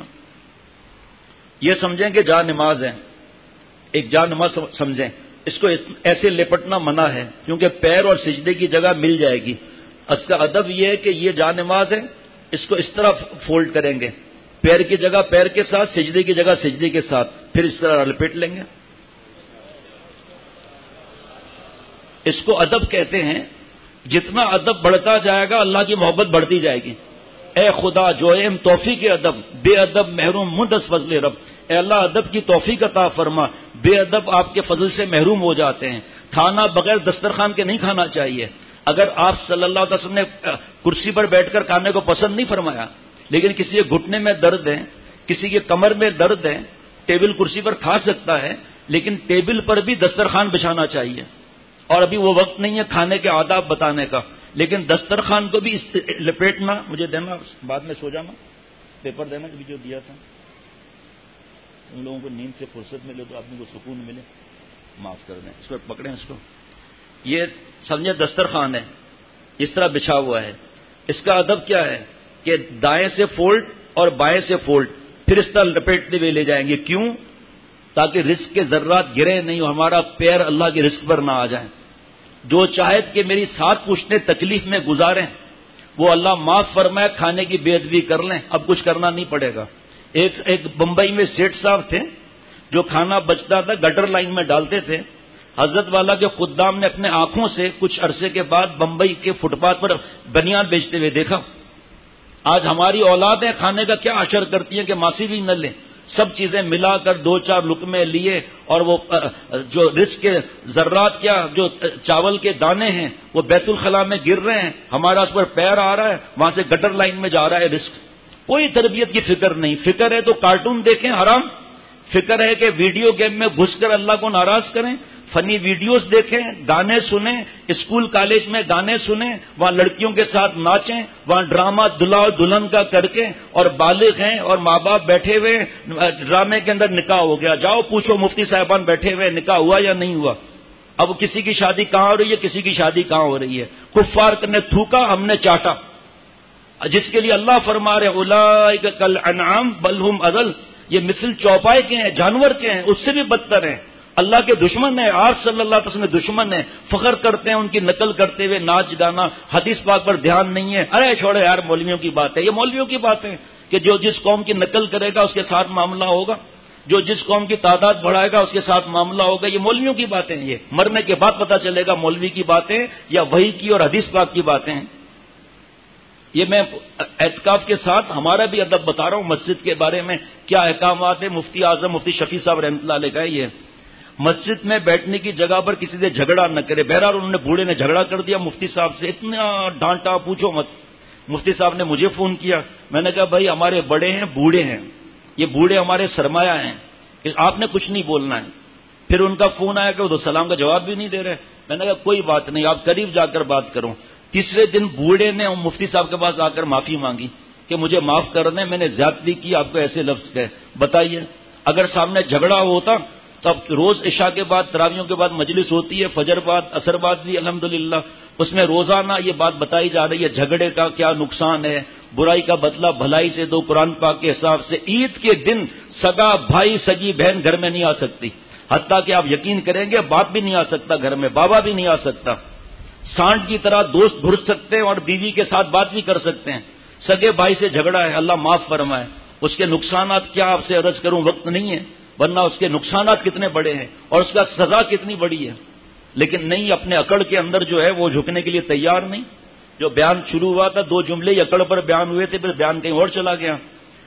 Speaker 3: یہ سمجھیں کہ جا نماز ہے، ایک جا نماز سمجھیں، اس کو ایسے لپٹنا منع ہے کیونکہ پیر اور سجدے کی جگہ مل جائے گی۔ اس کا ادب یہ ہے کہ یہ جا نماز ہے، اس کو اس طرح فولڈ کریں گے، پیر کی جگہ پیر کے ساتھ، سجدے کی جگہ سجدے کے ساتھ، پھر اس طرح لپیٹ لیں گے۔ اس کو ادب کہتے ہیں۔ جتنا ادب بڑھتا جائے گا اللہ کی محبت بڑھتی جائے گی۔ اے خدا جو ایم توفیق ادب، بے ادب محروم مدس فضل رب، اے اللہ ادب کی توفیق عطا فرما، بے ادب آپ کے فضل سے محروم ہو جاتے ہیں۔ کھانا بغیر دسترخوان کے نہیں کھانا چاہیے۔ اگر آپ صلی اللہ علیہ وسلم نے کرسی پر بیٹھ کر کھانے کو پسند نہیں فرمایا، لیکن کسی کے گھٹنے میں درد ہے، کسی کے کمر میں درد ہے، ٹیبل کرسی پر کھا سکتا ہے، لیکن ٹیبل پر بھی دسترخوان بچھانا چاہیے۔ اور ابھی وہ وقت نہیں ہے کھانے کے آداب بتانے کا، لیکن دسترخوان کو بھی لپیٹنا، مجھے دینا بعد میں سو جانا، پیپر دینا جو دیا تھا، ان لوگوں کو نیند سے فرصت ملے تو آدمی کو سکون ملے، معاف کر دیں، اس پر پکڑیں اس کو۔ یہ سمجھے دسترخوان ہے، اس طرح بچھا ہوا ہے۔ اس کا ادب کیا ہے کہ دائیں سے فولڈ اور بائیں سے فولڈ، پھر اس طرح لپیٹتے ہوئے لے جائیں گے۔ کیوں؟ تاکہ رزق کے ذرات گرے نہیں اور ہمارا پیر اللہ کے رزق پر نہ آ جائیں۔ جو چاہت کہ میری 7 پوچھتے تکلیف میں گزاریں وہ اللہ معاف فرمائے، کھانے کی بے ادبی کر لیں، اب کچھ کرنا نہیں پڑے گا۔ ایک بمبئی میں سیٹھ صاحب تھے جو کھانا بچتا تھا گٹر لائن میں ڈالتے تھے۔ حضرت والا کے خدام نے اپنے آنکھوں سے کچھ عرصے کے بعد بمبئی کے فٹ پاتھ پر بنیان بیچتے ہوئے دیکھا۔ آج ہماری اولادیں کھانے کا کیا عشر کرتی ہیں کہ ماسی بھی نہ لیں، سب چیزیں ملا کر 2-4 لقمے لیے، اور وہ جو رزق کے ذرات کیا جو چاول کے دانے ہیں وہ بیت الخلا میں گر رہے ہیں، ہمارا اس پر پیر آ رہا ہے، وہاں سے گٹر لائن میں جا رہا ہے رزق۔ کوئی تربیت کی فکر نہیں۔ فکر ہے تو کارٹون دیکھیں حرام، فکر ہے کہ ویڈیو گیم میں گھس کر اللہ کو ناراض کریں، فنی ویڈیوز دیکھیں، گانے سنیں، اسکول کالج میں گانے سنیں، وہاں لڑکیوں کے ساتھ ناچیں، وہاں ڈرامہ دلہا اور دلہن کا کر کے، اور بالغ ہیں اور ماں باپ بیٹھے ہوئے، ڈرامے کے اندر نکاح ہو گیا، جاؤ پوچھو مفتی صاحبان بیٹھے ہوئے نکاح ہوا یا نہیں ہوا۔ اب کسی کی شادی کہاں ہو رہی ہے، کسی کی شادی کہاں ہو رہی ہے۔ کفار نے تھوکا، ہم نے چاٹا، جس کے لیے اللہ فرما رہے اولئک کالانعام بل ہم اضل، یہ مثل چوپائے کے ہیں، جانور کے ہیں، اس سے بھی بدتر ہیں۔ اللہ کے دشمن ہیں، آپ صلی اللہ علیہ وسلم دشمن ہیں، فخر کرتے ہیں ان کی نقل کرتے ہوئے، ناچ گانا، حدیث پاک پر دھیان نہیں ہے۔ ارے چھوڑے یار مولویوں کی بات ہے، یہ مولویوں کی بات ہے کہ جو جس قوم کی نقل کرے گا اس کے ساتھ معاملہ ہوگا، جو جس قوم کی تعداد بڑھائے گا اس کے ساتھ معاملہ ہوگا۔ یہ مولویوں کی باتیں، یہ مرنے کے بعد پتہ چلے گا مولوی کی باتیں یا وحی کی اور حدیث پاک کی باتیں ہیں۔ یہ میں اعتکاف کے ساتھ ہمارا بھی ادب بتا رہا ہوں. مسجد کے بارے میں کیا احکامات ہیں، مفتی اعظم مفتی شفیع صاحب رحمۃ اللہ علیہ کا یہ مسجد میں بیٹھنے کی جگہ پر کسی سے جھگڑا نہ کرے. بہرحال انہوں نے بوڑھے نے جھگڑا کر دیا مفتی صاحب سے، اتنا ڈانٹا پوچھو مت. مفتی صاحب نے مجھے فون کیا، میں نے کہا بھائی ہمارے بڑے ہیں، بوڑھے ہیں، یہ بوڑھے ہمارے سرمایہ ہیں، آپ نے کچھ نہیں بولنا ہے. پھر ان کا فون آیا کہ وہ تو سلام کا جواب بھی نہیں دے رہے. میں نے کہا کوئی بات نہیں، آپ قریب جا کر بات کرو. تیسرے دن بوڑھے نے مفتی صاحب کے پاس آ کر معافی مانگی کہ مجھے معاف کر دیں، میں نے زیادتی کی، آپ کو ایسے لفظ کہے. بتائیے اگر سامنے جھگڑا ہوتا تو اب روز عشاء کے بعد تراویحوں کے بعد مجلس ہوتی ہے، فجر بعد عصر بعد بھی الحمدللہ، اس میں روزانہ یہ بات بتائی جا رہی ہے جھگڑے کا کیا نقصان ہے، برائی کا بدلہ بھلائی سے دو قرآن پاک کے حساب سے. عید کے دن سگا بھائی سگی بہن گھر میں نہیں آ سکتی، حتیٰ کہ آپ یقین کریں گے باپ بھی نہیں آ سکتا گھر میں، بابا بھی نہیں آ سکتا. سانڈ کی طرح دوست بھر سکتے ہیں اور بیوی کے ساتھ بات بھی کر سکتے ہیں. سگے بھائی سے جھگڑا ہے، اللہ معاف فرمائے. اس کے نقصانات کیا آپ سے عرض کروں، وقت نہیں ہے، ورنہ اس کے نقصانات کتنے بڑے ہیں اور اس کا سزا کتنی بڑی ہے. لیکن نہیں، اپنے اکڑ کے اندر جو ہے وہ جھکنے کے لیے تیار نہیں. جو بیان شروع ہوا تھا 2 جملے اکڑ پر بیان ہوئے تھے، پھر بیان کہیں اور چلا گیا.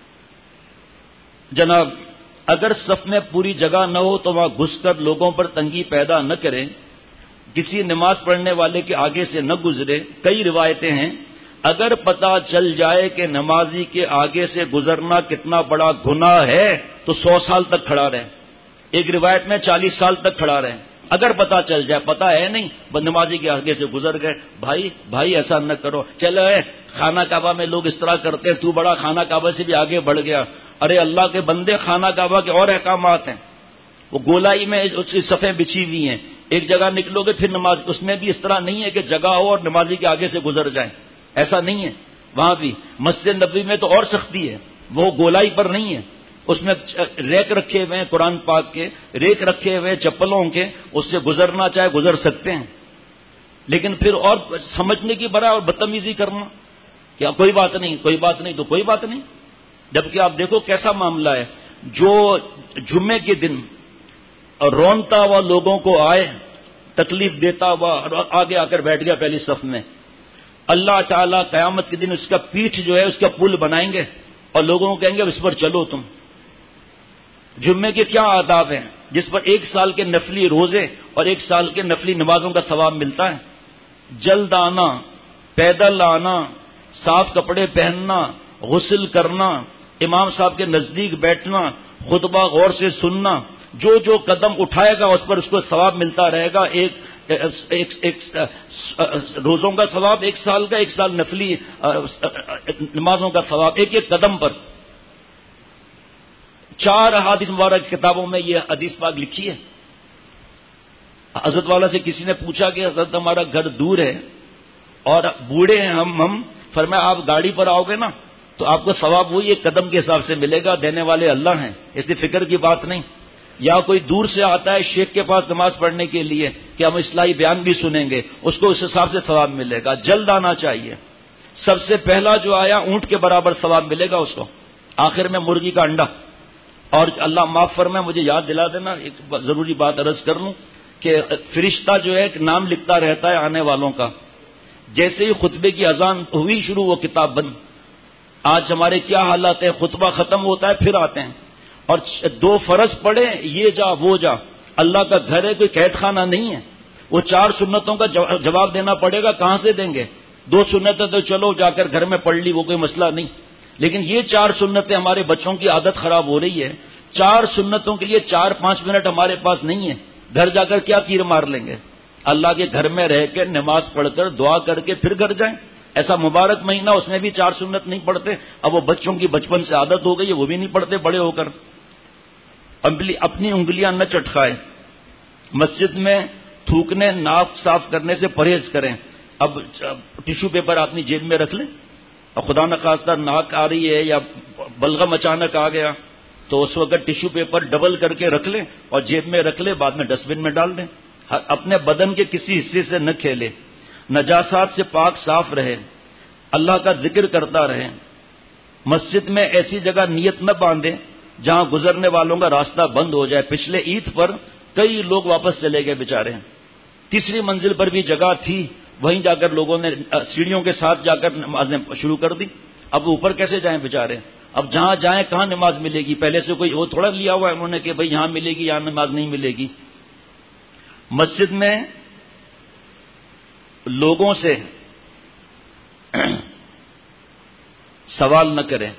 Speaker 3: جناب اگر صف میں پوری جگہ نہ ہو تو وہاں گھس کر لوگوں پر تنگی پیدا نہ کریں، کسی نماز پڑھنے والے کے آگے سے نہ گزرے. کئی روایتیں ہیں، اگر پتہ چل جائے کہ نمازی کے آگے سے گزرنا کتنا بڑا گناہ ہے تو 100 سال تک کھڑا رہے. ایک روایت میں 40 سال تک کھڑا رہے. اگر پتہ چل جائے، پتہ ہے نہیں، نمازی کے آگے سے گزر گئے. بھائی ایسا نہ کرو. چلو خانہ کعبہ میں لوگ اس طرح کرتے ہیں، تو بڑا خانہ کعبہ سے بھی آگے بڑھ گیا. ارے اللہ کے بندے، خانہ کعبہ کے اور احکامات ہیں. وہ گولائی میں اس کی صفیں بچھی ہوئی ہیں، ایک جگہ نکلو گے پھر نماز، اس میں بھی اس طرح نہیں ہے کہ جگہ ہو اور نمازی کے آگے سے گزر جائیں، ایسا نہیں ہے. وہاں بھی مسجد نبوی میں تو اور سختی ہے، وہ گولائی پر نہیں ہے، اس میں ریک رکھے ہوئے ہیں قرآن پاک کے، ریک رکھے ہوئے چپلوں کے، اس سے گزرنا چاہے گزر سکتے ہیں. لیکن پھر اور سمجھنے کی برا اور بدتمیزی کرنا، کیا کوئی بات نہیں کوئی بات نہیں تو کوئی بات نہیں. جبکہ آپ دیکھو کیسا معاملہ ہے، جو جمعے کے دن رونتا ہوا لوگوں کو آئے، تکلیف دیتا ہوا آگے آ کر بیٹھ گیا پہلی صف میں، اللہ تعالیٰ قیامت کے دن اس کا پیٹھ جو ہے اس کا پل بنائیں گے اور لوگوں کو کہیں گے اس پر چلو تم. جمعے کے کیا آداب ہیں جس پر 1 سال کے نفلی روزے اور 1 سال کے نفلی نمازوں کا ثواب ملتا ہے. جلد آنا، پیدل آنا، صاف کپڑے پہننا، غسل کرنا، امام صاحب کے نزدیک بیٹھنا، خطبہ غور سے سننا، جو جو قدم اٹھائے گا اس پر اس کو ثواب ملتا رہے گا. ایک روزوں کا ثواب 1 سال کا، 1 سال نفلی نمازوں کا ثواب، ایک قدم پر. 4 احادیث مبارک کتابوں میں یہ حدیث پاک لکھی ہے. حضرت والا سے کسی نے پوچھا کہ حضرت ہمارا گھر دور ہے اور بوڑھے ہیں ہم، فرمایا آپ گاڑی پر آؤ گے نا تو آپ کو ثواب وہی 1 قدم کے حساب سے ملے گا، دینے والے اللہ ہیں، اس لیے فکر کی بات نہیں. یا کوئی دور سے آتا ہے شیخ کے پاس نماز پڑھنے کے لیے کہ ہم اصلاحی بیان بھی سنیں گے، اس کو اس حساب سے ثواب ملے گا. جلد آنا چاہیے. سب سے پہلا جو آیا اونٹ کے برابر ثواب ملے گا اس کو، آخر میں مرغی کا انڈا. اور اللہ معاف فرمائے، مجھے یاد دلا دینا، ایک ضروری بات عرض کر لوں کہ فرشتہ جو ہے ایک نام لکھتا رہتا ہے آنے والوں کا. جیسے ہی خطبے کی اذان ہوئی شروع، وہ کتاب بند. آج ہمارے کیا حالات ہیں، خطبہ ختم ہوتا ہے پھر آتے ہیں اور 2 فرض پڑھے، یہ جا وہ جا. اللہ کا گھر ہے، کوئی قید خانہ نہیں ہے. وہ 4 سنتوں کا جواب دینا پڑے گا، کہاں سے دیں گے؟ 2 سنتیں تو چلو جا کر گھر میں پڑھ لی، وہ کوئی مسئلہ نہیں. لیکن یہ 4 سنتیں ہمارے بچوں کی عادت خراب ہو رہی ہے. 4 سنتوں کے لیے 4-5 منٹ ہمارے پاس نہیں ہے. گھر جا کر کیا تیر مار لیں گے؟ اللہ کے گھر میں رہ کے نماز پڑھ کر دعا کر کے پھر گھر جائیں. ایسا مبارک مہینہ، اس میں بھی 4 سنت نہیں پڑھتے. اب وہ بچوں کی بچپن سے عادت ہو گئی ہے، وہ بھی نہیں پڑھتے بڑے ہو کر. اپنی انگلیاں نہ چٹکائے. مسجد میں تھوکنے، ناک صاف کرنے سے پرہیز کریں. اب ٹیشو پیپر اپنی جیب میں رکھ لیں، اور خدا نخواستہ ناک آ رہی ہے یا بلغم اچانک آ گیا تو اس وقت ٹیشو پیپر ڈبل کر کے رکھ لیں اور جیب میں رکھ لیں، بعد میں ڈسٹ بن میں ڈال دیں. اپنے بدن کے کسی حصے سے نہ کھیلے. نجاسات سے پاک صاف رہے. اللہ کا ذکر کرتا رہے. مسجد میں ایسی جگہ نیت نہ باندھیں جہاں گزرنے والوں کا راستہ بند ہو جائے. پچھلے عید پر کئی لوگ واپس چلے گئے بیچارے. 3ری منزل پر بھی جگہ تھی وہیں جا کر لوگوں نے سیڑھیوں کے ساتھ جا کر نمازیں شروع کر دی. اب اوپر کیسے جائیں بیچارے؟ اب جہاں جائیں کہاں نماز ملے گی؟ پہلے سے کوئی وہ تھوڑا لیا ہوا ہے انہوں نے کہ بھئی یہاں ملے گی، یہاں نماز نہیں ملے گی. مسجد میں لوگوں سے سوال نہ کریں.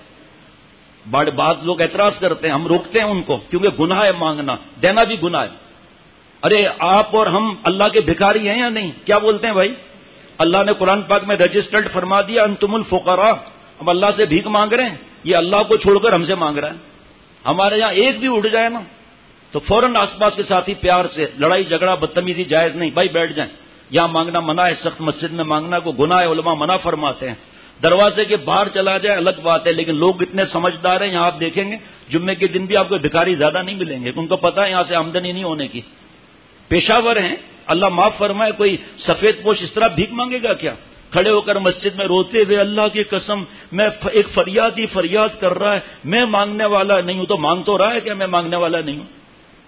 Speaker 3: بعض لوگ اعتراض کرتے ہیں، ہم روکتے ہیں ان کو کیونکہ گناہ ہے مانگنا، دینا بھی گناہ ہے. ارے آپ اور ہم اللہ کے بھکاری ہیں یا نہیں؟ کیا بولتے ہیں بھائی؟ اللہ نے قرآن پاک میں رجسٹرڈ فرما دیا انتم الفقراء. ہم اللہ سے بھیک مانگ رہے ہیں، یہ اللہ کو چھوڑ کر ہم سے مانگ رہا ہے. ہمارے یہاں ایک بھی اٹھ جائے نا تو فوراً آس پاس کے ساتھی پیار سے، لڑائی جھگڑا بدتمیزی جائز نہیں، بھائی بیٹھ جائیں، یہاں مانگنا منع ہے، سخت مسجد میں مانگنا کو گناہ ہے، علماء منع فرماتے ہیں. دروازے کے باہر چلا جائے الگ بات ہے، لیکن لوگ اتنے سمجھدار ہیں. یہاں آپ دیکھیں گے جمعے کے دن بھی آپ کو بھکاری زیادہ نہیں ملیں گے، ان کو پتا ہے یہاں سے آمدنی نہیں ہونے کی. پیشاور ہیں، اللہ معاف فرمائے. کوئی سفید پوش اس طرح بھیک مانگے گا کیا؟ کھڑے ہو کر مسجد میں روتے ہوئے اللہ کی قسم میں ایک فریاد ہی فریاد کر رہا ہے، میں مانگنے والا نہیں ہوں. تو مانگ تو رہا ہے کہ میں مانگنے والا نہیں ہوں.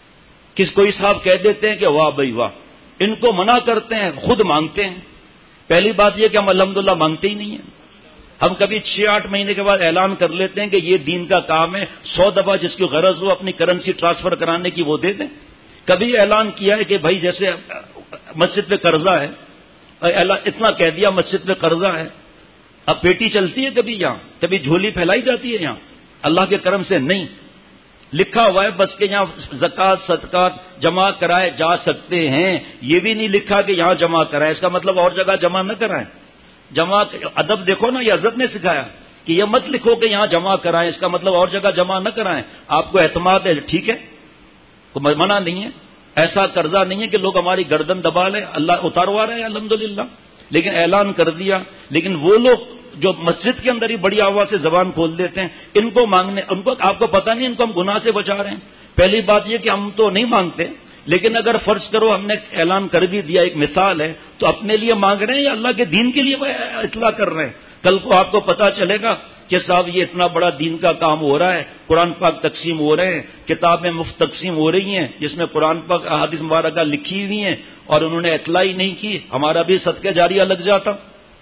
Speaker 3: کوئی صاحب کہہ دیتے ہیں کہ واہ بھائی واہ، ان کو منع کرتے ہیں، خود مانگتے ہیں. پہلی بات یہ کہ ہم الحمدللہ مانگتے ہی نہیں ہیں. ہم کبھی 6-8 مہینے کے بعد اعلان کر لیتے ہیں کہ یہ دین کا کام ہے، 100 دفعہ جس کی غرض ہو اپنی کرنسی ٹرانسفر کرانے کی وہ دے دیں. کبھی اعلان کیا ہے کہ بھائی جیسے مسجد پہ قرضہ ہے، اتنا کہہ دیا مسجد پہ قرضہ ہے. اب پیٹی چلتی ہے کبھی یہاں، کبھی جھولی پھیلائی جاتی ہے یہاں؟ اللہ کے کرم سے نہیں. لکھا ہوا ہے بس کہ یہاں زکوٰۃ صدقات جمع کرائے جا سکتے ہیں، یہ بھی نہیں لکھا کہ یہاں جمع کرائے. اس کا مطلب اور جگہ جمع نہ کرائیں. جمع ادب دیکھو نا، یہ حضرت نے سکھایا کہ یہ مت لکھو کہ یہاں جمع کرائیں، اس کا مطلب اور جگہ جمع نہ کرائیں. آپ کو اعتماد ہے ٹھیک ہے، کوئی منع نہیں ہے. ایسا قرضہ نہیں ہے کہ لوگ ہماری گردن دبا لیں، اللہ اتاروا رہے ہیں الحمدللہ، لیکن اعلان کر دیا. لیکن وہ لوگ جو مسجد کے اندر ہی بڑی آواز سے زبان کھول دیتے ہیں، ان کو مانگنے، ان کو آپ کو پتہ نہیں ان کو ہم گناہ سے بچا رہے ہیں. پہلی بات یہ کہ ہم تو نہیں مانگتے، لیکن اگر فرض کرو ہم نے اعلان کر بھی دیا، ایک مثال ہے، تو اپنے لیے مانگ رہے ہیں یا اللہ کے دین کے لیے اطلاع کر رہے ہیں؟ کل کو آپ کو پتا چلے گا کہ صاحب یہ اتنا بڑا دین کا کام ہو رہا ہے، قرآن پاک تقسیم ہو رہے ہیں، کتابیں مفت تقسیم ہو رہی ہیں جس میں قرآن پاک احادیث مبارکہ لکھی ہوئی ہیں، اور انہوں نے اطلاع ہی نہیں کی. ہمارا بھی صدقہ جاریہ لگ جاتا.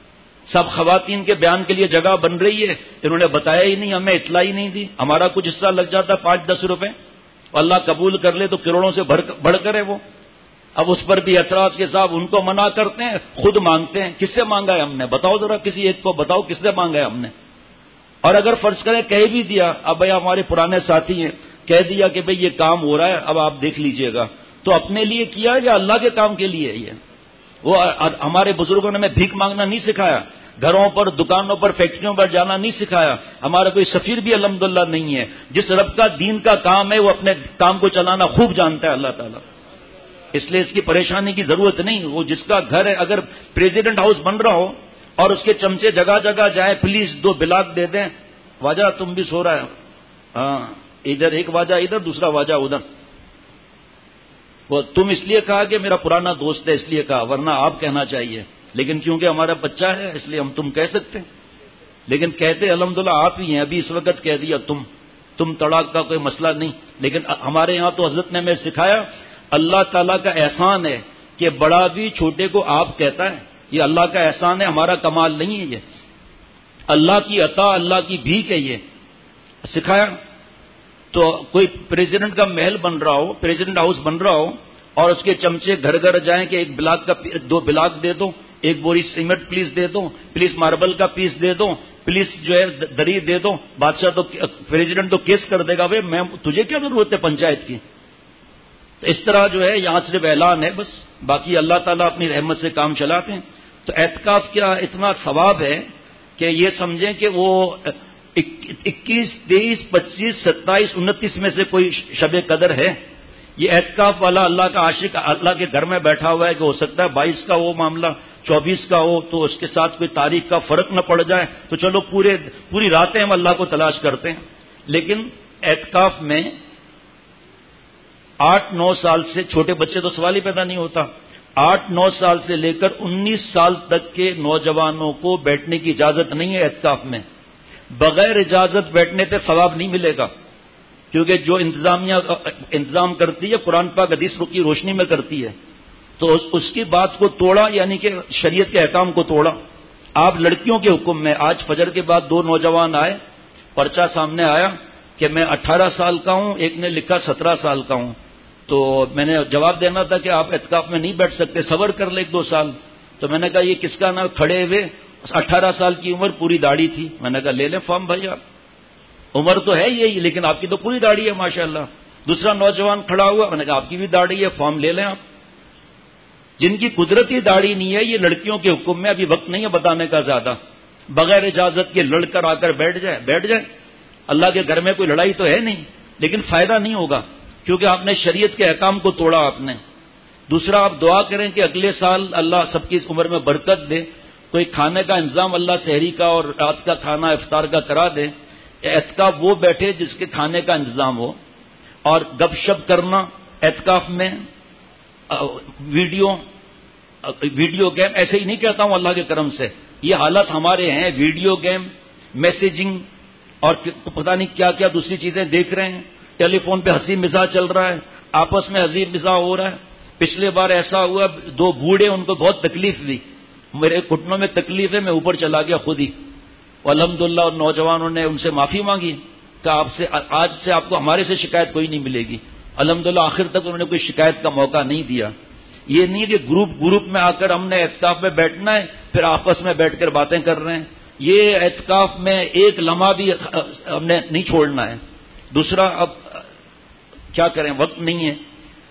Speaker 3: سب خواتین کے بیان کے لیے جگہ بن رہی ہے، انہوں نے بتایا ہی نہیں، ہمیں اطلاع ہی نہیں دی، ہمارا کچھ حصہ لگ جاتا 5-10 روپے. اللہ قبول کر لے تو کروڑوں سے بڑھ کر ہے وہ. اب اس پر بھی اعتراض کے صاحب ان کو منع کرتے ہیں، خود مانگتے ہیں. کس سے مانگا ہے ہم نے؟ بتاؤ ذرا، کسی ایک کو بتاؤ کس سے مانگا ہے ہم نے. اور اگر فرض کریں کہہ بھی دیا، اب بھائی ہمارے پرانے ساتھی ہیں، کہہ دیا کہ بھئی یہ کام ہو رہا ہے اب آپ دیکھ لیجئے گا، تو اپنے لیے کیا یا اللہ کے کام کے لیے؟ یہ وہ ہمارے بزرگوں نے ہمیں بھیک مانگنا نہیں سکھایا، گھروں پر دکانوں پر فیکٹریوں پر جانا نہیں سکھایا. ہمارا کوئی سفیر بھی الحمدللہ نہیں ہے. جس رب کا دین کا کام ہے وہ اپنے کام کو چلانا خوب جانتا ہے اللہ تعالیٰ، اس لیے اس کی پریشانی کی ضرورت نہیں. وہ جس کا گھر ہے، اگر پریزیڈنٹ ہاؤس بن رہا ہو اور اس کے چمچے جگہ جگہ جائے، پلیز 2 بلاک دے دیں، واجہ تم بھی سو رہا ہے، ہاں ادھر ایک واجہ ادھر دوسرا واجہ ادھر. وہ تم اس لیے کہا کہ میرا پرانا دوست ہے اس لیے کہا، ورنہ آپ کہنا چاہیے، لیکن کیونکہ ہمارا بچہ ہے اس لیے ہم تم کہہ سکتے ہیں. لیکن کہتے الحمدللہ آپ ہی ہیں. ابھی اس وقت کہہ دیا تم طلاق کا کوئی مسئلہ نہیں. لیکن ہمارے یہاں تو حضرت نے ہمیں سکھایا، اللہ تعالیٰ کا احسان ہے کہ بڑا بھی چھوٹے کو آپ کہتا ہے. یہ اللہ کا احسان ہے، ہمارا کمال نہیں ہے، یہ اللہ کی عطا، اللہ کی بھیک ہے. یہ سکھایا. تو کوئی پریزیڈنٹ کا محل بن رہا ہو، پریزیڈنٹ ہاؤس بن رہا ہو، اور اس کے چمچے گھر گھر جائیں کہ 1 بلاک کا 2 بلاک دے دو، 1 بوری سیمنٹ پلیز دے دو، پلیز ماربل کا پیس دے دو، پلیز جو ہے دری دے دو. بادشاہ تو پریزیڈنٹ تو کیس کر دے گا، بھائی میں تجھے کیا ضرورت ہے پنچایت کی. تو اس طرح جو ہے یہاں صرف اعلان ہے بس، باقی اللہ تعالیٰ اپنی رحمت سے کام چلاتے ہیں. تو اعتکاف کیا اتنا ثواب ہے کہ یہ سمجھیں کہ وہ 21، 23، 25، 27، 29 میں سے کوئی شب قدر ہے. یہ اعتکاف والا اللہ کا عاشق اللہ کے گھر میں بیٹھا ہوا ہے کہ ہو سکتا ہے 22 کا وہ معاملہ 24 کا ہو، تو اس کے ساتھ کوئی تاریخ کا فرق نہ پڑ جائے، تو چلو پوری راتیں ہم اللہ کو تلاش کرتے ہیں. لیکن اعتکاف میں 8-9 سال سے، چھوٹے بچے تو سوال ہی پیدا نہیں ہوتا، 8-9 سال سے لے کر 19 سال تک کے نوجوانوں کو بیٹھنے کی اجازت نہیں ہے اعتکاف میں. بغیر اجازت بیٹھنے سے ثواب نہیں ملے گا، کیونکہ جو انتظام کرتی ہے قرآن پاک حدیث کی روشنی میں کرتی ہے. تو اس کی بات کو توڑا، یعنی کہ شریعت کے احکام کو توڑا. آپ لڑکیوں کے حکم میں، آج فجر کے بعد 2 نوجوان آئے، پرچہ سامنے آیا کہ میں 18 سال کا ہوں، ایک نے لکھا 17 سال کا ہوں. تو میں نے جواب دینا تھا کہ آپ اعتکاف میں نہیں بیٹھ سکتے، صبر کر لیں 1-2 سال. تو میں نے کہا یہ کس کا نام؟ کھڑے ہوئے 18 سال کی عمر، پوری داڑھی تھی. میں نے کہا لے لیں فارم بھائی، آپ عمر تو ہے یہی لیکن آپ کی تو پوری داڑھی ہے ماشاءاللہ. دوسرا نوجوان کھڑا ہوا، میں نے کہا آپ کی بھی داڑھی ہے، فارم لے لیں آپ. جن کی قدرتی داڑھی نہیں ہے، یہ لڑکیوں کے حکم میں، ابھی وقت نہیں ہے بتانے کا زیادہ، بغیر اجازت کے لڑ کر آ کر بیٹھ جائے. اللہ کے گھر میں کوئی لڑائی تو ہے نہیں، لیکن فائدہ نہیں ہوگا کیونکہ آپ نے شریعت کے احکام کو توڑا آپ نے. دوسرا، آپ دعا کریں کہ اگلے سال اللہ سب کی اس عمر میں برکت دے، کوئی کھانے کا انتظام اللہ سحری کا اور رات کا کھانا افطار کا کرا دے. اعتکاف وہ بیٹھے جس کے کھانے کا انتظام ہو. اور گپ شپ کرنا اعتکاف میں، ویڈیو گیم، ایسے ہی نہیں کہتا ہوں اللہ کے کرم سے، یہ حالت ہمارے ہیں. ویڈیو گیم، میسیجنگ اور پتہ نہیں کیا کیا دوسری چیزیں دیکھ رہے ہیں. ٹیلی فون پہ ہنسی مزاح چل رہا ہے، آپس میں ہنسی مزاح ہو رہا ہے. پچھلے بار ایسا ہوا، 2 بوڑھے، ان کو بہت تکلیف دی، میرے گھٹنوں میں تکلیف ہے، میں اوپر چلا گیا خود ہی. الحمدللہ اور نوجوانوں نے ان سے معافی مانگی کہ آج سے آپ کو ہمارے سے شکایت کوئی نہیں ملے گی. الحمدللہ آخر تک انہوں نے کوئی شکایت کا موقع نہیں دیا. یہ نہیں کہ گروپ میں آ کر ہم نے اعتکاف میں بیٹھنا ہے پھر آپس میں بیٹھ کر باتیں کر رہے ہیں. یہ اعتکاف میں ایک لمحہ بھی ہم نے نہیں چھوڑنا ہے. دوسرا، اب کیا کریں، وقت نہیں ہے.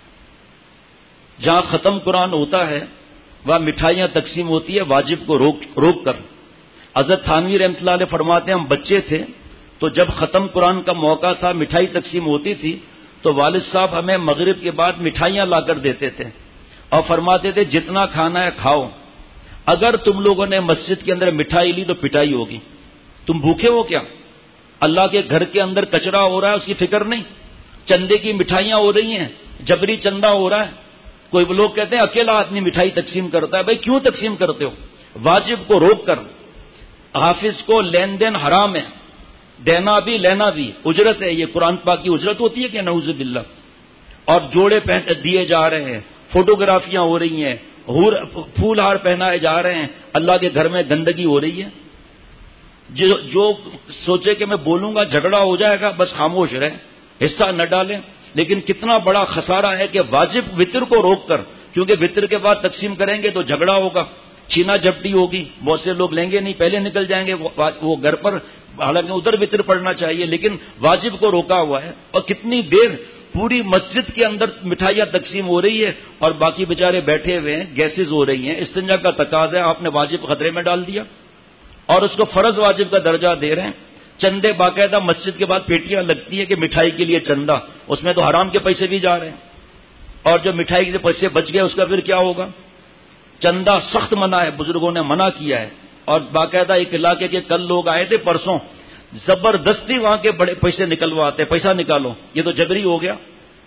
Speaker 3: جہاں ختم قرآن ہوتا ہے وہاں مٹھائیاں تقسیم ہوتی ہے واجب کو روک کر. حضرت تھانوی رحمۃ اللہ علیہ فرماتے ہیں ہم بچے تھے تو جب ختم قرآن کا موقع تھا، مٹھائی تقسیم ہوتی تھی تو والد صاحب ہمیں مغرب کے بعد مٹھائیاں لا کر دیتے تھے اور فرماتے تھے جتنا کھانا ہے کھاؤ، اگر تم لوگوں نے مسجد کے اندر مٹھائی لی تو پٹائی ہوگی. تم بھوکے ہو کیا؟ اللہ کے گھر کے اندر کچرا ہو رہا ہے، اس کی فکر نہیں. چندے کی مٹھائیاں ہو رہی ہیں، جبری چندہ ہو رہا ہے. کوئی لوگ کہتے ہیں اکیلا آدمی مٹھائی تقسیم کرتا ہے. بھائی کیوں تقسیم کرتے ہو؟ واجب کو روک کر. حافظ کو لین دین حرام ہے، دینا بھی لینا بھی اجرت ہے. یہ قرآن پاک کی اجرت ہوتی ہے کہ نعوذ باللہ. اور جوڑے دیے جا رہے ہیں، فوٹوگرافیاں ہو رہی ہیں، پھول ہار پہنائے جا رہے ہیں. اللہ کے گھر میں گندگی ہو رہی ہے. جو سوچے کہ میں بولوں گا جھگڑا ہو جائے گا، بس خاموش رہے، حصہ نہ ڈالیں. لیکن کتنا بڑا خسارہ ہے کہ واجب وطر کو روک کر، کیونکہ وطر کے بعد تقسیم کریں گے تو جھگڑا ہوگا، چھینا جھپٹی ہوگی، بہت سے لوگ لیں گے نہیں، پہلے نکل جائیں گے وہ گھر پر. حالانکہ ادھر وطر پڑنا چاہیے لیکن واجب کو روکا ہوا ہے. اور کتنی دیر پوری مسجد کے اندر مٹھائیاں تقسیم ہو رہی ہے اور باقی بیچارے بیٹھے ہوئے ہیں، گیسز ہو رہی ہیں. استنجا کا تقاضا ہے، آپ نے واجب خطرے میں ڈال دیا اور اس کو فرض واجب کا درجہ دے رہے ہیں. چندے باقاعدہ مسجد کے بعد پیٹیاں لگتی ہیں کہ مٹھائی کے لیے چندہ، اس میں تو حرام کے پیسے بھی جا رہے ہیں. اور جو مٹھائی کے پیسے بچ گئے اس کا پھر کیا ہوگا؟ چندہ سخت منع ہے، بزرگوں نے منع کیا ہے. اور باقاعدہ ایک علاقے کے کل لوگ آئے تھے پرسوں، زبردستی وہاں کے بڑے پیسے نکلواتے، پیسہ نکالو، یہ تو جبری ہو گیا.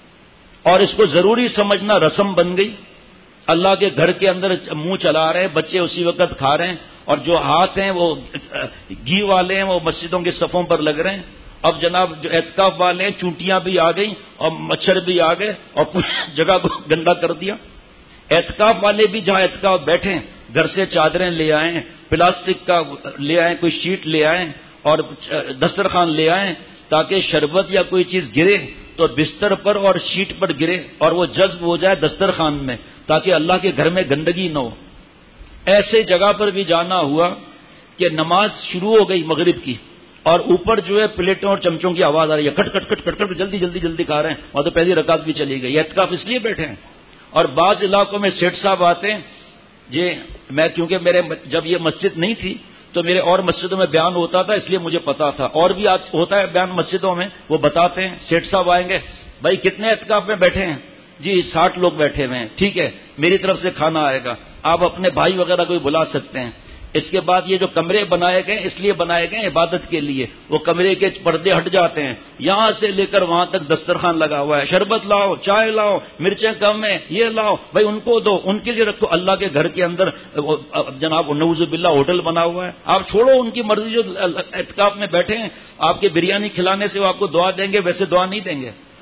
Speaker 3: اور اس کو ضروری سمجھنا رسم بن گئی. اللہ کے گھر کے اندر منہ چلا رہے ہیں، بچے اسی وقت کھا رہے ہیں، اور جو ہاتھ ہیں وہ گھی والے ہیں وہ مسجدوں کے صفوں پر لگ رہے ہیں. اب جناب جو اعتکاف والے ہیں، چونٹیاں بھی آ گئیں اور مچھر بھی آ گئے اور پوری جگہ کو گندا کر دیا. اعتکاف والے بھی جہاں اعتکاف بیٹھے گھر سے چادریں لے آئیں، پلاسٹک کا لے آئیں، کوئی شیٹ لے آئیں اور دسترخوان لے آئیں تاکہ شربت یا کوئی چیز گرے تو بستر پر اور شیٹ پر گرے اور وہ جذب ہو جائے دسترخوان میں، تاکہ اللہ کے گھر میں گندگی نہ ہو. ایسے جگہ پر بھی جانا ہوا کہ نماز شروع ہو گئی مغرب کی اور اوپر جو ہے پلیٹوں اور چمچوں کی آواز آ رہی ہے، کٹ کٹ کٹ کٹ کٹ، جلدی جلدی جلدی کھا رہے ہیں. وہاں تو پہلی رکعت بھی چلی گئی. اعتکاف اس لیے بیٹھے ہیں. اور بعض علاقوں میں سیٹ صاحب آتے ہیں جی، میں کیونکہ میرے جب یہ مسجد نہیں تھی تو میرے اور مسجدوں میں بیان ہوتا تھا، اس لیے مجھے پتا تھا. اور بھی آج ہوتا ہے بیان مسجدوں میں، وہ بتاتے ہیں. سیٹ صاحب آئیں گے، بھائی کتنے اعتکاف میں بیٹھے ہیں؟ جی 60 لوگ بیٹھے ہوئے ہیں. ٹھیک ہے، میری طرف سے کھانا آئے گا، آپ اپنے بھائی وغیرہ کو بھی بلا سکتے ہیں. اس کے بعد یہ جو کمرے بنائے گئے اس لیے بنائے گئے عبادت کے لیے، وہ کمرے کے پردے ہٹ جاتے ہیں، یہاں سے لے کر وہاں تک دسترخوان لگا ہوا ہے. شربت لاؤ، چائے لاؤ، مرچیں کم ہیں، یہ لاؤ، بھائی ان کو دو، ان کے لیے رکھو. اللہ کے گھر کے اندر جناب نعوذ باللہ ہوٹل بنا ہوا ہے. آپ چھوڑو ان کی مرضی، جو اعتکاف میں بیٹھے ہیں آپ کے بریانی کھلانے سے وہ آپ کو دعا دیں گے، ویسے دعا نہیں دیں گے.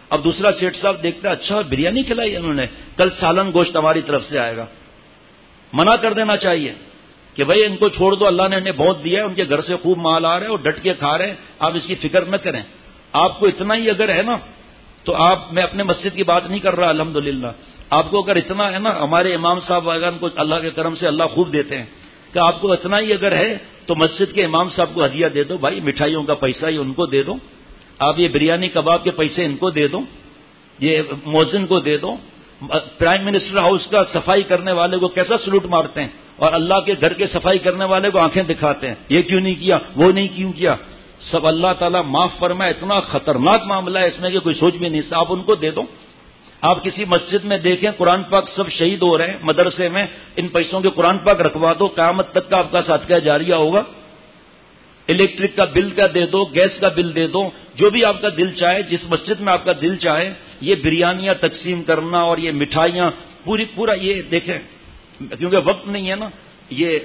Speaker 3: اب دوسرا سیٹ صاحب دیکھتا ہے اچھا بریانی کھلائی انہوں نے، کل سالن گوشت ہماری طرف سے آئے گا. منع کر دینا چاہیے کہ بھائی ان کو چھوڑ دو، اللہ نے انہیں بہت دیا ہے، ان کے گھر سے خوب مال آ رہا ہے اور ڈٹ کے کھا رہے ہیں، آپ اس کی فکر نہ کریں. آپ کو اتنا ہی اگر ہے نا تو آپ، میں اپنے مسجد کی بات نہیں کر رہا الحمدللہ، آپ کو اگر اتنا ہے نا، ہمارے امام صاحب وغیرہ کو اللہ کے کرم سے اللہ خوب دیتے ہیں، کہ آپ کو اتنا ہی اگر ہے تو مسجد کے امام صاحب کو ہدیہ دے دو. بھائی مٹھائیوں کا پیسہ ہی ان کو دے دو، آپ یہ بریانی کباب کے پیسے ان کو دے دو، یہ مؤذن کو دے دو. پرائم منسٹر ہاؤس کا صفائی کرنے والے کو کیسا سلوٹ مارتے ہیں، اور اللہ کے گھر کے صفائی کرنے والے کو آنکھیں دکھاتے ہیں، یہ کیوں نہیں کیا، وہ نہیں کیوں کیا. سب اللہ تعالیٰ معاف فرمائے. اتنا خطرناک معاملہ ہے اس میں کہ کوئی سوچ بھی نہیں سکتا. آپ ان کو دے دو. آپ کسی مسجد میں دیکھیں قرآن پاک سب شہید ہو رہے ہیں، مدرسے میں ان پیسوں کے قرآن پاک رکھوا دو، قیامت تک کا آپ کا صدقہ جاریہ ہوگا. الیکٹرک کا بل کا دے دو، گیس کا بل دے دو، جو بھی آپ کا دل چاہے، جس مسجد میں آپ کا دل چاہے. یہ بریانیاں تقسیم کرنا اور یہ مٹھائیاں پورا یہ دیکھیں، کیونکہ وقت نہیں ہے نا، یہ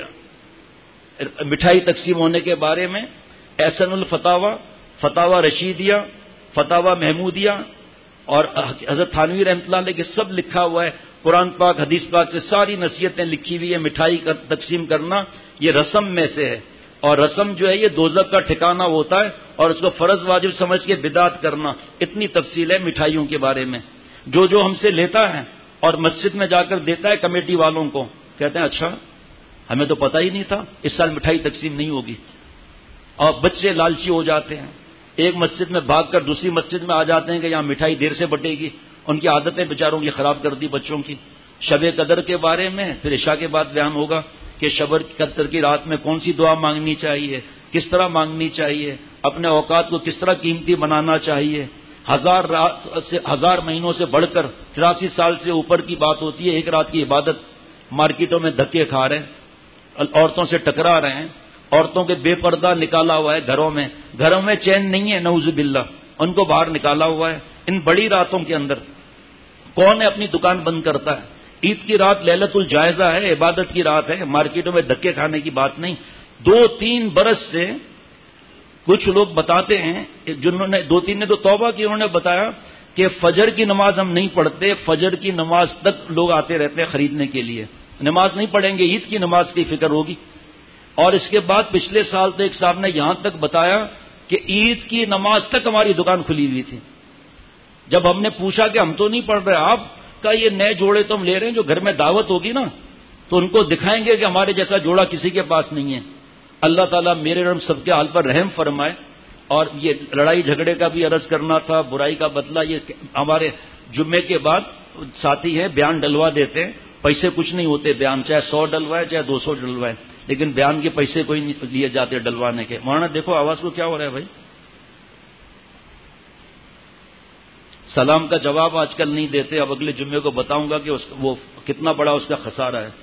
Speaker 3: مٹھائی تقسیم ہونے کے بارے میں احسن الفتاوی، فتاوی رشیدیہ، فتاوی محمودیہ اور حضرت تھانوی رحمۃ اللہ علیہ کے سب لکھا ہوا ہے. قرآن پاک حدیث پاک سے ساری نصیحتیں لکھی ہوئی ہے. مٹھائی کا تقسیم کرنا یہ رسم میں سے ہے، اور رسم جو ہے یہ دوزخ کا ٹھکانہ ہوتا ہے، اور اس کو فرض واجب سمجھ کے بدعت کرنا. اتنی تفصیل ہے مٹھائیوں کے بارے میں. جو ہم سے لیتا ہے اور مسجد میں جا کر دیتا ہے کمیٹی والوں کو، کہتے ہیں اچھا ہمیں تو پتہ ہی نہیں تھا اس سال مٹھائی تقسیم نہیں ہوگی. اور بچے لالچی ہو جاتے ہیں، ایک مسجد میں بھاگ کر دوسری مسجد میں آ جاتے ہیں کہ یہاں مٹھائی دیر سے بٹے گی. ان کی عادتیں بیچاروں کی خراب کر دی بچوں کی. شب قدر کے بارے میں پھر عشاء کے بعد بیان ہوگا کہ شب قدر کی رات میں کون سی دعا مانگنی چاہیے، کس طرح مانگنی چاہیے، اپنے اوقات کو کس طرح قیمتی بنانا چاہیے. 1000 مہینوں سے بڑھ کر 83 سال سے اوپر کی بات ہوتی ہے. ایک رات کی عبادت. مارکیٹوں میں دھکے کھا رہے ہیں، عورتوں سے ٹکرا رہے ہیں، عورتوں کے بے پردہ نکالا ہوا ہے گھروں میں چین نہیں ہے، نعوذ باللہ، ان کو باہر نکالا ہوا ہے. ان بڑی راتوں کے اندر کون ہے اپنی دکان بند کرتا ہے؟ عید کی رات لیلۃ الجائزہ ہے، عبادت کی رات ہے، مارکیٹوں میں دھکے کھانے کی بات نہیں. 2-3 برس سے کچھ لوگ بتاتے ہیں، جنہوں نے 2-3 نے تو توبہ کی، انہوں نے بتایا کہ فجر کی نماز ہم نہیں پڑھتے، فجر کی نماز تک لوگ آتے رہتے ہیں خریدنے کے لیے. نماز نہیں پڑھیں گے، عید کی نماز کی فکر ہوگی. اور اس کے بعد پچھلے سال تو ایک صاحب نے یہاں تک بتایا کہ عید کی نماز تک ہماری دکان کھلی ہوئی تھی. جب ہم نے پوچھا کہ ہم تو نہیں پڑھ رہے، آپ کا یہ نئے جوڑے تو ہم لے رہے ہیں، جو گھر میں دعوت ہوگی نا تو ان کو دکھائیں گے کہ ہمارے جیسا جوڑا کسی کے پاس نہیں ہے. اللہ تعالیٰ میرے رحم سب کے حال پر رحم فرمائے. اور یہ لڑائی جھگڑے کا بھی عرض کرنا تھا، برائی کا بدلہ. یہ ہمارے جمعے کے بعد ساتھی ہیں بیان ڈلوا دیتے ہیں، پیسے کچھ نہیں ہوتے بیان، چاہے 100 ڈلوائے چاہے 200 ڈلوائے، لیکن بیان کے پیسے کوئی نہیں لیے جاتے ڈلوانے کے. مولانا دیکھو آواز کو کیا ہو رہا ہے بھائی. سلام کا جواب آج کل نہیں دیتے. اب اگلے جمعے کو بتاؤں گا کہ وہ کتنا بڑا اس کا خسارہ ہے.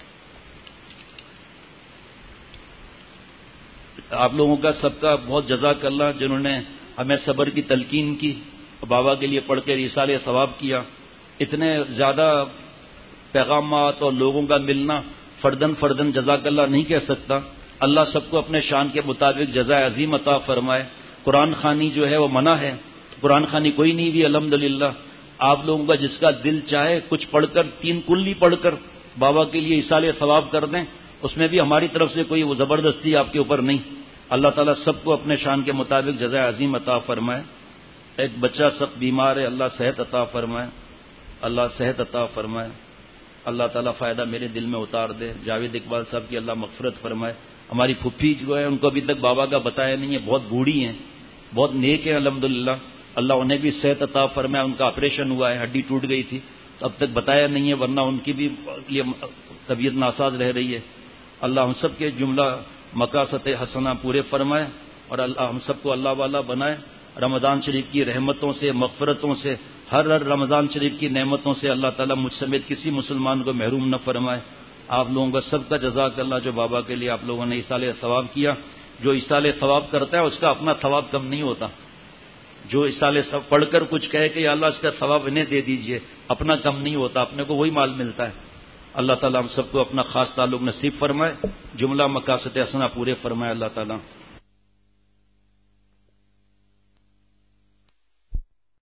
Speaker 3: آپ لوگوں کا سب کا بہت جزاک اللہ، جنہوں نے ہمیں صبر کی تلقین کی، بابا کے لیے پڑھ کے ایصال ثواب کیا. اتنے زیادہ پیغامات اور لوگوں کا ملنا فردن جزاک اللہ نہیں کہہ سکتا. اللہ سب کو اپنے شان کے مطابق جزائے عظیم عطا فرمائے. قرآن خوانی جو ہے وہ منع ہے، قرآن خوانی کوئی نہیں بھی الحمدللہ. آپ لوگوں کا جس کا دل چاہے کچھ پڑھ کر 3 کلی پڑھ کر بابا کے لیے ایصال ثواب کر دیں، اس میں بھی ہماری طرف سے کوئی وہ زبردستی آپ کے اوپر نہیں. اللہ تعالیٰ سب کو اپنے شان کے مطابق جزائے عظیم عطا فرمائے. ایک بچہ سخت بیمار ہے، اللہ صحت عطا فرمائے، اللہ صحت عطا فرمائے. اللہ تعالیٰ فائدہ میرے دل میں اتار دے. جاوید اقبال صاحب کی اللہ مغفرت فرمائے. ہماری پھپھی جو ہے ان کو ابھی تک بابا کا بتایا نہیں ہے، بہت بوڑھی ہیں، بہت نیک ہیں الحمدللہ. اللہ انہیں بھی صحت عطا فرمائے. ان کا آپریشن ہوا ہے، ہڈی ٹوٹ گئی تھی، تو اب تک بتایا نہیں ہے، ورنہ ان کی بھی طبیعت ناساز رہ رہی ہے. اللہ ہم سب کے جملہ مقاصد حسنہ پورے فرمائے، اور اللہ ہم سب کو اللہ والا بنائے. رمضان شریف کی رحمتوں سے، مغفرتوں سے، ہر رمضان شریف کی نعمتوں سے اللہ تعالیٰ مجھ سمیت کسی مسلمان کو محروم نہ فرمائے. آپ لوگوں کا سب کا جزاک اللہ، جو بابا کے لیے آپ لوگوں نے ایصال ثواب کیا. جو ایصال ثواب کرتا ہے اس کا اپنا ثواب کم نہیں ہوتا. جو ایصال ثواب پڑھ کر کچھ کہے کہ یا اللہ اس کا ثواب انہیں دے دیجئے، اپنا کم نہیں ہوتا، اپنے کو وہی مال ملتا ہے. اللہ تعالیٰ ہم سب کو اپنا خاص تعلق نصیب فرمائے، جملہ مقاصد حسنہ پورے فرمائے اللہ تعالیٰ.